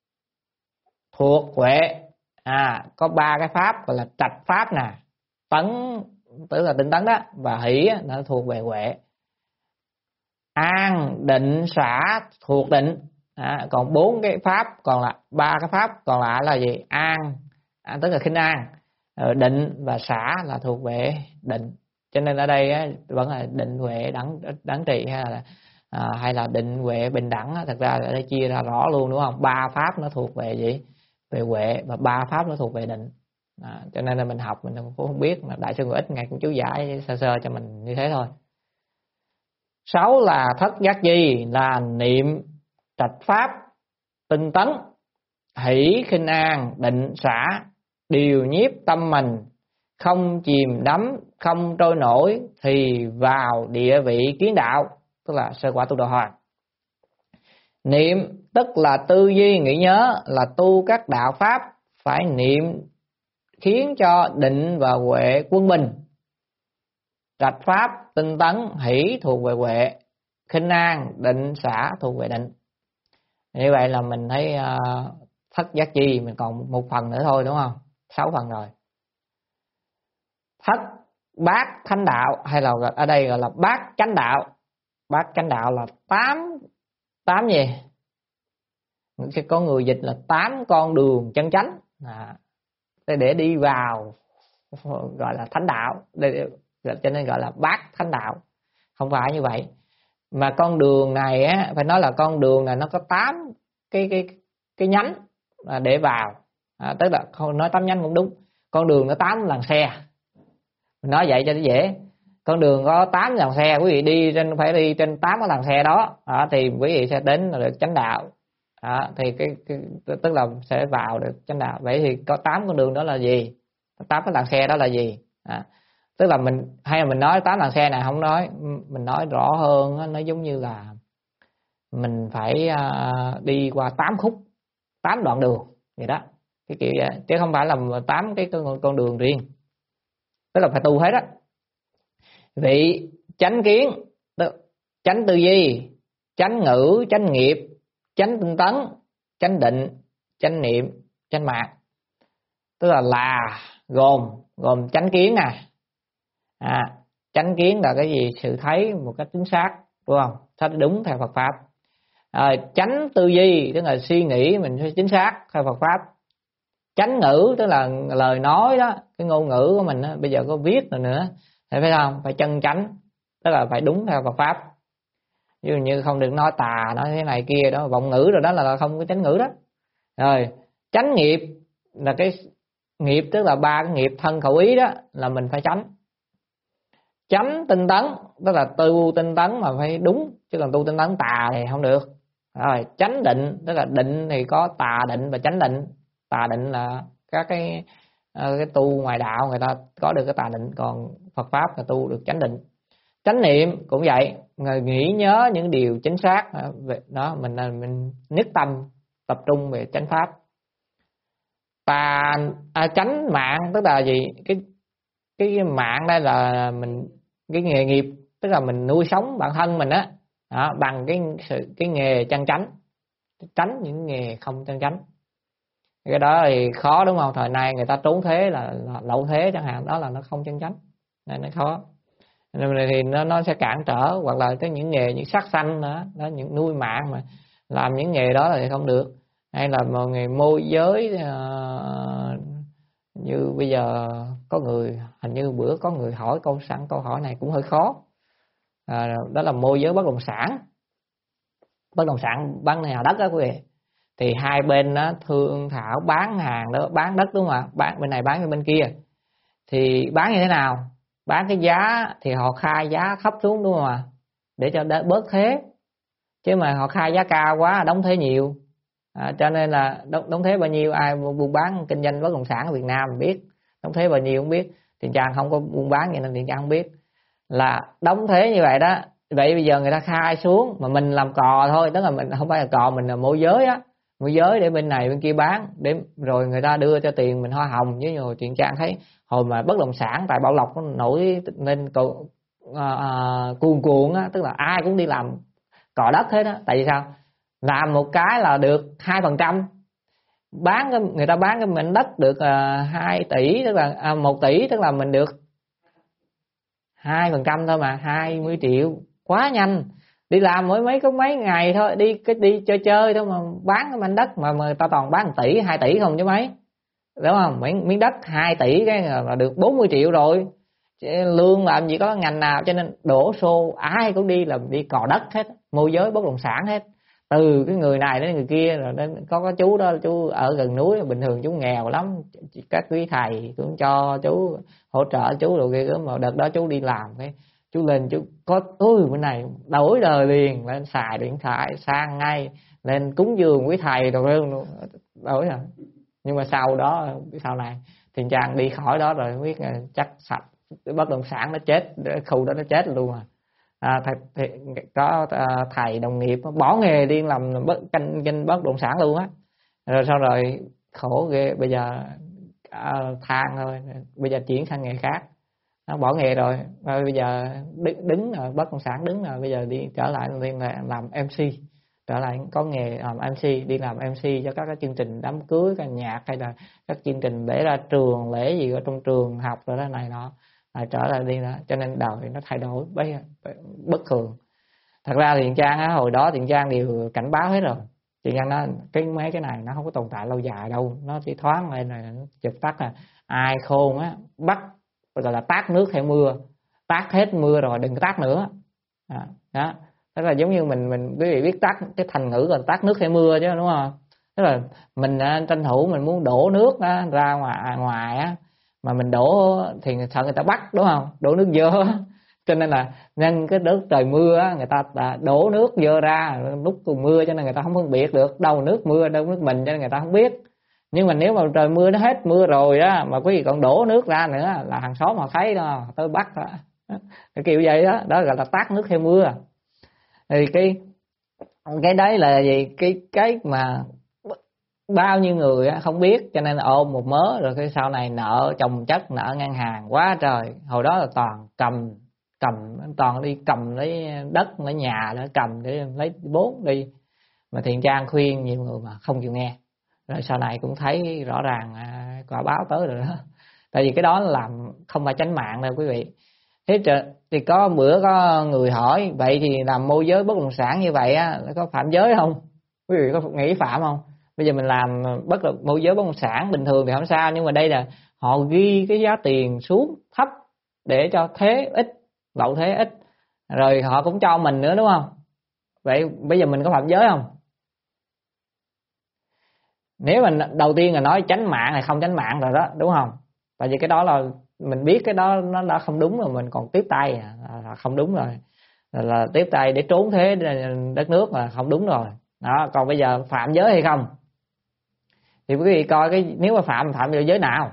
thuộc, huệ. À, có ba cái pháp gọi là trạch pháp nè, tấn tức là tinh tấn đó, và hỷ nó thuộc về huệ. An, định, xả thuộc định. À, còn bốn cái pháp còn lại, ba cái pháp còn lại là gì? An, à, tức là khinh an, định và xả là thuộc về định. Cho nên ở đây á, vẫn là định huệ đẳng đẳng trị hay là à, hay là định huệ bình đẳng á. Thật ra ở đây chia ra rõ luôn đúng không? Ba pháp nó thuộc về gì? Về huệ, và ba pháp nó thuộc về định. À, cho nên là mình học mình cũng không biết, mà Đại sư Ngũ Ích ngày cũng chú giải sơ sơ cho mình như thế thôi. Sáu là thất giác chi, là niệm, trạch pháp, tinh tấn, hỷ, khinh an, định, xả, điều nhiếp tâm mình, không chìm đắm, không trôi nổi thì vào địa vị kiến đạo, tức là sơ quả tu đà hoàng. Niệm tức là tư duy nghĩ nhớ, là tu các đạo pháp phải niệm khiến cho định và huệ quân bình. Trạch pháp, tinh tấn, hỷ thuộc về huệ, khinh an, định, xả thuộc về định. Như vậy là mình thấy uh, thất giác chi mình còn một phần nữa thôi đúng không? Sáu phần rồi. Thất bát thánh đạo, hay là ở đây gọi là bát chánh đạo. Bát chánh đạo là tám tám gì? Có người dịch là tám con đường chân chánh, à, để đi vào gọi là thánh đạo, để, cho nên gọi là bát thánh đạo. Không phải như vậy. mà con đường này á, phải nói là con đường này nó có tám cái cái cái nhánh để vào, à, tức là không nói tám nhánh cũng đúng, con đường nó tám làn xe, mình nói vậy cho nó dễ. Con đường có tám làn xe, quý vị đi trên phải đi trên tám cái làn xe đó, à, thì quý vị sẽ đến được chánh đạo. À, thì cái, cái tức là sẽ vào được chánh đạo. Vậy thì có tám con đường đó là gì? Tám cái làn xe đó là gì? À, tức là mình hay là mình nói tám làn xe này không nói, mình nói rõ hơn, nó giống như là mình phải uh, đi qua tám khúc, tám đoạn đường vậy đó, cái kiểu vậy, chứ không phải là tám cái con, con đường riêng, tức là phải tu hết á. Vị chánh kiến, chánh tư duy, chánh ngữ, chánh nghiệp, chánh tinh tấn, chánh định, chánh niệm, chánh mạng. Tức là là gồm gồm chánh kiến nè. À, chánh kiến là cái gì? Sự thấy một cách chính xác, đúng không? Thấy đúng theo Phật pháp. À, chánh tư duy tức là suy nghĩ mình phải chính xác theo Phật pháp. Chánh ngữ tức là lời nói đó, cái ngôn ngữ của mình đó, bây giờ có viết rồi nữa, thì phải không? Phải chân chánh, tức là phải đúng theo Phật pháp. Ví dụ như không được nói tà, nói thế này kia đó, vọng ngữ rồi đó là không có chánh ngữ đó. Rồi chánh nghiệp là cái nghiệp, tức là ba cái nghiệp thân khẩu ý đó là mình phải tránh. Chánh tinh tấn tức là tu tinh tấn mà phải đúng, chứ còn tu tinh tấn tà thì không được. Rồi chánh định tức là định thì có tà định và chánh định. Tà định là các cái cái tu ngoài đạo người ta có được cái tà định, còn Phật pháp là tu được chánh định. Chánh niệm cũng vậy, người nghĩ nhớ những điều chính xác đó, mình mình nhất tâm tập trung về chánh pháp. Tà à, chánh mạng tức là gì? Cái cái mạng đây là mình cái nghề nghiệp, tức là mình nuôi sống bản thân mình á, đó, bằng cái sự cái nghề chân chánh, tránh những nghề không chân chánh. Cái đó thì khó, đúng không? Thời nay người ta trốn thế là, là lậu thế chẳng hạn, đó là nó không chân chánh nên nó khó. Nên thì nó nó sẽ cản trở, hoặc là cái những nghề những sát sanh nữa đó, những nuôi mạng mà làm những nghề đó thì không được. Hay là một nghề môi giới, uh, như bây giờ có người, hình như bữa có người hỏi câu sẵn câu hỏi này cũng hơi khó, à, đó là môi giới bất động sản. Bất động sản bán nhà đất đó quý vị, thì hai bên đó thương thảo bán hàng đó, bán đất đúng không ạ? Bán bên này bán cho bên kia, thì bán như thế nào? Bán cái giá thì họ khai giá thấp xuống đúng không ạ? Để cho đỡ bớt thuế, chứ mà họ khai giá cao quá đóng thuế nhiều. À, cho nên là đóng, đóng thuế bao nhiêu, ai buôn bán kinh doanh bất động sản ở Việt Nam biết đóng thuế bao nhiêu không biết. Tiền Trang không có buôn bán vậy nên Tiền Trang không biết là đóng thuế như vậy đó. Vậy bây giờ người ta khai xuống mà mình làm cò thôi, tức là mình không phải là cò, mình là môi giới á, môi giới để bên này bên kia bán, để rồi người ta đưa cho tiền mình hoa hồng. Với nhiều Tiền Trang thấy hồi mà bất động sản tại Bảo Lộc nó nổi lên cầu, à, à, cuồn cuộn á, tức là ai cũng đi làm cò đất hết đó. Tại vì sao? Làm một cái là được hai phần trăm, bán cái, người ta bán cái mảnh đất được hai tỷ, tức là à, một tỷ, tức là mình được hai phần trăm thôi mà hai mươi triệu, quá nhanh. Đi làm mới mấy có mấy ngày thôi, đi cái đi chơi chơi thôi mà bán cái mảnh đất mà, mà người ta toàn bán một tỷ hai tỷ không chứ mấy, đúng không? Miếng, miếng đất hai tỷ cái là được bốn mươi triệu rồi, lương làm gì có ngành nào. Cho nên đổ xô ai cũng đi làm đi cò đất hết, môi giới bất động sản hết, từ cái người này đến người kia. Rồi đến có cái chú đó, chú ở gần núi, bình thường chú nghèo lắm, các quý thầy cũng cho chú hỗ trợ chú rồi kia, mà đợt đó chú đi làm cái chú lên chú có ui bên này đổi đời liền, lên xài điện thoại sang ngay, lên cúng dường quý thầy rồi luôn đổi rồi. Nhưng mà sau đó sau này thì Trang đi khỏi đó rồi biết chắc sạch bất động sản nó chết, khu đó nó chết luôn à. À, thầy, thầy, có à, thầy đồng nghiệp bỏ nghề đi làm bất kinh doanh bất động sản luôn á, rồi sau rồi khổ ghê. Bây giờ à, than thôi, bây giờ chuyển sang nghề khác, nó bỏ nghề rồi, rồi bây giờ đứng, đứng rồi bất động sản đứng rồi, bây giờ đi trở lại đi làm em xê, trở lại có nghề làm em xê, đi làm em xê cho các cái chương trình đám cưới, ca nhạc, hay là các chương trình để ra trường lễ gì ở trong trường học rồi đó này nọ, lại trở lại đi đó. Cho nên đời nó thay đổi bất thường. Thật ra thì Trang á, hồi đó thì Trang đều cảnh báo hết rồi. Chị Trang nói cái mấy cái này nó không có tồn tại lâu dài đâu, nó chỉ thoáng lên rồi nó chụp tắt. À ai khôn á bắt gọi là tát nước theo mưa, tát hết mưa rồi đừng có tát nữa. À, đó Tức là giống như mình mình quý vị biết tát cái thành ngữ là tát nước theo mưa chứ, đúng không? Tức là mình tranh thủ mình muốn đổ nước ra ngoài ngoài á, mà mình đổ thì sợ người ta bắt, đúng không? Đổ nước dơ cho nên là nhân cái nước trời mưa á, người ta đổ nước dơ ra lúc cùng mưa, cho nên người ta không phân biệt được đâu nước mưa đâu nước mình, cho nên người ta không biết. Nhưng mà nếu mà trời mưa nó hết mưa rồi á, mà quý vị còn đổ nước ra nữa là hàng xóm họ thấy đó, tới bắt đó. Cái kiểu vậy đó, đó gọi là tát nước theo mưa. Thì cái cái đấy là gì? Cái cái mà bao nhiêu người không biết, cho nên là ôm một mớ, rồi cái sau này nợ chồng chất, nợ ngân hàng quá trời. Hồi đó là toàn cầm cầm toàn đi cầm lấy đất lấy nhà để cầm để lấy vốn đi, mà Thiện Trang khuyên nhiều người mà không chịu nghe. Rồi sau này cũng thấy rõ ràng quả báo tới rồi đó. Tại vì cái đó làm không phải chánh mạng đâu quý vị. Thế thì có bữa có người hỏi vậy thì làm môi giới bất động sản như vậy á có phạm giới không? Quý vị có nghĩ phạm không? Bây giờ mình làm bất động môi giới bất động sản bình thường thì không sao, nhưng mà đây là họ ghi cái giá tiền xuống thấp để cho thế ít, lậu thế ít, rồi họ cũng cho mình nữa, đúng không? Vậy bây giờ mình có phạm giới không? Nếu mà đầu tiên là nói chánh mạng hay không chánh mạng rồi đó, đúng không? Tại vì cái đó là mình biết cái đó nó đã không đúng rồi, mình còn tiếp tay là không đúng rồi, là, là tiếp tay để trốn thế đất nước là không đúng rồi đó. Còn bây giờ phạm giới hay không thì quý vị coi cái nếu mà phạm phạm vào giới nào.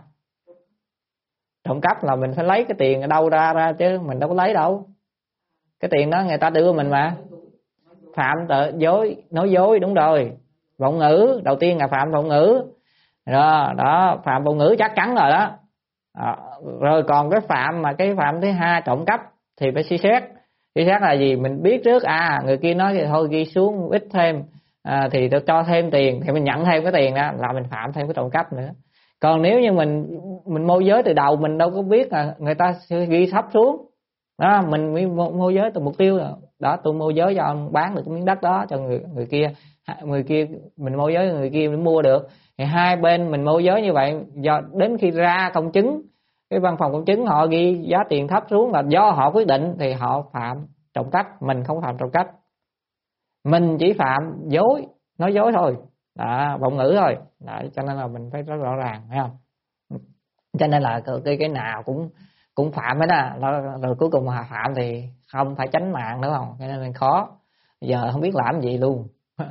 Trộm cắp là mình phải lấy cái tiền ở đâu ra ra chứ mình đâu có lấy đâu, cái tiền đó người ta đưa mình mà. Phạm tội dối, nói dối, đúng rồi. Vọng ngữ, đầu tiên là phạm vọng ngữ đó, đó phạm vọng ngữ chắc chắn rồi đó. À, rồi còn cái phạm mà cái phạm thứ hai trộm cắp thì phải suy xét. Suy xét là gì? Mình biết trước à người kia nói thì thôi ghi xuống ít thêm, à, thì tôi cho thêm tiền thì mình nhận thêm cái tiền đó là mình phạm thêm cái trộm cắp nữa. Còn nếu như mình mình môi giới từ đầu mình đâu có biết là người ta sẽ ghi thấp xuống đó, mình mới môi giới từ mục tiêu là đó, tôi môi giới cho ông bán được cái miếng đất đó cho người người kia, người kia mình môi giới người kia mới mua được. Thì hai bên mình môi giới như vậy, do đến khi ra công chứng, cái văn phòng công chứng họ ghi giá tiền thấp xuống là do họ quyết định, thì họ phạm trộm cắp, mình không phạm trộm cắp, mình chỉ phạm dối, nói dối thôi, đó, vọng ngữ thôi đó. Cho nên là mình phải rất rõ ràng, phải không? Cho nên là cái cái nào cũng cũng phạm hết á, rồi cuối cùng mà phạm thì không phải tránh mạng nữa không, cho nên là khó. Giờ không biết làm gì luôn.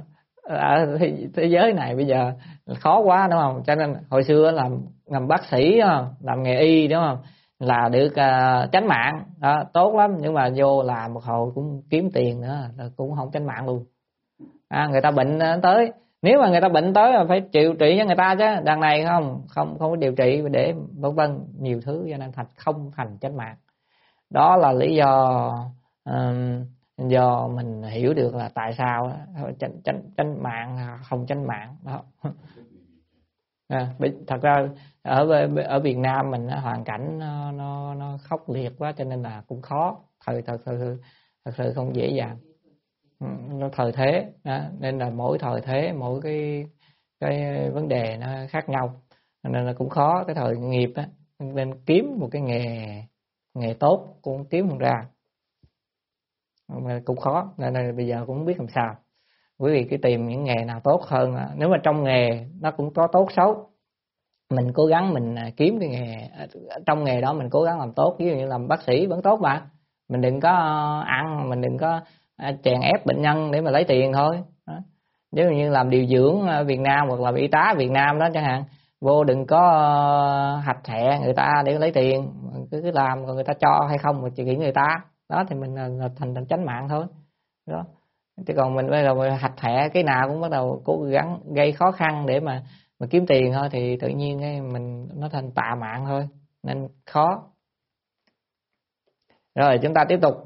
Ở thế giới này bây giờ khó quá, đúng không? Cho nên hồi xưa làm làm bác sĩ đó, làm nghề y, đúng không, là được uh, tránh mạng đó, tốt lắm. Nhưng mà vô làm một hồi cũng kiếm tiền nữa là cũng không tránh mạng luôn. À, người ta bệnh tới, nếu mà người ta bệnh tới là phải chịu trị cho người ta chứ, đằng này không không không có điều trị để vân vân nhiều thứ, cho nên thành không thành chánh mạng. Đó là lý do um, do mình hiểu được là tại sao chánh chánh chánh mạng không chánh mạng đó. À, thật ra ở ở Việt Nam mình hoàn cảnh nó nó, nó khốc liệt quá, cho nên là cũng khó, thời thật sự thật sự không dễ dàng. Nó thời thế đó, nên là mỗi thời thế mỗi cái cái vấn đề nó khác nhau, nên là cũng khó. Cái thời nghiệp á, nên kiếm một cái nghề nghề tốt cũng kiếm không ra, cũng khó. Nên là bây giờ cũng không biết làm sao. Quý vị cứ tìm những nghề nào tốt hơn. Nếu mà trong nghề nó cũng có tốt xấu, mình cố gắng mình kiếm cái nghề trong nghề đó mình cố gắng làm tốt. Ví dụ như làm bác sĩ vẫn tốt mà, mình đừng có ăn, mình đừng có chèn ép bệnh nhân để mà lấy tiền thôi. Nếu như làm điều dưỡng ở Việt Nam hoặc là y tá Việt Nam đó chẳng hạn, vô đừng có hạch hẹ người ta để lấy tiền, cứ cứ làm rồi người ta cho hay không mà chỉ nghĩ người ta đó, thì mình là thành thành chánh mạng thôi đó. Chứ còn mình bây giờ hạch hẹ cái nào cũng bắt đầu cố gắng gây khó khăn để mà mà kiếm tiền thôi, thì tự nhiên cái mình nó thành tà mạng thôi, nên khó. Rồi chúng ta tiếp tục.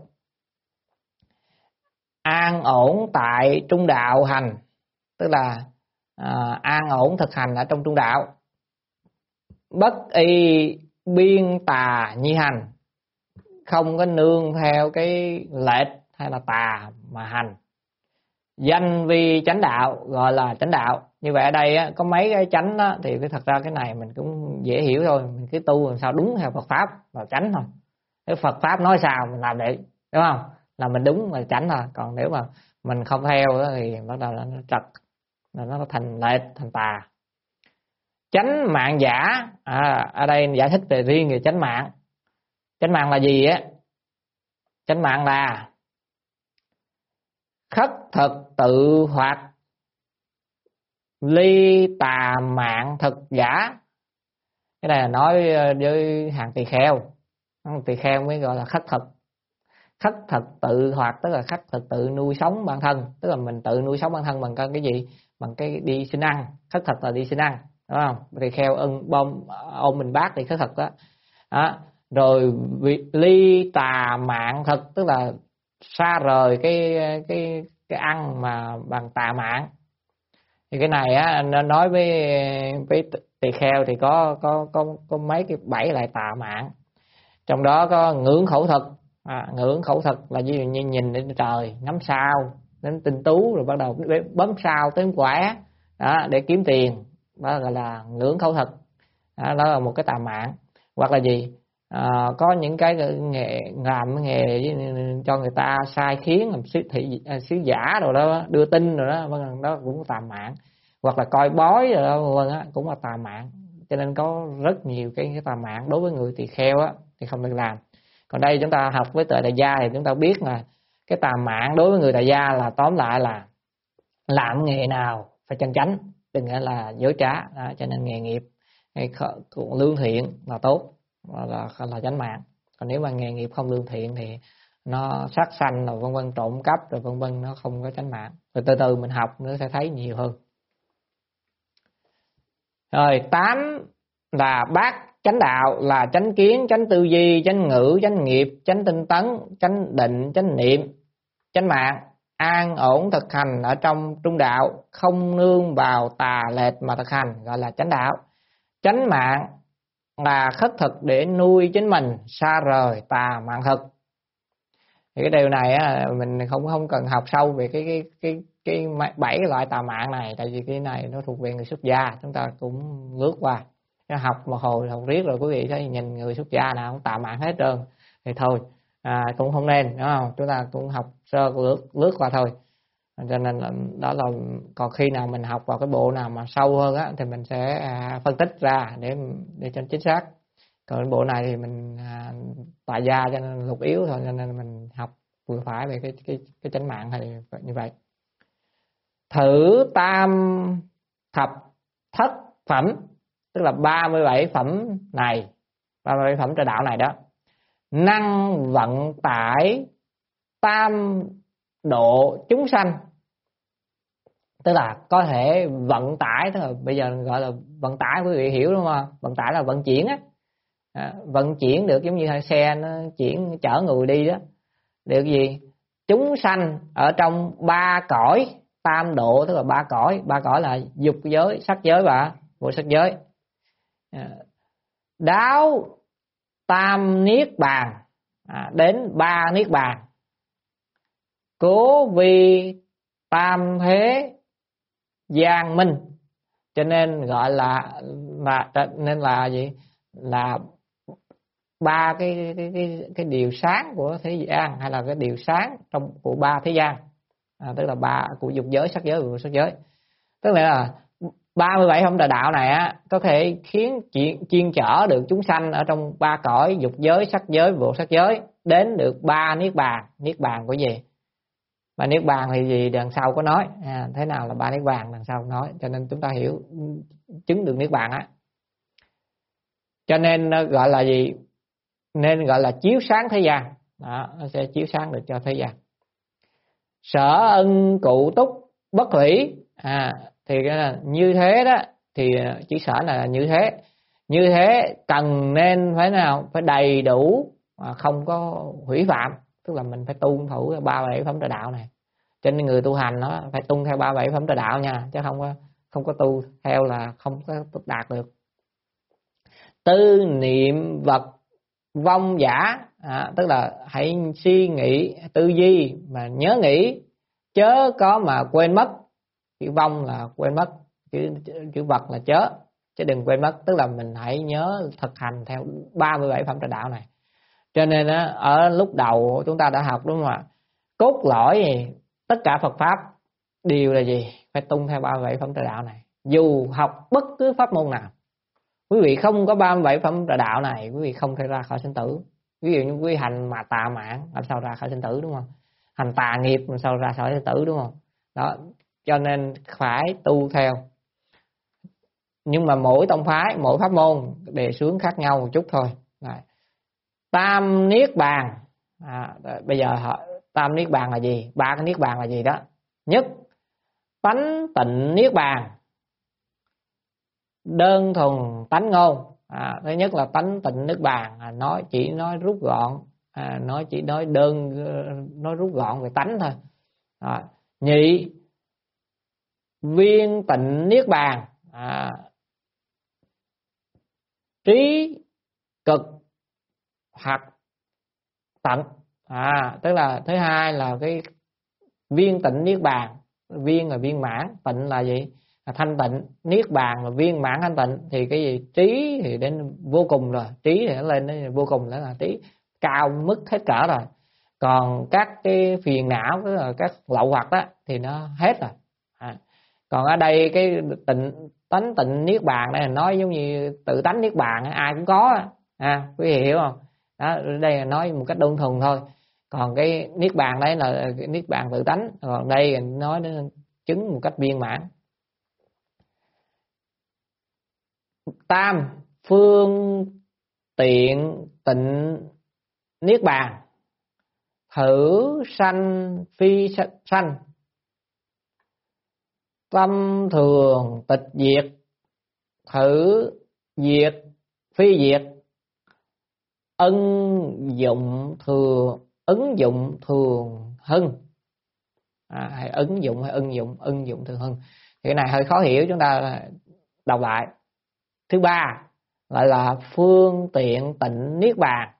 An ổn tại trung đạo hành, tức là à, an ổn thực hành ở trong trung đạo. Bất y biên tà nhi hành, không có nương theo cái lệch hay là tà mà hành. Danh vi chánh đạo, gọi là chánh đạo. Như vậy ở đây á, có mấy cái chánh đó, thì thật ra cái này mình cũng dễ hiểu thôi, mình cứ tu làm sao đúng theo Phật pháp là chánh thôi. Cái Phật pháp nói sao mình làm vậy, đúng không? là mình đúng là chánh thôi. Còn nếu mà mình không theo đó, thì bắt đầu là nó trật, là nó thành lệch, thành tà. Chánh mạng giả, à, ở đây giải thích về riêng về chánh mạng. Chánh mạng là gì á? Chánh mạng là khất thực tự hoạt, ly tà mạng thực giả. Cái này là nói với hàng tỳ kheo. Tỳ kheo mới gọi là khất thực. Khất thực tự hoạt tức là khất thực tự nuôi sống bản thân, tức là mình tự nuôi sống bản thân bằng cái gì? Bằng cái đi xin ăn. Khất thực là đi xin ăn, đúng không? Tỳ kheo ưng bom ôm mình bát thì khất thực đó. Đó. Rồi ly tà mạng thực tức là xa rời cái cái cái ăn mà bằng tà mạng. Thì cái này á, nó nói với với tỳ kheo thì có có có có mấy cái bảy loại tà mạng. Trong đó có ngưỡng khẩu thực. À, ngưỡng khẩu thực là ví dụ như nhìn lên trời, ngắm sao, đến tinh tú, rồi bắt đầu bấm sao tới quả đó để kiếm tiền, đó gọi là ngưỡng khẩu thực. Đó, đó là một cái tà mạng. Hoặc là gì? À, có những cái nghề làm nghề cho người ta sai khiến, làm sứ thị sứ giả rồi đó, đưa tin rồi đó, vâng, đó cũng tà mạng. Hoặc là coi bói rồi đó, vâng, đó cũng là tà mạng. Cho nên có rất nhiều cái, cái tà mạng đối với người tỳ kheo á thì không được làm. Còn đây chúng ta học với tuệ đại gia thì chúng ta biết là cái tà mạng đối với người đại gia là tóm lại là làm nghề nào phải chân chánh, đừng nghĩa là dối trá. Đó, cho nên nghề nghiệp hay lương thiện là tốt, là là chánh mạng. Còn nếu mà nghề nghiệp không lương thiện thì nó sát sanh rồi vân vân, trộm cắp rồi vân vân, nó không có chánh mạng. Rồi từ từ mình học nó sẽ thấy nhiều hơn. Rồi tám là bát chánh đạo, là chánh kiến, chánh tư duy, chánh ngữ, chánh nghiệp, chánh tinh tấn, chánh định, chánh niệm, chánh mạng, an ổn thực hành ở trong trung đạo, không nương vào tà lệch mà thực hành, gọi là chánh đạo. Chánh mạng là khất thực để nuôi chính mình xa rời tà mạng thực. Thì cái điều này á, mình không không cần học sâu về cái cái cái cái bảy loại tà mạng này, tại vì cái này nó thuộc về người xuất gia, chúng ta cũng lướt qua. Cái học một hồi học riết rồi quý vị thấy nhìn người xuất gia nào cũng tà mạng hết trơn thì thôi, à, cũng không nên, đúng không? Chúng ta cũng học sơ lướt lướt qua thôi. Cho nên là, đó là còn khi nào mình học vào cái bộ nào mà sâu hơn á thì mình sẽ à, phân tích ra để để cho chính xác. Còn cái bộ này thì mình à, tại gia cho nên lục yếu thôi, cho nên mình học vừa phải về cái cái cái chánh mạng thì như vậy. Thử tam thập thất phẩm, tức là ba mươi bảy phẩm này, ba mươi bảy phẩm trợ đạo này đó, năng vận tải tam độ chúng sanh, tức là có thể vận tải, tức là bây giờ gọi là vận tải, quý vị hiểu đúng không? Vận tải là vận chuyển á, à, vận chuyển được giống như xe nó chuyển chở người đi đó, được gì? Chúng sanh ở trong ba cõi tam độ, tức là ba cõi, ba cõi là dục giới, sắc giới và vô sắc giới. À, đáo tam niết bàn, à, đến ba niết bàn, cố vi tam thế gian minh, cho nên gọi là là nên là gì? Là ba cái cái cái cái điều sáng của thế gian, hay là cái điều sáng trong của ba thế gian, à, tức là ba của dục giới, sắc giới và vô sắc giới. Tức là ba mươi bảy phẩm trợ đạo này á có thể khiến chuyên, chuyên chở được chúng sanh ở trong ba cõi dục giới, sắc giới, vô sắc giới đến được ba niết bàn. Niết bàn của gì? Ba niết bàn thì gì đằng sau có nói, à, thế nào là ba niết bàn đằng sau nói, cho nên chúng ta hiểu chứng được niết bàn á. Cho nên gọi là gì? Nên gọi là chiếu sáng thế gian. Đó, nó sẽ chiếu sáng được cho thế gian. Sở ân cụ túc bất hủy, à, thì như thế đó, thì chữ sở là như thế. Như thế cần nên phải nào? Phải đầy đủ, không có hủy phạm, tức là mình phải tuân thủ ba bảy phẩm trợ đạo này. Cho nên người tu hành nó phải tuân theo ba bảy phẩm trợ đạo nha, chứ không có không có tu theo là không có đạt được. Tư niệm vật vong giả, à, tức là hãy suy nghĩ, tư duy mà nhớ nghĩ, chớ có mà quên mất. Chữ vong là quên mất, chữ, chữ vật là chớ, chứ đừng quên mất. Tức là mình hãy nhớ thực hành theo ba mươi bảy phẩm trợ đạo này. Cho nên á, ở lúc đầu chúng ta đã học đúng không ạ? cốt lõi gì tất cả Phật pháp đều là gì? Phải tuân theo ba mươi bảy phẩm trợ đạo này. Dù học bất cứ pháp môn nào, quý vị không có ba mươi bảy phẩm trợ đạo này, quý vị không thể ra khỏi sinh tử. Ví dụ như quý vị hành mà tà mạn, làm sao ra khỏi sinh tử, đúng không? Hành tà nghiệp làm sao ra khỏi sinh tử, đúng không? Đó, cho nên phải tu theo. Nhưng mà mỗi tông phái, mỗi pháp môn đề xướng khác nhau một chút thôi. Này. Tam niết bàn, à, bây giờ họ, tam niết bàn là gì? Ba cái niết bàn là gì đó? Nhất, tánh tịnh niết bàn, đơn thuần tánh ngôn. À, thứ nhất là tánh tịnh niết bàn, à, nói chỉ nói rút gọn, à, nói chỉ nói đơn, nói rút gọn về tánh thôi. À, nhị, viên tịnh niết bàn, à, trí cực hoặc tận. À, tức là thứ hai là cái viên tịnh niết bàn. Viên là viên mãn, tịnh là gì? Là thanh tịnh. Niết bàn là viên mãn thanh tịnh. Thì cái gì? Trí thì đến vô cùng rồi. Trí thì nó lên đến vô cùng, đó là trí cao mức hết cỡ rồi. Còn các cái phiền não, các lậu hoặc đó thì nó hết rồi. À, còn ở đây cái tịnh tánh tịnh niết bàn đây là nói giống như tự tánh niết bàn, ai cũng có. À, quý vị hiểu không? Đó, đây là nói một cách đơn thuần thôi. Còn cái niết bàn đấy là cái niết bàn tự tánh, còn đây nói đến chứng một cách viên mãn. Tam, phương tiện tịnh niết bàn, thử sanh phi sanh, tâm thường tịch diệt, thử diệt phi diệt, ân dụng thường ứng dụng thường hưng. À, hay ứng dụng hay ân dụng, ân dụng thường hưng. Thì cái này hơi khó hiểu, chúng ta đọc lại. Thứ ba lại là phương tiện tịnh niết bàn.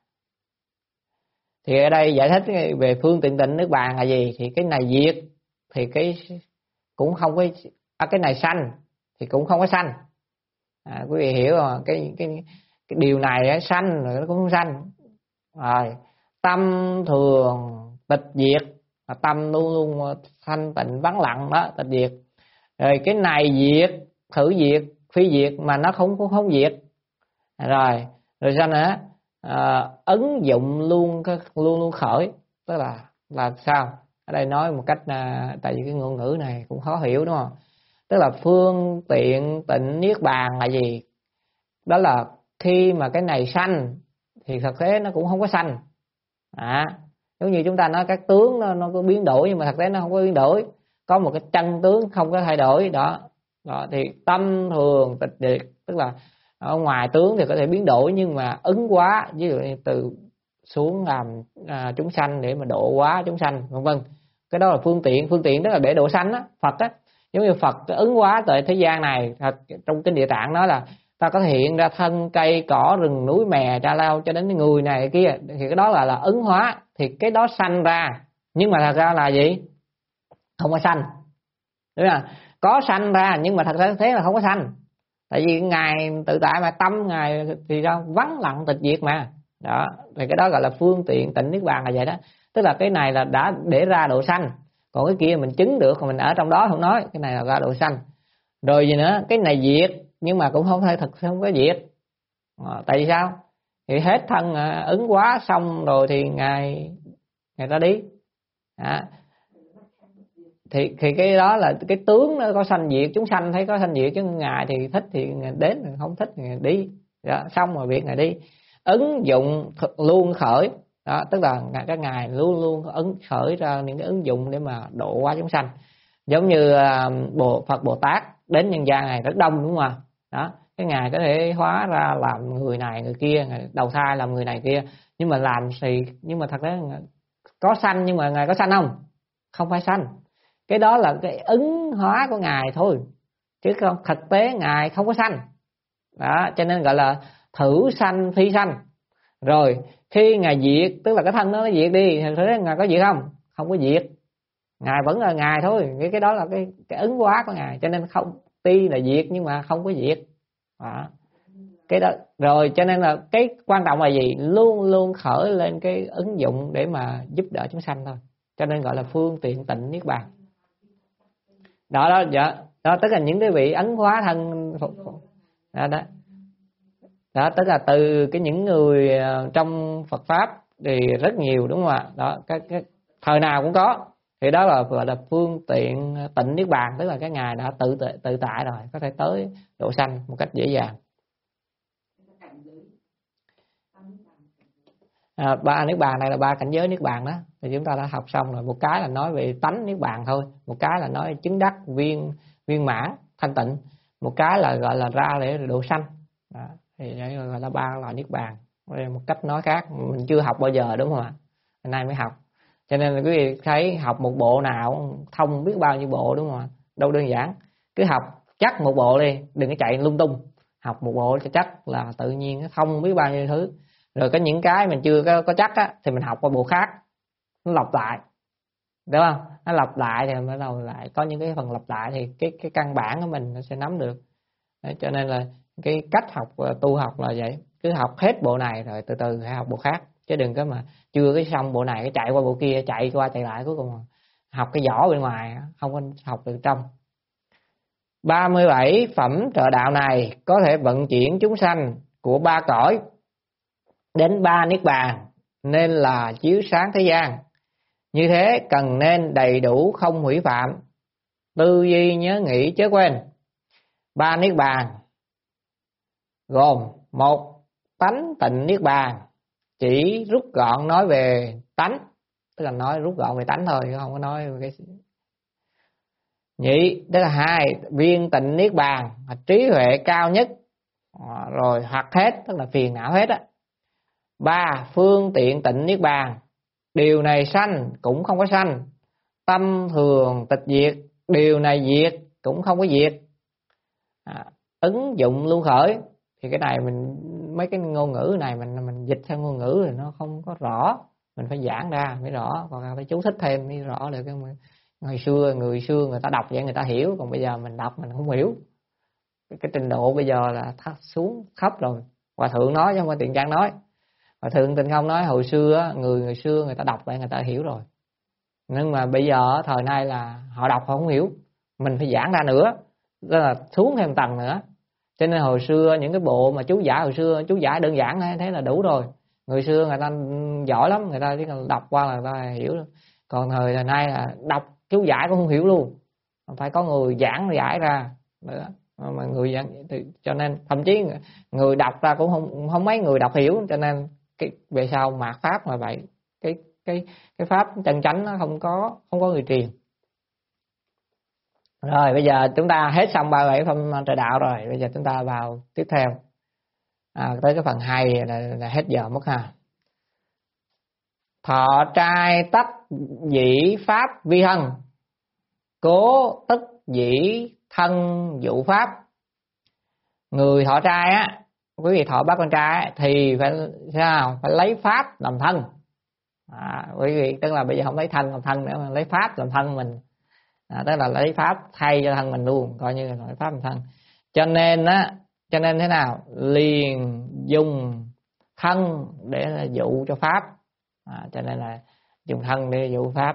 Thì ở đây giải thích về phương tiện tịnh niết bàn là gì? Thì cái này diệt thì cái cũng không có, à, cái này sanh thì cũng không có sanh. À, quý vị hiểu không? Cái cái cái điều này sanh rồi nó cũng không sanh. Rồi, tâm thường tịch diệt, tâm luôn luôn thanh tịnh vắng lặng đó, tịch diệt. Rồi cái này diệt, thử diệt, phi diệt mà nó không cũng không diệt. Rồi, rồi sao nữa? À, ứng dụng luôn luôn luôn khởi, tức là là sao? Ở đây nói một cách, à, tại vì cái ngôn ngữ này cũng khó hiểu, đúng không? Tức là phương tiện tịnh niết bàn là gì? Đó là khi mà cái này sanh thì thực tế nó cũng không có sanh. À, giống như chúng ta nói các tướng nó, nó có biến đổi, nhưng mà thực tế nó không có biến đổi. Có một cái chân tướng không có thay đổi đó. Đó thì tâm thường tịch diệt, tức là ở ngoài tướng thì có thể biến đổi, nhưng mà ứng hóa, ví dụ như từ xuống làm à, chúng sanh để mà độ hóa chúng sanh, vân vân. Cái đó là phương tiện, phương tiện đó là để độ sanh á, Phật á. Giống như Phật ứng hóa tại thế gian này, trong kinh Địa Tạng nói là ta có thể hiện ra thân cây cỏ rừng núi mè tra lao cho đến người này kia, thì cái đó là là ứng hóa, thì cái đó sanh ra, nhưng mà thật ra là gì? Không có sanh, đúng không? Có sanh ra nhưng mà thật ra thế là không có sanh, tại vì ngài tự tại mà tâm ngài thì sao vắng lặng tịch diệt mà. Đó, thì cái đó gọi là phương tiện tịnh niết bàn là vậy đó, tức là cái này là đã để ra độ sanh, còn cái kia mình chứng được, còn mình ở trong đó không nói, cái này là ra độ sanh. Rồi gì nữa, cái này diệt nhưng mà cũng không thể thực không có diệt. À, tại vì sao? Thì hết thân à, ứng hóa xong rồi thì ngài ngài ra đi. À, thì thì cái đó là cái tướng nó có sanh diệt, chúng sanh thấy có sanh diệt, chứ ngài thì thích thì ngài đến, không thích thì ngài đi. Đó, xong rồi việc ngài đi. Ứng dụng luôn khởi, đó tức là các ngài luôn luôn ứng khởi ra những cái ứng dụng để mà độ hóa chúng sanh. Giống như Bồ Phật Bồ Tát đến nhân gian này rất đông, đúng không? Đó, cái ngài có thể hóa ra làm người này người kia, ngài đầu thai làm người này kia, nhưng mà làm thì nhưng mà thật ra có sanh, nhưng mà ngài có sanh không? Không phải sanh. Cái đó là cái ứng hóa của ngài thôi, chứ không thực tế ngài không có sanh. Đó, cho nên gọi là thử sanh phi sanh. Rồi khi ngài diệt, tức là cái thân đó nó diệt đi, thực tế ngài có diệt không? Không có diệt, ngài vẫn là ngài thôi. Cái cái đó là cái cái ứng hóa của ngài, cho nên không, tuy là diệt nhưng mà không có diệt. Đó, cái đó rồi, cho nên là cái quan trọng là gì? Luôn luôn khởi lên cái ứng dụng để mà giúp đỡ chúng sanh thôi. cho nên gọi là phương tiện tịnh niết bàn. Đó đó, dạ, đó tức là những cái vị ấn hóa thân đó, đó. Đó tức là từ cái những người trong Phật pháp thì rất nhiều, đúng không ạ? Đó, cái, cái thời nào cũng có. Thì đó là gọi là phương tiện tịnh niết bàn, tức là cái ngài đã tự tự tại rồi, có thể tới độ sanh một cách dễ dàng. À, ba niết bàn này là ba cảnh giới niết bàn đó, thì chúng ta đã học xong rồi. Một cái là nói về tánh niết bàn thôi, một cái là nói chứng đắc viên viên mãn thanh tịnh, một cái là gọi là ra để độ sanh. Đó, thì đây gọi là ba loại niết bàn. Đây một cách nói khác, mình chưa học bao giờ, đúng không ạ? Hôm nay mới học, cho nên là quý vị thấy học một bộ nào thông biết bao nhiêu bộ, đúng không ạ? Đâu đơn giản. Cứ học chắc một bộ đi, đừng có chạy lung tung. Học một bộ cho chắc là tự nhiên nó thông biết bao nhiêu thứ. Rồi có những cái mình chưa có, có chắc á, thì mình học qua bộ khác, nó lặp lại, đúng không? Nó lặp lại thì bắt đầu lại có những cái phần lặp lại thì cái cái căn bản của mình nó sẽ nắm được. Đấy, cho nên là cái cách học tu học là vậy, cứ học hết bộ này rồi từ từ hãy học bộ khác, chứ đừng có mà chưa cái xong bộ này cái chạy qua bộ kia, chạy qua chạy lại, cuối cùng học cái vỏ bên ngoài, không có học từ trong. ba mươi bảy phẩm trợ đạo này có thể vận chuyển chúng sanh của ba cõi đến ba niết bàn, nên là chiếu sáng thế gian. Như thế cần nên đầy đủ, không hủy phạm, tư duy nhớ nghĩ chớ quên. Ba niết bàn gồm: một, tánh tịnh niết bàn, chỉ rút gọn nói về tánh, tức là nói rút gọn về tánh thôi, không có nói về cái. Nhị, tức là hai, viên tịnh niết bàn, trí huệ cao nhất, rồi hoặc hết, tức là phiền não hết á. Ba, phương tiện tịnh niết bàn, điều này sanh cũng không có sanh, tâm thường tịch diệt, điều này diệt cũng không có diệt. À, ứng dụng lưu khởi, thì cái này mình mấy cái ngôn ngữ này mình mình dịch theo ngôn ngữ thì nó không có rõ, mình phải giảng ra mới rõ, còn phải chú thích thêm mới rõ được. Cái ngày xưa người xưa người ta đọc vậy người ta hiểu, còn bây giờ mình đọc mình không hiểu. Cái, cái trình độ bây giờ là thắt xuống thấp rồi. Hòa thượng nói chứ không phải Tiền Trang nói. Hòa thượng Tịnh Không nói hồi xưa người người xưa người ta đọc vậy người ta hiểu rồi, nhưng mà bây giờ thời nay là họ đọc họ không hiểu, mình phải giảng ra nữa, đó là xuống thêm tầng nữa. Cho nên hồi xưa những cái bộ mà chú giải hồi xưa chú giải đơn giản thế là đủ rồi. Người xưa người ta giỏi lắm, người ta chỉ cần đọc qua là người ta hiểu. Còn thời nay là đọc chú giải cũng không hiểu luôn, phải có người giảng giải ra nữa. Mà người giảng thì cho nên thậm chí người đọc ra cũng không không mấy người đọc hiểu, cho nên cái về sau mạt pháp mà vậy, cái cái cái pháp chân chánh nó không có không có người truyền. Rồi bây giờ chúng ta hết xong ba bảy phẩm trợ đạo rồi, bây giờ chúng ta vào tiếp theo, à, tới cái phần hay là, là hết giờ mất ha. Thọ trai tắc dĩ pháp vi thân, cố tức dĩ thân dụ pháp. Người thọ trai á, quý vị thọ bác con trai á, thì phải sao? Phải lấy pháp làm thân. À, quý vị tức là bây giờ không lấy thân làm thân nữa mà lấy pháp làm thân mình. À, tức là lấy pháp thay cho thân mình luôn, coi như là lấy pháp làm thân. Cho nên á, cho nên thế nào? Liền dùng thân để dụ cho pháp. À, cho nên là dùng thân để dụ pháp.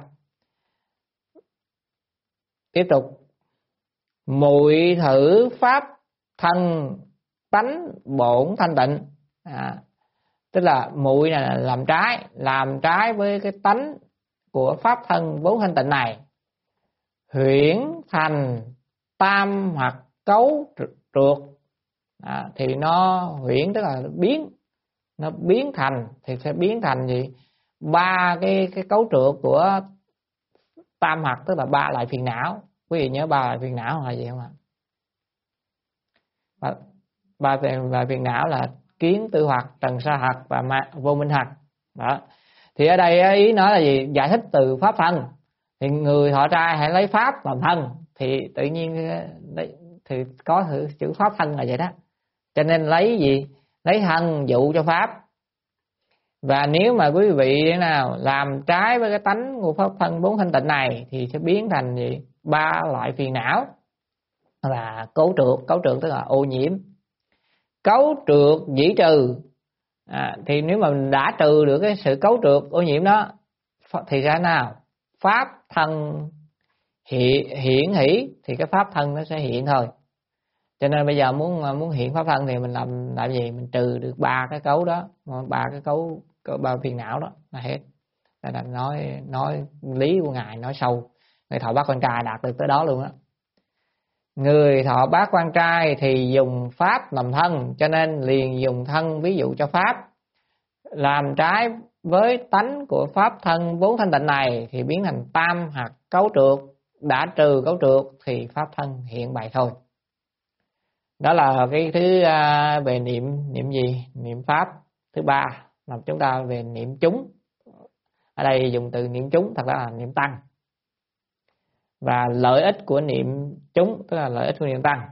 Tiếp tục, muội thử pháp thân tánh bổn thanh tịnh. À, tức là muội là làm trái, làm trái với cái tánh của pháp thân bốn thanh tịnh này, huyễn thành tam hoặc cấu trượt. À, thì nó huyễn tức là biến, nó biến thành thì sẽ biến thành gì? Ba cái cái cấu trượt của tam hoặc, tức là ba loại phiền não. Quý vị nhớ ba loại phiền não là gì không ạ? Ba, ba loại phiền não là kiến tư hoặc, trần sa hoặc và vô minh hoặc. Đó. Thì ở đây ý nói là gì? Giải thích từ pháp thân. Thì người thọ trai hãy lấy pháp làm thân, thì tự nhiên thì có thử chữ pháp thân là vậy đó. Cho nên lấy gì? Lấy thân dụ cho pháp. Và nếu mà quý vị thế nào làm trái với cái tánh của pháp thân bốn thanh tịnh này thì sẽ biến thành gì? Ba loại phiền não là cấu trượt. Cấu trượt tức là ô nhiễm. Cấu trượt dĩ trừ. À, thì nếu mà mình đã trừ được cái sự cấu trượt ô nhiễm đó thì ra nào? pháp thân hiện hiển hỷ thì cái pháp thân nó sẽ hiện thôi. Cho nên bây giờ muốn muốn hiện pháp thân thì mình làm làm gì? Mình trừ được ba cái cấu đó, ba cái cấu ba phiền não đó là hết. Đây là nói nói lý của ngài nói sâu. Người thọ bát quan trai đạt được tới đó luôn á. Người thọ bát quan trai thì dùng pháp làm thân, cho nên liền dùng thân ví dụ cho pháp. Làm trái với tánh của pháp thân vốn thanh tịnh này thì biến thành tam hoặc cấu trượt. Đã trừ cấu trượt thì pháp thân hiện bày thôi. Đó là cái thứ uh, về niệm niệm gì? Niệm pháp. Thứ ba là chúng ta về niệm chúng. Ở đây dùng từ niệm chúng thật ra là niệm tăng. Và lợi ích của niệm chúng tức là lợi ích của niệm tăng.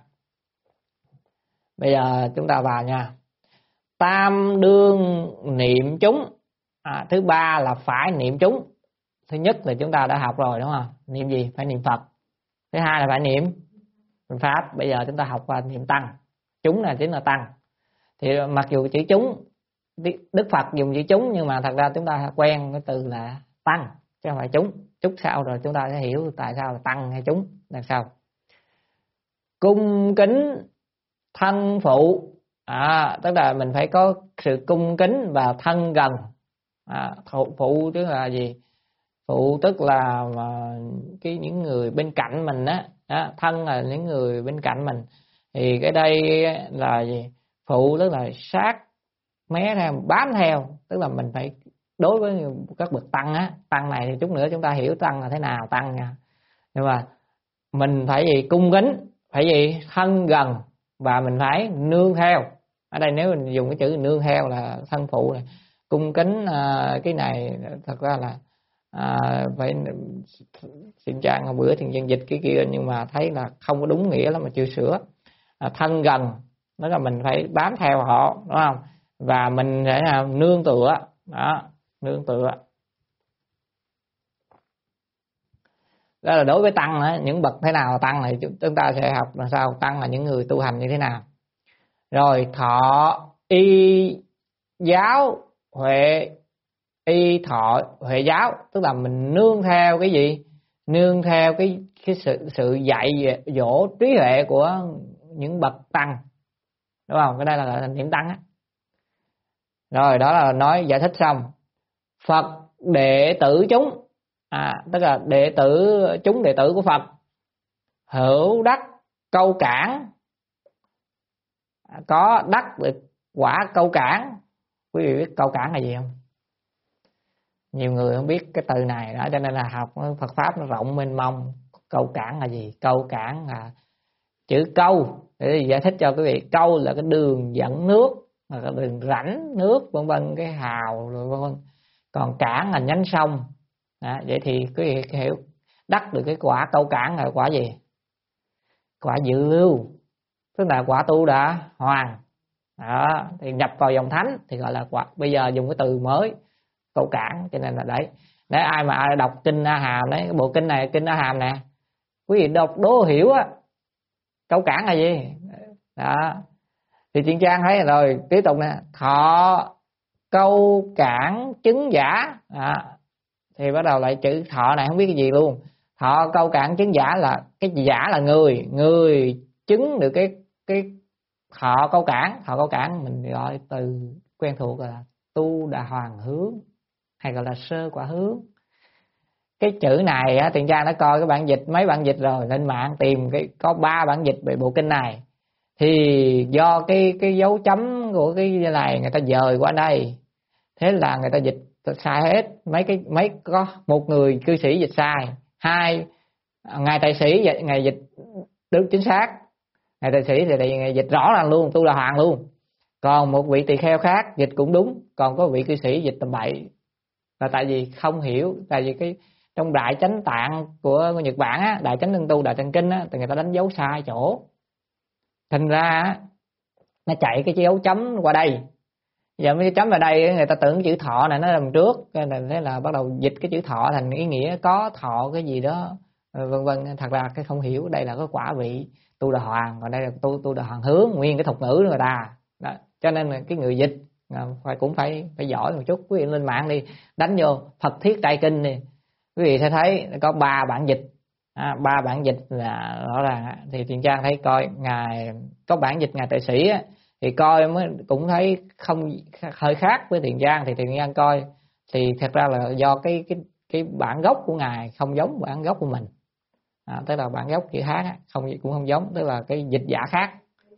Bây giờ chúng ta vào nha. Tam đương niệm chúng. À, thứ ba là phải niệm chúng. Thứ nhất là chúng ta đã học rồi đúng không? Niệm gì? Phải niệm Phật. Thứ hai là phải niệm pháp. Bây giờ chúng ta học qua niệm tăng. Chúng là chính là tăng. Thì mặc dù chữ chúng, Đức Phật dùng chữ chúng, nhưng mà thật ra chúng ta quen cái từ là tăng chứ không phải chúng. Chút sau rồi chúng ta sẽ hiểu tại sao là tăng hay chúng là sao. Cung kính thân phụ. À, tức là mình phải có sự cung kính và thân gần. À, phụ tức là gì? Phụ tức là mà cái những người bên cạnh mình á, á, thân là những người bên cạnh mình. Thì cái đây là gì? Phụ tức là sát mé theo, bám theo, tức là mình phải đối với các bậc tăng á, tăng này thì chút nữa chúng ta hiểu tăng là thế nào, tăng nha. Nhưng mà mình phải gì? Cung kính, phải gì? Thân gần và mình phải nương theo. Ở đây nếu mình dùng cái chữ nương theo là thân phụ này. Cung kính à, cái này thật ra là à, phải xin trang hôm bữa thì dân dịch cái kia, nhưng mà thấy là không có đúng nghĩa lắm mà chưa sửa. À, thân gần đó là mình phải bám theo họ, đúng không? Và mình sẽ là nương tựa, đó, nương tựa. Đó là đối với tăng đó, những bậc thế nào tăng này chúng ta sẽ học là sao? Tăng là những người tu hành như thế nào. Rồi thọ y giáo huệ, y thọ huệ giáo tức là mình nương theo cái gì? Nương theo cái cái sự sự dạy dỗ trí huệ của những bậc tăng, đúng không? Cái đây là gọi là niệm tăng á. Rồi đó là nói giải thích xong. Phật đệ tử chúng, à, tức là đệ tử chúng đệ tử của Phật hữu đắc câu cản, có đắc được quả câu cản. Quý vị biết câu cản là gì không? Nhiều người không biết cái từ này đó, cho nên là học Phật pháp nó rộng mênh mông. Câu cản là gì? Câu cản là chữ câu, để giải thích cho quý vị. Câu là cái đường dẫn nước, là cái đường rãnh nước vân vân, cái hào rồi vân vân. Còn cản là nhánh sông. Đó, vậy thì quý vị hiểu đắc được cái quả câu cản là quả gì? Quả dự lưu, tức là quả tu đã hoàn. Đó, thì nhập vào dòng thánh thì gọi là quả. Bây giờ dùng cái từ mới câu cản, cho nên là đấy. Để ai mà ai đọc kinh A Hàm đấy, cái bộ kinh này, kinh A Hàm nè, quý vị đọc đố hiểu á, câu cản là gì? Đó. Thì Chuyên Trang thấy rồi, tiếp tục nè, thọ câu cản chứng giả. Đó. Thì bắt đầu lại chữ thọ này không biết cái gì luôn. Thọ câu cản chứng giả là cái giả là người, người chứng được cái cái thọ câu cản. Thọ câu cản mình gọi từ quen thuộc là tu đà hoàng hướng, hay gọi là sơ quả hướng. Cái chữ này á, Tiền Trang đã coi cái bản dịch, mấy bản dịch rồi, lên mạng tìm cái có ba bản dịch về bộ kinh này. Thì do cái cái dấu chấm của cái này người ta dời qua đây, thế là người ta dịch sai hết. Mấy cái mấy có một người cư sĩ dịch sai, hai ngài tài sĩ ngài dịch đúng chính xác, ngài tài sĩ thì ngài dịch rõ ràng luôn, tu đà hoàng luôn. Còn một vị tỳ kheo khác dịch cũng đúng, còn có vị cư sĩ dịch tầm bậy. Là tại vì không hiểu, tại vì cái trong Đại Chánh Tạng của Nhật Bản á, Đại Chánh Lương Tu, Đại Tạng Kinh á, thì người ta đánh dấu sai chỗ. Thành ra á, nó chạy cái dấu chấm qua đây. Giờ mấy cái chấm vào đây người ta tưởng chữ thọ này nó nằm trước, nên thế là bắt đầu dịch cái chữ thọ thành ý nghĩa có thọ cái gì đó vân vân. Thật ra cái không hiểu đây là cái quả vị tu đà hoàng, còn đây là tu tu đà hoàng hướng, nguyên cái thuật ngữ của người ta. Đó. Cho nên là cái người dịch phải cũng phải phải giỏi một chút. Quý vị lên mạng đi, đánh vô Phật Thiết Trai Kinh đi, Quý vị sẽ thấy có ba bản dịch, à, ba bản dịch là rõ ràng. Thì Thiện Trang thấy coi ngài có bản dịch ngài Tuệ Sĩ á, thì coi mới cũng thấy không hơi khác với Thiện Trang. Thì Thiện Trang coi thì thật ra là do cái cái cái bản gốc của ngài không giống bản gốc của mình, à, tức là bản gốc chữ Hán á, không cũng không giống, tức là cái dịch giả khác.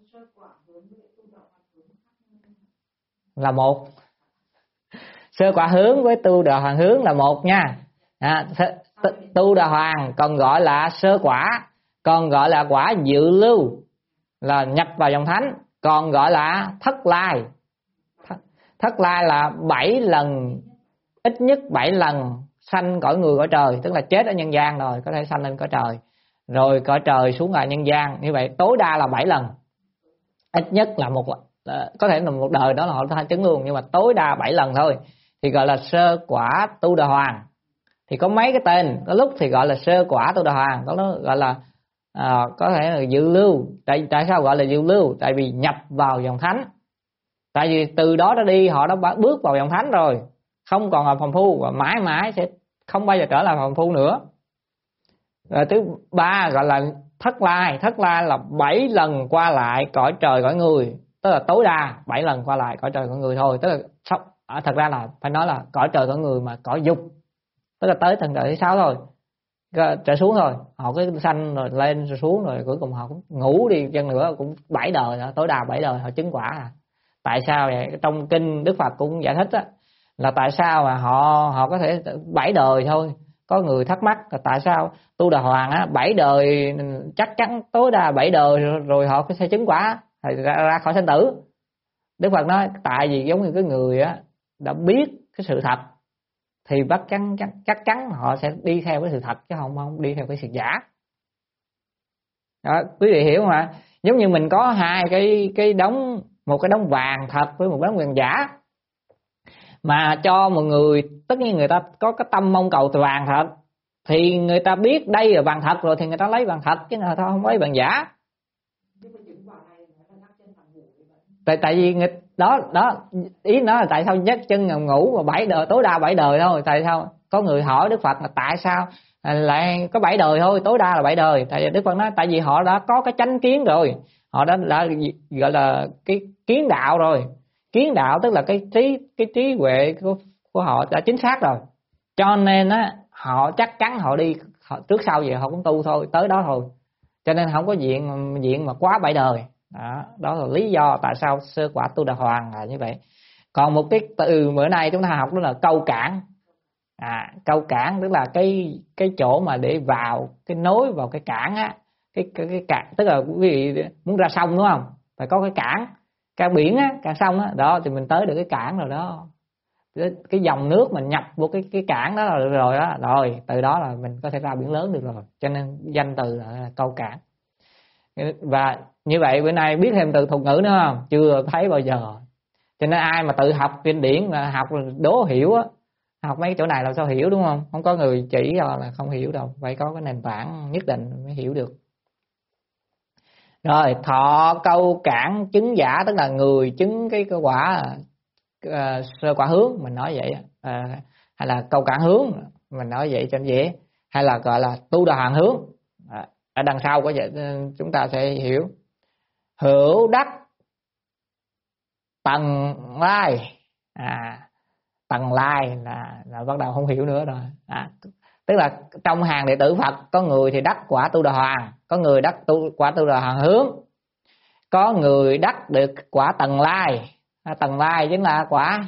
Là một. Sơ quả hướng với tu đà hoàng hướng là một nha. À, tu đà hoàng còn gọi là sơ quả, còn gọi là quả dự lưu là nhập vào dòng thánh, còn gọi là thất lai. Thất lai là bảy lần, ít nhất bảy lần sanh cõi người cõi trời, tức là chết ở nhân gian rồi có thể sanh lên cõi trời, rồi cõi trời xuống ngoài nhân gian. Như vậy tối đa là bảy lần, ít nhất là một, có thể là một đời đó là họ tha chứng luôn, nhưng mà tối đa bảy lần thôi, thì gọi là sơ quả tu đà hoàng. Thì có mấy cái tên, có lúc thì gọi là sơ quả tu đà hoàng, có lúc gọi là à, có thể là dự lưu. Tại tại sao gọi là dự lưu? Tại vì nhập vào dòng thánh, tại vì từ đó đã đi họ đã bước vào dòng thánh rồi, không còn là phàm phu và mãi mãi sẽ không bao giờ trở lại phàm phu nữa. Rồi thứ ba gọi là thất lai. Thất lai là bảy lần qua lại cõi trời cõi người, tức là tối đa bảy lần qua lại cõi trời cõi người thôi, tức là à, thật ra là phải nói là cõi trời cõi người mà cõi dục, tức là tới tầng trời thứ sáu thôi, trở xuống thôi, họ cứ sanh rồi lên rồi xuống, rồi cuối cùng họ cũng ngủ đi chân nữa, cũng bảy đời nữa, tối đa bảy đời họ chứng quả. À, tại sao vậy? Trong kinh Đức Phật cũng giải thích á, là tại sao mà họ họ có thể bảy đời thôi. Có người thắc mắc là tại sao tu đà hoàng á bảy đời chắc chắn tối đa bảy đời rồi, rồi họ sẽ chứng quả thì ra, ra khỏi sanh tử. Đức Phật nói tại vì giống như cái người á đã biết cái sự thật thì chắc chắn chắc, chắc chắn họ sẽ đi theo cái sự thật chứ không không đi theo cái sự giả. Đó, quý vị hiểu không ạ? Giống như mình có hai cái cái đống, một cái đống vàng thật với một đống vàng giả, mà cho một người, tất nhiên người ta có cái tâm mong cầu vàng thật, thì người ta biết đây là vàng thật rồi thì người ta lấy vàng thật, chứ người ta không lấy vàng giả. Tại tại vì người, đó đó ý nó là tại sao nhấc chân ngầm ngủ mà bảy đời, tối đa bảy đời thôi. Tại sao có người hỏi Đức Phật là tại sao lại có bảy đời thôi, tối đa là bảy đời? Tại vì Đức Phật nói tại vì họ đã có cái chánh kiến rồi, họ đã, đã gọi là cái kiến đạo rồi. Kiến đạo tức là cái trí cái trí huệ của, của họ đã chính xác rồi, cho nên á họ chắc chắn họ đi họ, trước sau gì họ cũng tu thôi, tới đó thôi, cho nên không có diện diện mà quá bảy đời. Đó, đó là lý do tại sao sơ quả tu đà hoàng là như vậy. Còn một cái từ bữa nay chúng ta học đó là câu cảng. À, câu cảng tức là cái cái chỗ mà để vào cái nối vào cái cảng á, cái cái, cái cảng tức là quý vị muốn ra sông đúng không, phải có cái cảng, cảng biển á, cảng sông á, đó thì mình tới được cái cảng rồi đó, cái dòng nước mình nhập vô cái cái cảng đó là rồi đó, rồi từ đó là mình có thể ra biển lớn được rồi, cho nên danh từ là câu cảng. Và như vậy bữa nay biết thêm từ thuật ngữ nữa không? Chưa thấy bao giờ. Cho nên ai mà tự học kinh điển là học đố hiểu á, học mấy chỗ này là sao hiểu đúng không? Không có người chỉ là không hiểu đâu, phải có cái nền tảng nhất định mới hiểu được. Rồi thọ câu cảng chứng giả tức là người chứng cái, cái quả uh, sơ quả hướng, mình nói vậy, uh, hay là câu cảng hướng, mình nói vậy cho dễ, hay là gọi là tu đà hoàng hướng. À, ở đằng sau có vậy chúng ta sẽ hiểu. Hữu đắc tầng lai, à tầng lai là, là bắt đầu không hiểu nữa rồi. À, tức là trong hàng đệ tử Phật có người thì đắc quả tu đà hoàng, có người đắc tu quả tu đà hoàng hướng, có người đắc được quả tầng lai. À, tầng lai chính là quả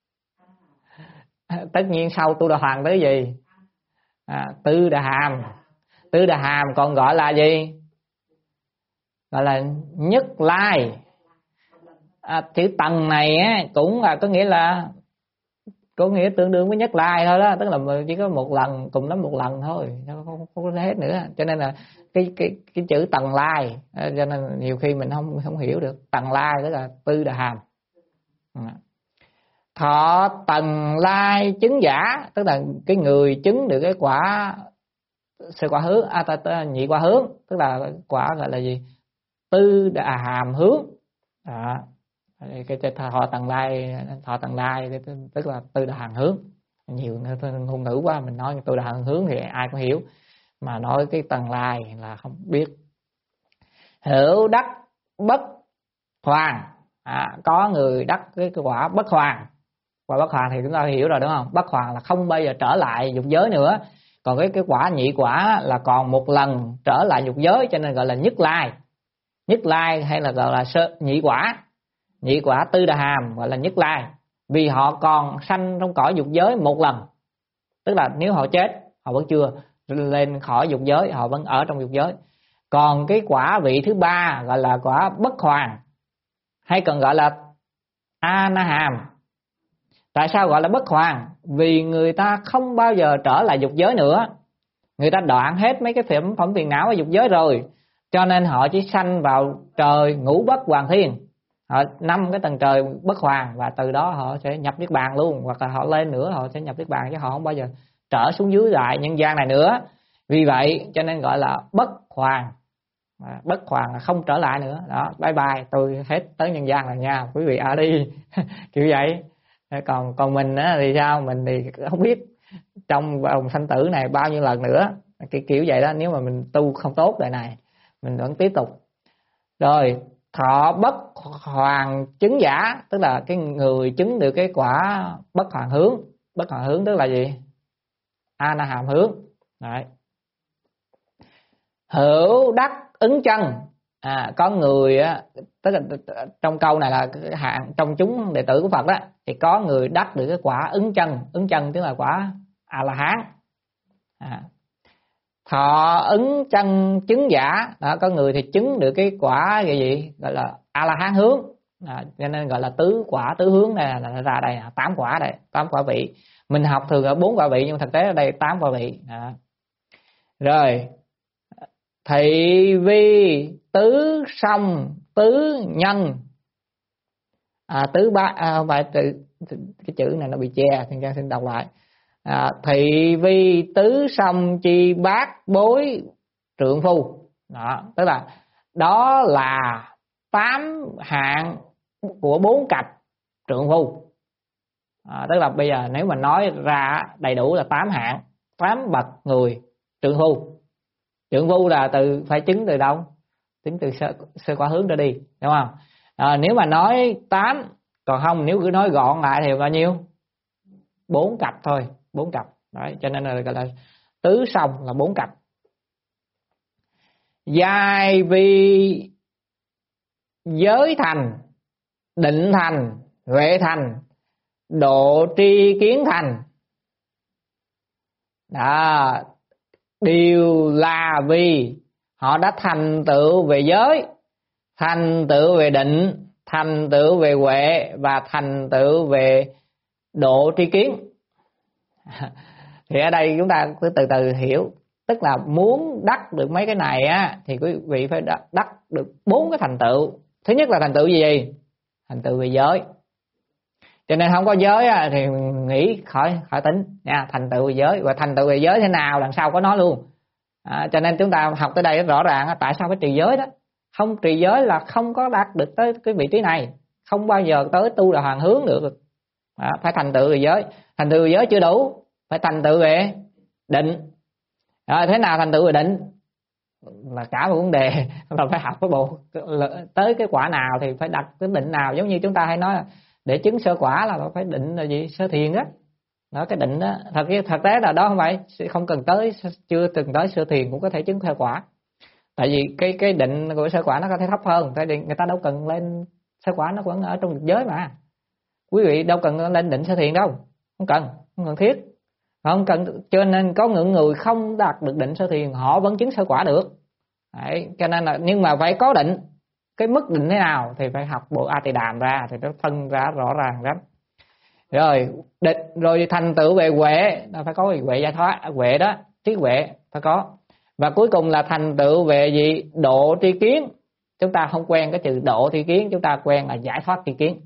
tất nhiên sau tu đà hoàng tới gì? À, tư đà hàm. Tư đà hàm còn gọi là gì? Gọi là nhất lai. À, chữ tầng này á, cũng là có nghĩa là có nghĩa tương đương với nhất lai thôi đó, tức là chỉ có một lần, cùng lắm một lần thôi, không, không, không có hết nữa. Cho nên là cái cái cái chữ tầng lai, cho nên nhiều khi mình không không hiểu được. Tầng lai tức là tư đà hàm. Thọ tầng lai chứng giả tức là cái người chứng được cái quả sơ quả hướng, à, ta, ta, nhị quả hướng, tức là quả gọi là gì? Tư đà hàm hướng. Đó. Cái thọ tầng lai, thọ tầng lai tức là tư đà hàm hướng. nhiều ngôn ngữ quá, mình nói tu đà hơn hướng thì ai cũng hiểu, mà nói cái tầng lai là không biết. Hữu đắc bất hoàn, à, có người đắc cái quả bất hoàn. Quả bất hoàn thì chúng ta hiểu rồi đúng không? Bất hoàn là không bao giờ trở lại dục giới nữa. Còn cái cái quả nhị quả là còn một lần trở lại dục giới, cho nên gọi là nhất lai. Nhất lai hay là gọi là sơ, nhị quả. Nhị quả tư đà hàm gọi là nhất lai, vì họ còn sanh trong cõi dục giới một lần. Tức là nếu họ chết, họ vẫn chưa lên khỏi dục giới, họ vẫn ở trong dục giới. Còn cái quả vị thứ ba gọi là quả bất hoàn, hay còn gọi là a na hàm. Tại sao gọi là bất hoàn? Vì người ta không bao giờ trở lại dục giới nữa. Người ta đoạn hết mấy cái phẩm phẩm phiền não ở dục giới rồi, cho nên họ chỉ sanh vào trời ngũ bất hoàn thiên. Họ năm cái tầng trời bất hoàn, và từ đó họ sẽ nhập niết bàn luôn, hoặc là họ lên nữa họ sẽ nhập niết bàn, chứ họ không bao giờ trở xuống dưới lại nhân gian này nữa. Vì vậy cho nên gọi là bất hoàn. À, bất hoàn là không trở lại nữa. Đó, bye bye, tôi hết tới nhân gian rồi nha, quý vị ở đi. Kiểu vậy. Còn còn mình á, thì sao? Mình thì không biết trong vòng sanh tử này bao nhiêu lần nữa. Kiểu, kiểu vậy đó, nếu mà mình tu không tốt đời này, mình vẫn tiếp tục. Rồi, thọ bất hoàn chứng giả, tức là cái người chứng được cái quả bất hoàn hướng. Bất hoàn hướng tức là gì? A na hàm hướng. Đấy. Hữu đắc ứng chân, à, có người á, tức là trong câu này là hạng trong chúng đệ tử của Phật đó, thì có người đắc được cái quả ứng chân. Ứng chân tức là quả A La Hán. À. Thọ ứng chân chứng giả, đó, có người thì chứng được cái quả gì gì gọi là A La Hán hướng, à, cho nên gọi là tứ quả tứ hướng. Này là ra đây là tám quả đây, tám quả vị. Mình học thường ở bốn quả vị, nhưng thực tế ở đây tám quả vị. À. Rồi, thị vi tứ song tứ nhân, à, tứ ba à, phải tự, cái chữ này nó bị che, thằng Giang xin đọc lại. À, thị vi tứ song chi bát bối trượng phu. Đó, tức là đó là tám hạng của bốn cặp trượng phu. À, tức là bây giờ nếu mà nói ra đầy đủ là tám hạng, tám bậc người trượng phu. Trượng phu là từ phải chứng từ đâu? Chứng từ sơ, sơ quả hướng trở đi, đúng không? À, nếu mà nói tám, còn không nếu cứ nói gọn lại thì bao nhiêu? Bốn cặp thôi, bốn cặp. Đấy, cho nên là gọi là tứ song là bốn cặp. Giai vi giới thành, định thành, huệ thành, độ tri kiến thành. Đó, đều là vì họ đã thành tựu về giới, thành tựu về định, thành tựu về huệ và thành tựu về độ tri kiến. Thì ở đây chúng ta cứ từ từ hiểu, tức là muốn đắc được mấy cái này á thì quý vị phải đắc, đắc được bốn cái thành tựu. Thứ nhất là thành tựu gì? Thành tựu về giới. Cho nên không có giới á, thì nghĩ khỏi khỏi tính nha. Thành tựu về giới, và thành tựu về giới thế nào đằng sau có nói luôn. À, cho nên chúng ta học tới đây rõ ràng á, tại sao phải trì giới đó. Không trì giới là không có đạt được tới cái vị trí này, không bao giờ tới tu là hoàn hướng được. À, phải thành tựu về giới. Thành tựu về giới chưa đủ, phải thành tựu về định. À, thế nào thành tựu về định là cả một vấn đề, là phải học cái bộ tới cái quả nào thì phải đặt cái định nào. Giống như chúng ta hay nói là để chứng sơ quả là phải định là gì? Sơ thiền đó. Đó, cái định đó thật thật tế là đó không phải không cần tới, chưa từng tới sơ thiền cũng có thể chứng sơ quả. Tại vì cái cái định của sơ quả nó có thể thấp hơn, tại vì người ta đâu cần lên sơ quả, nó vẫn ở trong dục giới mà. Quý vị đâu cần lên định sơ thiền đâu, không cần, không cần thiết, không cần. Cho nên có những người không đạt được định sơ thiền họ vẫn chứng sơ quả được. Đấy, cho nên là nhưng mà phải có định. Cái mức định thế nào thì phải học bộ A Tỳ Đàm ra thì nó phân ra rõ ràng lắm. Rồi định, rồi thành tựu về huệ, nó phải có huệ giải thoát, huệ đó, trí huệ phải có. Và cuối cùng là thành tựu về gì? Độ tri kiến. Chúng ta không quen cái chữ độ tri kiến, chúng ta quen là giải thoát tri kiến.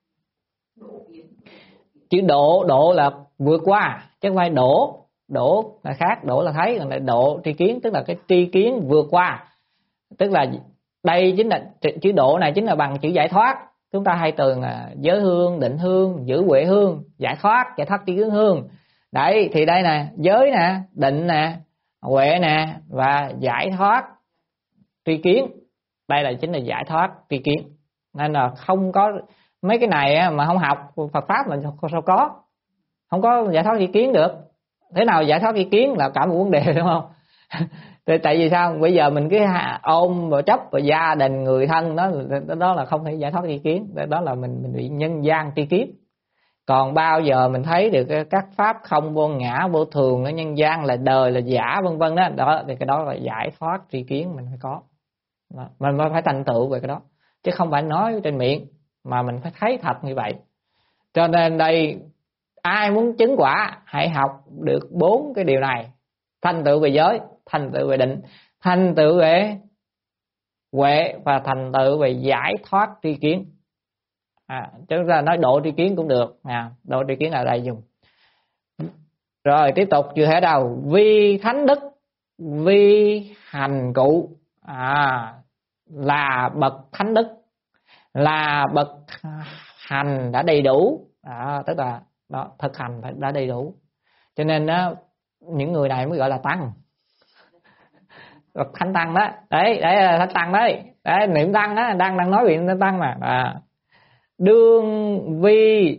Chữ độ, độ là vượt qua, chứ không phải đổ. Đổ là khác, đổ là thấy, còn lại độ tri kiến tức là cái tri kiến vượt qua. Tức là đây chính là chữ độ này chính là bằng chữ giải thoát. Chúng ta hay tưởng là giới hương, định hương, giữ huệ hương, giải thoát, giải thoát tri kiến hương. Đấy thì đây nè, giới nè, định nè, huệ nè và giải thoát tri kiến. Đây là chính là giải thoát tri kiến. Nên là không có mấy cái này mà không học Phật pháp là sao có, không có giải thoát tri kiến được. Thế nào giải thoát tri kiến là cả một vấn đề, đúng không? Tại vì sao? Bây giờ mình cứ ôm và chấp vào gia đình người thân đó, đó là không thể giải thoát tri kiến. Đó là mình mình bị nhân gian tri kiến. Còn bao giờ mình thấy được các pháp không vô ngã vô thường, ở nhân gian là đời là giả vân vân đó, đó thì cái đó là giải thoát tri kiến mình phải có. Đó. Mình phải thành tựu về cái đó, chứ không phải nói trên miệng mà mình phải thấy thật như vậy. Cho nên đây, ai muốn chứng quả hãy học được bốn cái điều này: thành tựu về giới, thành tựu về định, thành tựu về huệ và thành tựu về giải thoát tri kiến. À, chúng ta nói độ tri kiến cũng được. À, độ tri kiến là đây dùng. Rồi tiếp tục chưa hết đâu. Vi thánh đức, vi hành cụ. À, là bậc thánh đức, là bậc hành đã đầy đủ. À, tức là đó, thực hành đã đầy đủ. Cho nên đó, những người này mới gọi là tăng, bậc thánh tăng đó. Đấy, đấy là thánh tăng đấy. Đấy, niệm tăng đó, đang đang nói chuyện tăng mà. À, đương vi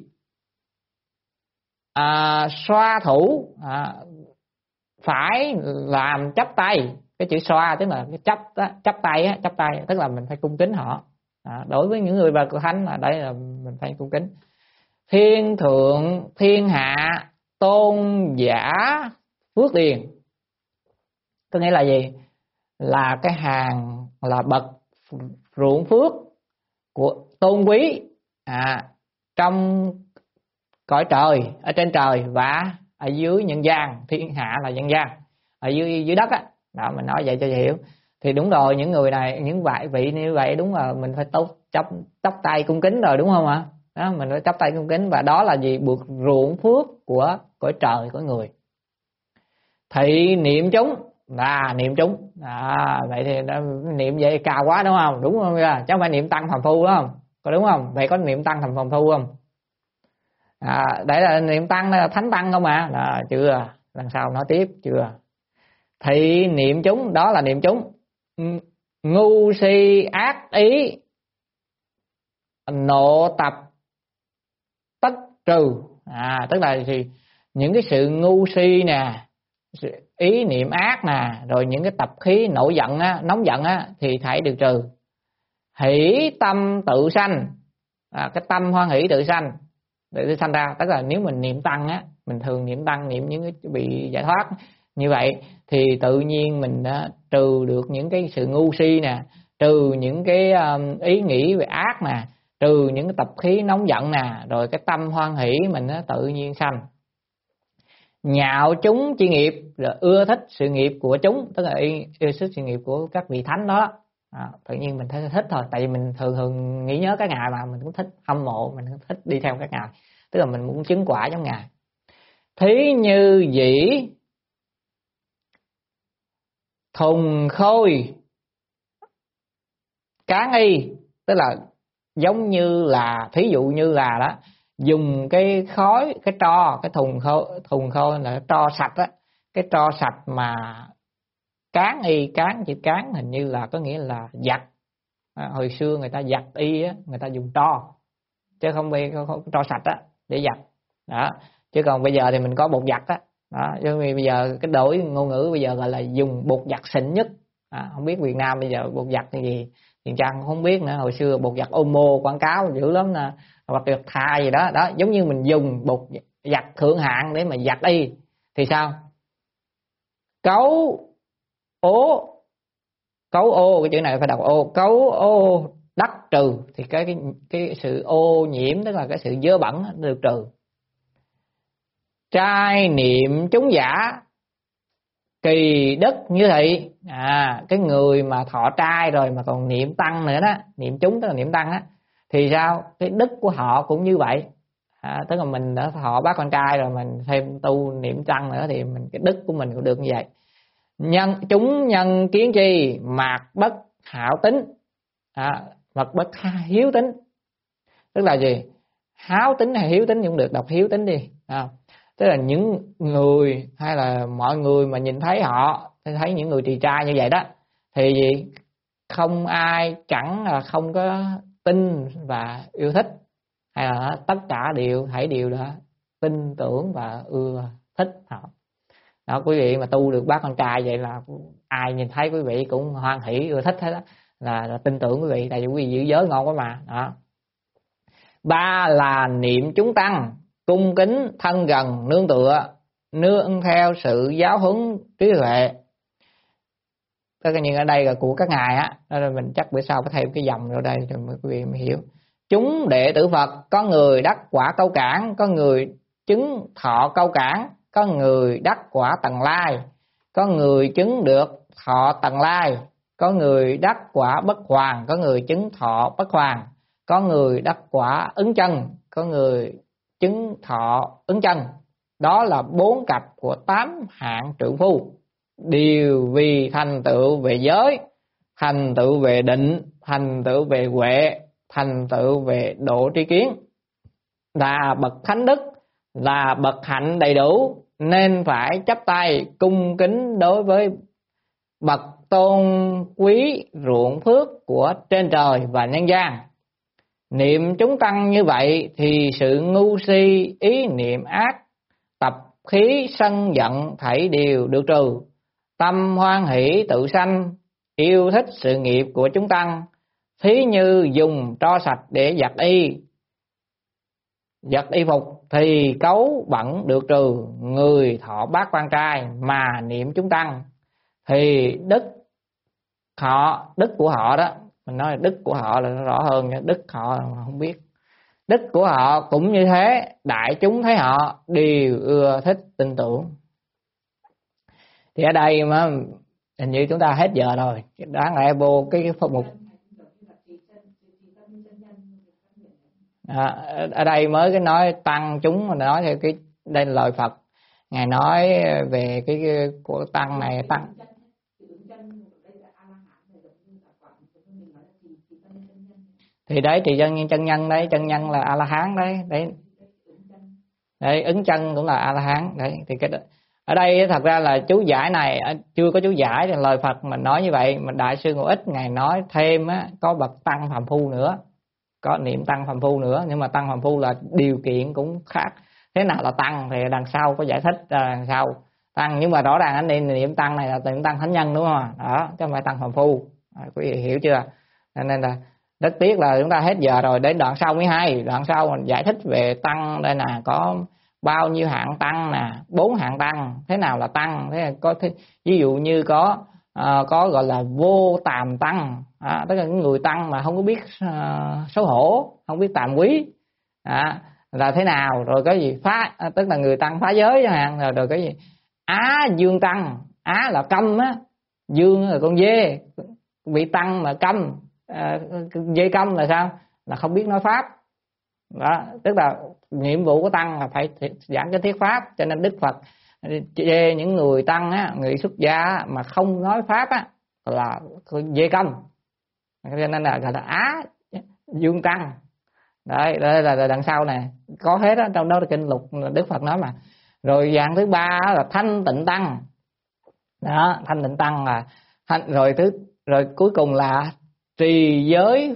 à, xoa thủ, à, phải làm chắp tay. Cái chữ xoa tức là cái chấp đó, chấp tay á, chấp tay tức là mình phải cung kính họ. À, đối với những người bậc thánh là đây là mình phải cung kính. Thiên thượng thiên hạ tôn giả phước điền, có nghĩa là gì? Là cái hàng là bậc ruộng phước của tôn quý à, trong cõi trời, ở trên trời và ở dưới nhân gian. Thiên hạ là nhân gian, ở dưới dưới đất á. Đó, mình nói vậy cho hiểu. Thì đúng rồi, những người này, những vị vị như vậy đúng là mình phải tốt chắp chắp tay cung kính rồi, đúng không ạ? Đó, mình phải chắp tay cung kính, và đó là gì? Bậc ruộng phước của cõi trời, của người. Thị niệm chúng là niệm chúng. À, vậy thì đó, niệm vậy cao quá đúng không? Đúng không? Chứ không phải niệm tăng phàm phu đúng không? Có đúng không? Vậy có niệm tăng phàm phu không? À, đấy là niệm tăng là thánh tăng không mà. À, chưa, lần sau nói tiếp chưa. Thị niệm chúng, đó là niệm chúng. Ngu si ác ý nộ tập tất trừ. À, tức là gì? Những cái sự ngu si nè, ý niệm ác nè, rồi những cái tập khí nổi giận á, nóng giận á, thì phải được trừ. Hỷ tâm tự sanh, à, cái tâm hoan hỷ tự sanh để sanh ra. Tức là nếu mình niệm tăng á, mình thường niệm tăng, niệm những cái bị giải thoát như vậy, thì tự nhiên mình đã trừ được những cái sự ngu si nè, trừ những cái um, ý nghĩ về ác nè, trừ những cái tập khí nóng giận nè, rồi cái tâm hoan hỷ mình nó tự nhiên sanh. Nhạo chúng chi nghiệp, rồi ưa thích sự nghiệp của chúng, tức là ưa thích sự nghiệp của các vị thánh đó. À, tự nhiên mình thấy thích thôi, tại vì mình thường thường nghĩ nhớ các ngài mà, mình cũng thích hâm mộ, mình cũng thích đi theo các ngài, tức là mình muốn chứng quả giống ngài. Thí như dĩ thùng khôi cán y, tức là giống như là, thí dụ như là đó, dùng cái khói, cái tro, cái thùng khô, thùng khô là tro sạch á, cái tro sạch mà cán y, cán chữ cán hình như là có nghĩa là giặt. À, hồi xưa người ta giặt y á, người ta dùng tro chứ không phải tro sạch á để giặt đó. Chứ còn bây giờ thì mình có bột giặt á đó. Chứ bây giờ cái đổi ngôn ngữ bây giờ gọi là dùng bột giặt xịn nhất. À, không biết Việt Nam bây giờ bột giặt thì gì, Tiền Trang không biết nữa. Hồi xưa bột giặt Omo quảng cáo dữ lắm nè, hoặc được thà gì đó đó, giống như mình dùng bột giặt thượng hạng để mà giặt y thì sao? Cấu ố, cấu ô, cái chữ này phải đọc ô, cấu ô đắc trừ, thì cái cái cái sự ô nhiễm, tức là cái sự dơ bẩn được trừ. Trai niệm chúng giả kỳ đức như thị. À, cái người mà thọ trai rồi mà còn niệm tăng nữa đó, niệm chúng tức là niệm tăng á, thì sao? Cái đức của họ cũng như vậy. À, tức là mình đã thọ bác con trai rồi, mình thêm tu niệm tăng nữa thì mình cái đức của mình cũng được như vậy. Nhân chúng nhân kiến chi mạc bất hảo tính. À, mạc bất hiếu tính, tức là gì? Háo tính hay hiếu tính cũng được, đọc hiếu tính đi. À, Tức là những người hay là mọi người mà nhìn thấy họ, thấy những người trì trai như vậy đó, thì gì? Không ai chẳng là không có tin và yêu thích, hay là tất cả đều hãy đều đã tin tưởng và ưa thích họ. Đó, quý vị mà tu được bác con trai vậy là ai nhìn thấy quý vị cũng hoan hỷ ưa thích hết đó, là, là tin tưởng quý vị, tại vì quý vị giữ giới ngon quá mà. Đó. Ba là niệm chúng tăng, cung kính thân gần nương tựa, nương theo sự giáo huấn trí huệ. Tất nhiên ở đây là của các ngài á, nên mình chắc bữa sau có thêm cái dòng vào đây cho quý vị mới hiểu. Chúng đệ tử Phật, có người đắc quả câu cản, có người chứng thọ câu cản, có người đắc quả tầng lai, có người chứng được thọ tầng lai, có người đắc quả bất hoàn, có người chứng thọ bất hoàn, có người đắc quả ứng chân, có người chứng thọ ứng chân. Đó là bốn cặp của tám hạng trượng phu, đều vì thành tựu về giới, thành tựu về định, thành tựu về huệ, thành tựu về độ tri kiến, là bậc thánh đức, là bậc hạnh đầy đủ, nên phải chắp tay cung kính đối với bậc tôn quý ruộng phước của trên trời và nhân gian. Niệm chúng tăng như vậy thì sự ngu si, ý niệm ác, tập khí sân giận thảy đều được trừ, tâm hoan hỷ tự sanh, yêu thích sự nghiệp của chúng tăng. Thí như dùng tro sạch để giặt y, giặt y phục thì cấu bẩn được trừ. Người thọ bát quan trai mà niệm chúng tăng thì đức họ, đức của họ đó, mình nói là đức của họ là nó rõ hơn, đức họ không biết. Đức của họ cũng như thế, đại chúng thấy họ đều ưa thích tin tưởng. Thì ở đây mà hình như chúng ta hết giờ rồi, đáng lẽ vô cái, cái phần mục à, ở đây mới cái nói tăng chúng, mà nói theo cái đây là lời Phật ngài nói về cái, cái của tăng này. Tăng thì đấy, thì chân nhân chân nhân đấy, chân nhân là A La Hán đấy, đấy đấy, ứng chân cũng là A La Hán đấy. Thì cái ở đây thật ra là chú giải này chưa có chú giải, thì lời Phật mình nói như vậy, mà đại sư Ngộ Ích ngài nói thêm á, có bậc tăng phàm phu nữa, có niệm tăng phàm phu nữa, nhưng mà tăng phàm phu là điều kiện cũng khác. Thế nào là tăng thì đằng sau có giải thích đằng sau tăng, nhưng mà rõ ràng anh niệm niệm tăng này là niệm tăng thánh nhân đúng không? Đó, chứ không phải tăng phàm phu. À, quý vị hiểu chưa? Nên là rất tiếc là chúng ta hết giờ rồi, đến đoạn sau mới hay. Đoạn sau mình giải thích về tăng đây nè, có bao nhiêu hạng tăng nè, bốn hạng tăng, thế nào là tăng? Thế là có thế, ví dụ như có à, có gọi là vô tàm tăng, à, tức là những người tăng mà không có biết à, xấu hổ, không biết tàm quý, à, là thế nào? Rồi cái gì phá, à, tức là người tăng phá giới chẳng hạn. Rồi, rồi cái gì á dương tăng, á là câm á, dương là con dê, bị tăng mà câm, à, dê câm là sao? Là không biết nói pháp. Đó, tức là nhiệm vụ của tăng là phải giảng cái thuyết pháp. Cho nên Đức Phật chê những người tăng á, người xuất gia mà không nói pháp á là dê câm, cho nên là gọi là á dương tăng. Đấy, đây là, là đằng sau này có hết đó, trong đó là kinh lục Đức Phật nói mà. Rồi dạng thứ ba là thanh tịnh tăng. Đó, thanh tịnh tăng là thanh, rồi thứ rồi cuối cùng là trì giới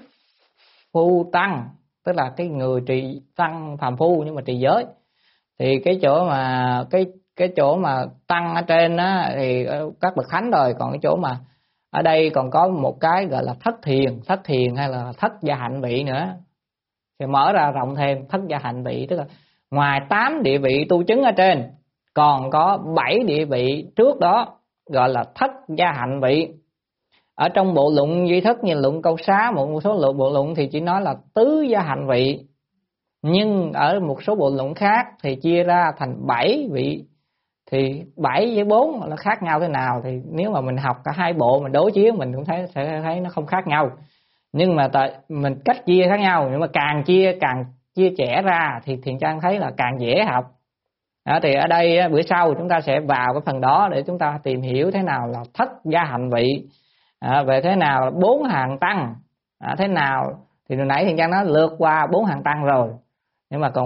phu tăng, tức là cái người trì tăng phàm phu nhưng mà trì giới. Thì cái chỗ mà cái cái chỗ mà tăng ở trên á thì các bậc thánh rồi, còn cái chỗ mà ở đây còn có một cái gọi là thất thiền, thất thiền hay là thất gia hạnh vị nữa. Thì mở ra rộng thêm thất gia hạnh vị, tức là ngoài tám địa vị tu chứng ở trên còn có bảy địa vị trước đó gọi là thất gia hạnh vị. Ở trong bộ luận duy thức như luận câu xá, một số lượng bộ luận thì chỉ nói là tứ gia hạnh vị, nhưng ở một số bộ luận khác thì chia ra thành bảy vị. Thì bảy với bốn nó khác nhau thế nào? Thì nếu mà mình học cả hai bộ mình đối chiếu mình cũng thấy sẽ thấy nó không khác nhau, nhưng mà tại mình cách chia khác nhau, nhưng mà càng chia càng chia trẻ ra thì Thiện Trang thấy là càng dễ học. Đó, thì ở đây bữa sau chúng ta sẽ vào cái phần đó để chúng ta tìm hiểu thế nào là thất gia hạnh vị, à, về thế nào là bốn hàng tăng, à, thế nào thì hồi nãy Thiện Trang nói lượt qua bốn hàng tăng rồi, nhưng mà còn thất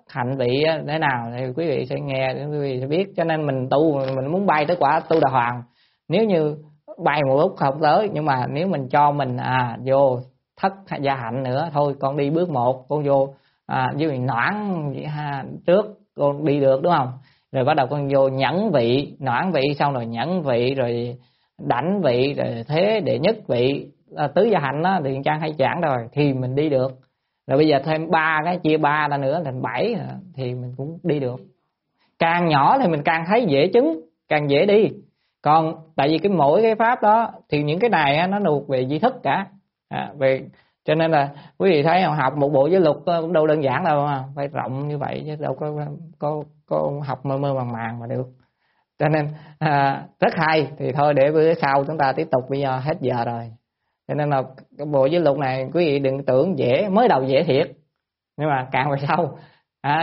hạnh vị thế nào thì quý vị sẽ nghe, quý vị sẽ biết. Cho nên mình tu, mình muốn bay tới quả tu đà hoàng, nếu như bay một lúc không tới, nhưng mà nếu mình cho mình à vô thất gia hạnh nữa, thôi con đi bước một, con vô à, với mình noãn ha, trước con đi được đúng không, rồi bắt đầu con vô nhẫn vị, noãn vị xong rồi nhẫn vị, rồi đảnh vị, rồi thế đệ nhất vị, à, tứ gia hạnh đó thì trang hay giảng rồi thì mình đi được. Rồi bây giờ thêm ba cái, chia ba ra nữa thành bảy thì mình cũng đi được. Càng nhỏ thì mình càng thấy dễ chứng, càng dễ đi. Còn tại vì cái mỗi cái pháp đó thì những cái này nó thuộc về di thức cả, à, về cho nên là quý vị thấy học một bộ giới luật cũng đâu đơn giản đâu, mà phải rộng như vậy chứ đâu có có có học mơ mơ màng màng mà được. Cho nên à, rất hay. Thì thôi để bữa sau chúng ta tiếp tục, bây giờ hết giờ rồi. Cho nên là cái bộ giới luật này quý vị đừng tưởng dễ, mới đầu dễ thiệt, nhưng mà càng về sau à,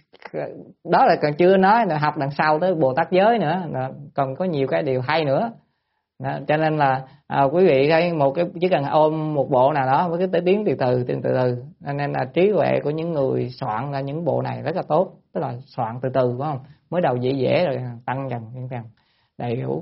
đó là còn chưa nói là học đằng sau tới Bồ Tát giới nữa, còn có nhiều cái điều hay nữa. Đó, cho nên là à, quý vị thấy một cái chỉ cần ôm một bộ nào đó với cái tới tiến từ từ từ từ từ, nên là trí huệ của những người soạn ra những bộ này rất là tốt, tức là soạn từ từ phải không, mới đầu dễ dễ rồi tăng dần tăng dần đầy đủ.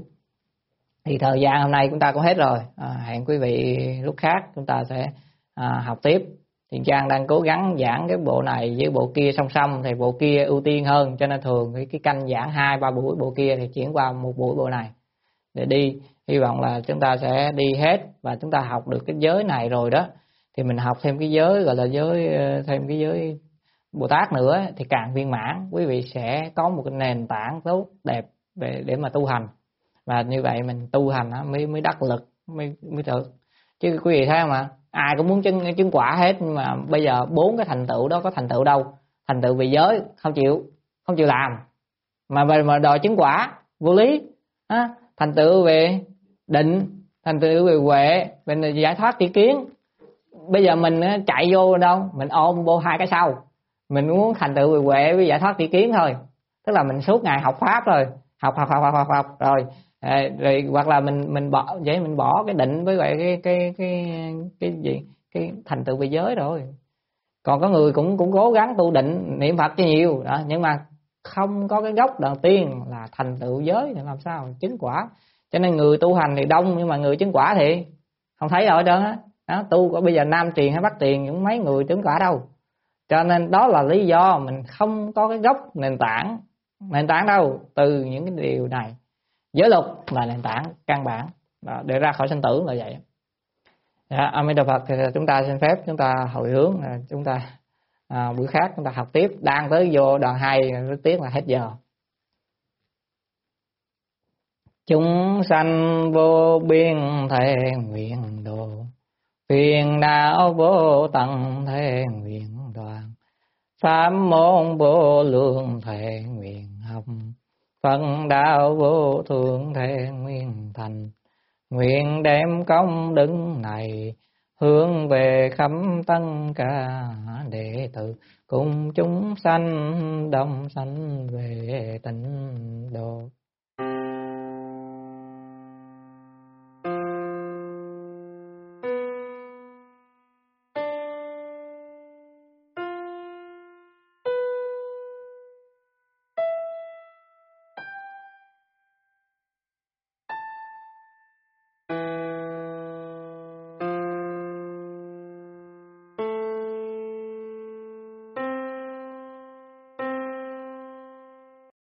Thì thời gian hôm nay chúng ta cũng hết rồi, à, hẹn quý vị lúc khác chúng ta sẽ à, học tiếp. Thiện Trang đang cố gắng giảng cái bộ này với bộ kia song song, thì bộ kia ưu tiên hơn, cho nên thường cái, cái canh giảng hai ba buổi bộ kia thì chuyển qua một buổi bộ này để đi. Hy vọng là chúng ta sẽ đi hết và chúng ta học được cái giới này rồi đó, thì mình học thêm cái giới gọi là giới thêm cái giới Bồ Tát nữa thì càng viên mãn. Quý vị sẽ có một cái nền tảng tốt đẹp để để mà tu hành, và như vậy mình tu hành đó, mới mới đắc lực, mới mới được. Chứ quý vị thấy không ạ, ai cũng muốn chứng chứng quả hết, nhưng mà bây giờ bốn cái thành tựu đó có thành tựu đâu. Thành tựu về giới không chịu không chịu làm, mà mà đòi chứng quả vô lý. À, thành tựu về định, thành tựu về huệ, về giải thoát tri kiến, bây giờ mình chạy vô đâu, mình ôm vô hai cái sau. Mình muốn thành tựu về huệ với giải thoát tri kiến thôi, tức là mình suốt ngày học pháp rồi, học học học học học, học rồi à, rồi hoặc là mình mình bỏ vậy, mình bỏ cái định với lại cái cái cái cái gì cái thành tựu về giới rồi. Còn có người cũng cũng cố gắng tu định niệm Phật cho nhiều đó, nhưng mà không có cái gốc đầu tiên là thành tựu giới thì làm sao chứng quả. Cho nên người tu hành thì đông, nhưng mà người chứng quả thì không thấy rồi trơn á. Đó, tu của bây giờ Nam Truyền hay Bắc Truyền cũng mấy người chứng quả đâu. Cho nên đó là lý do mình không có cái gốc nền tảng nền tảng đâu. Từ những cái điều này, giới luật là nền tảng căn bản đó, để ra khỏi sanh tử là vậy. Dạ, A Di Đà Phật. Thì chúng ta xin phép chúng ta hồi hướng, chúng ta à, bữa khác chúng ta học tiếp. Đang tới vô đoạn hai, rất tiếc là hết giờ. Chúng sanh vô biên thể nguyện độ, phiền não vô tận thể nguyện đoàn, pháp môn vô lượng thể nguyện học, Phật đạo vô thượng thể nguyện thành. Nguyện đem công đức này hướng về khắp tất cả đệ tử, cùng chúng sanh đồng sanh về tịnh độ.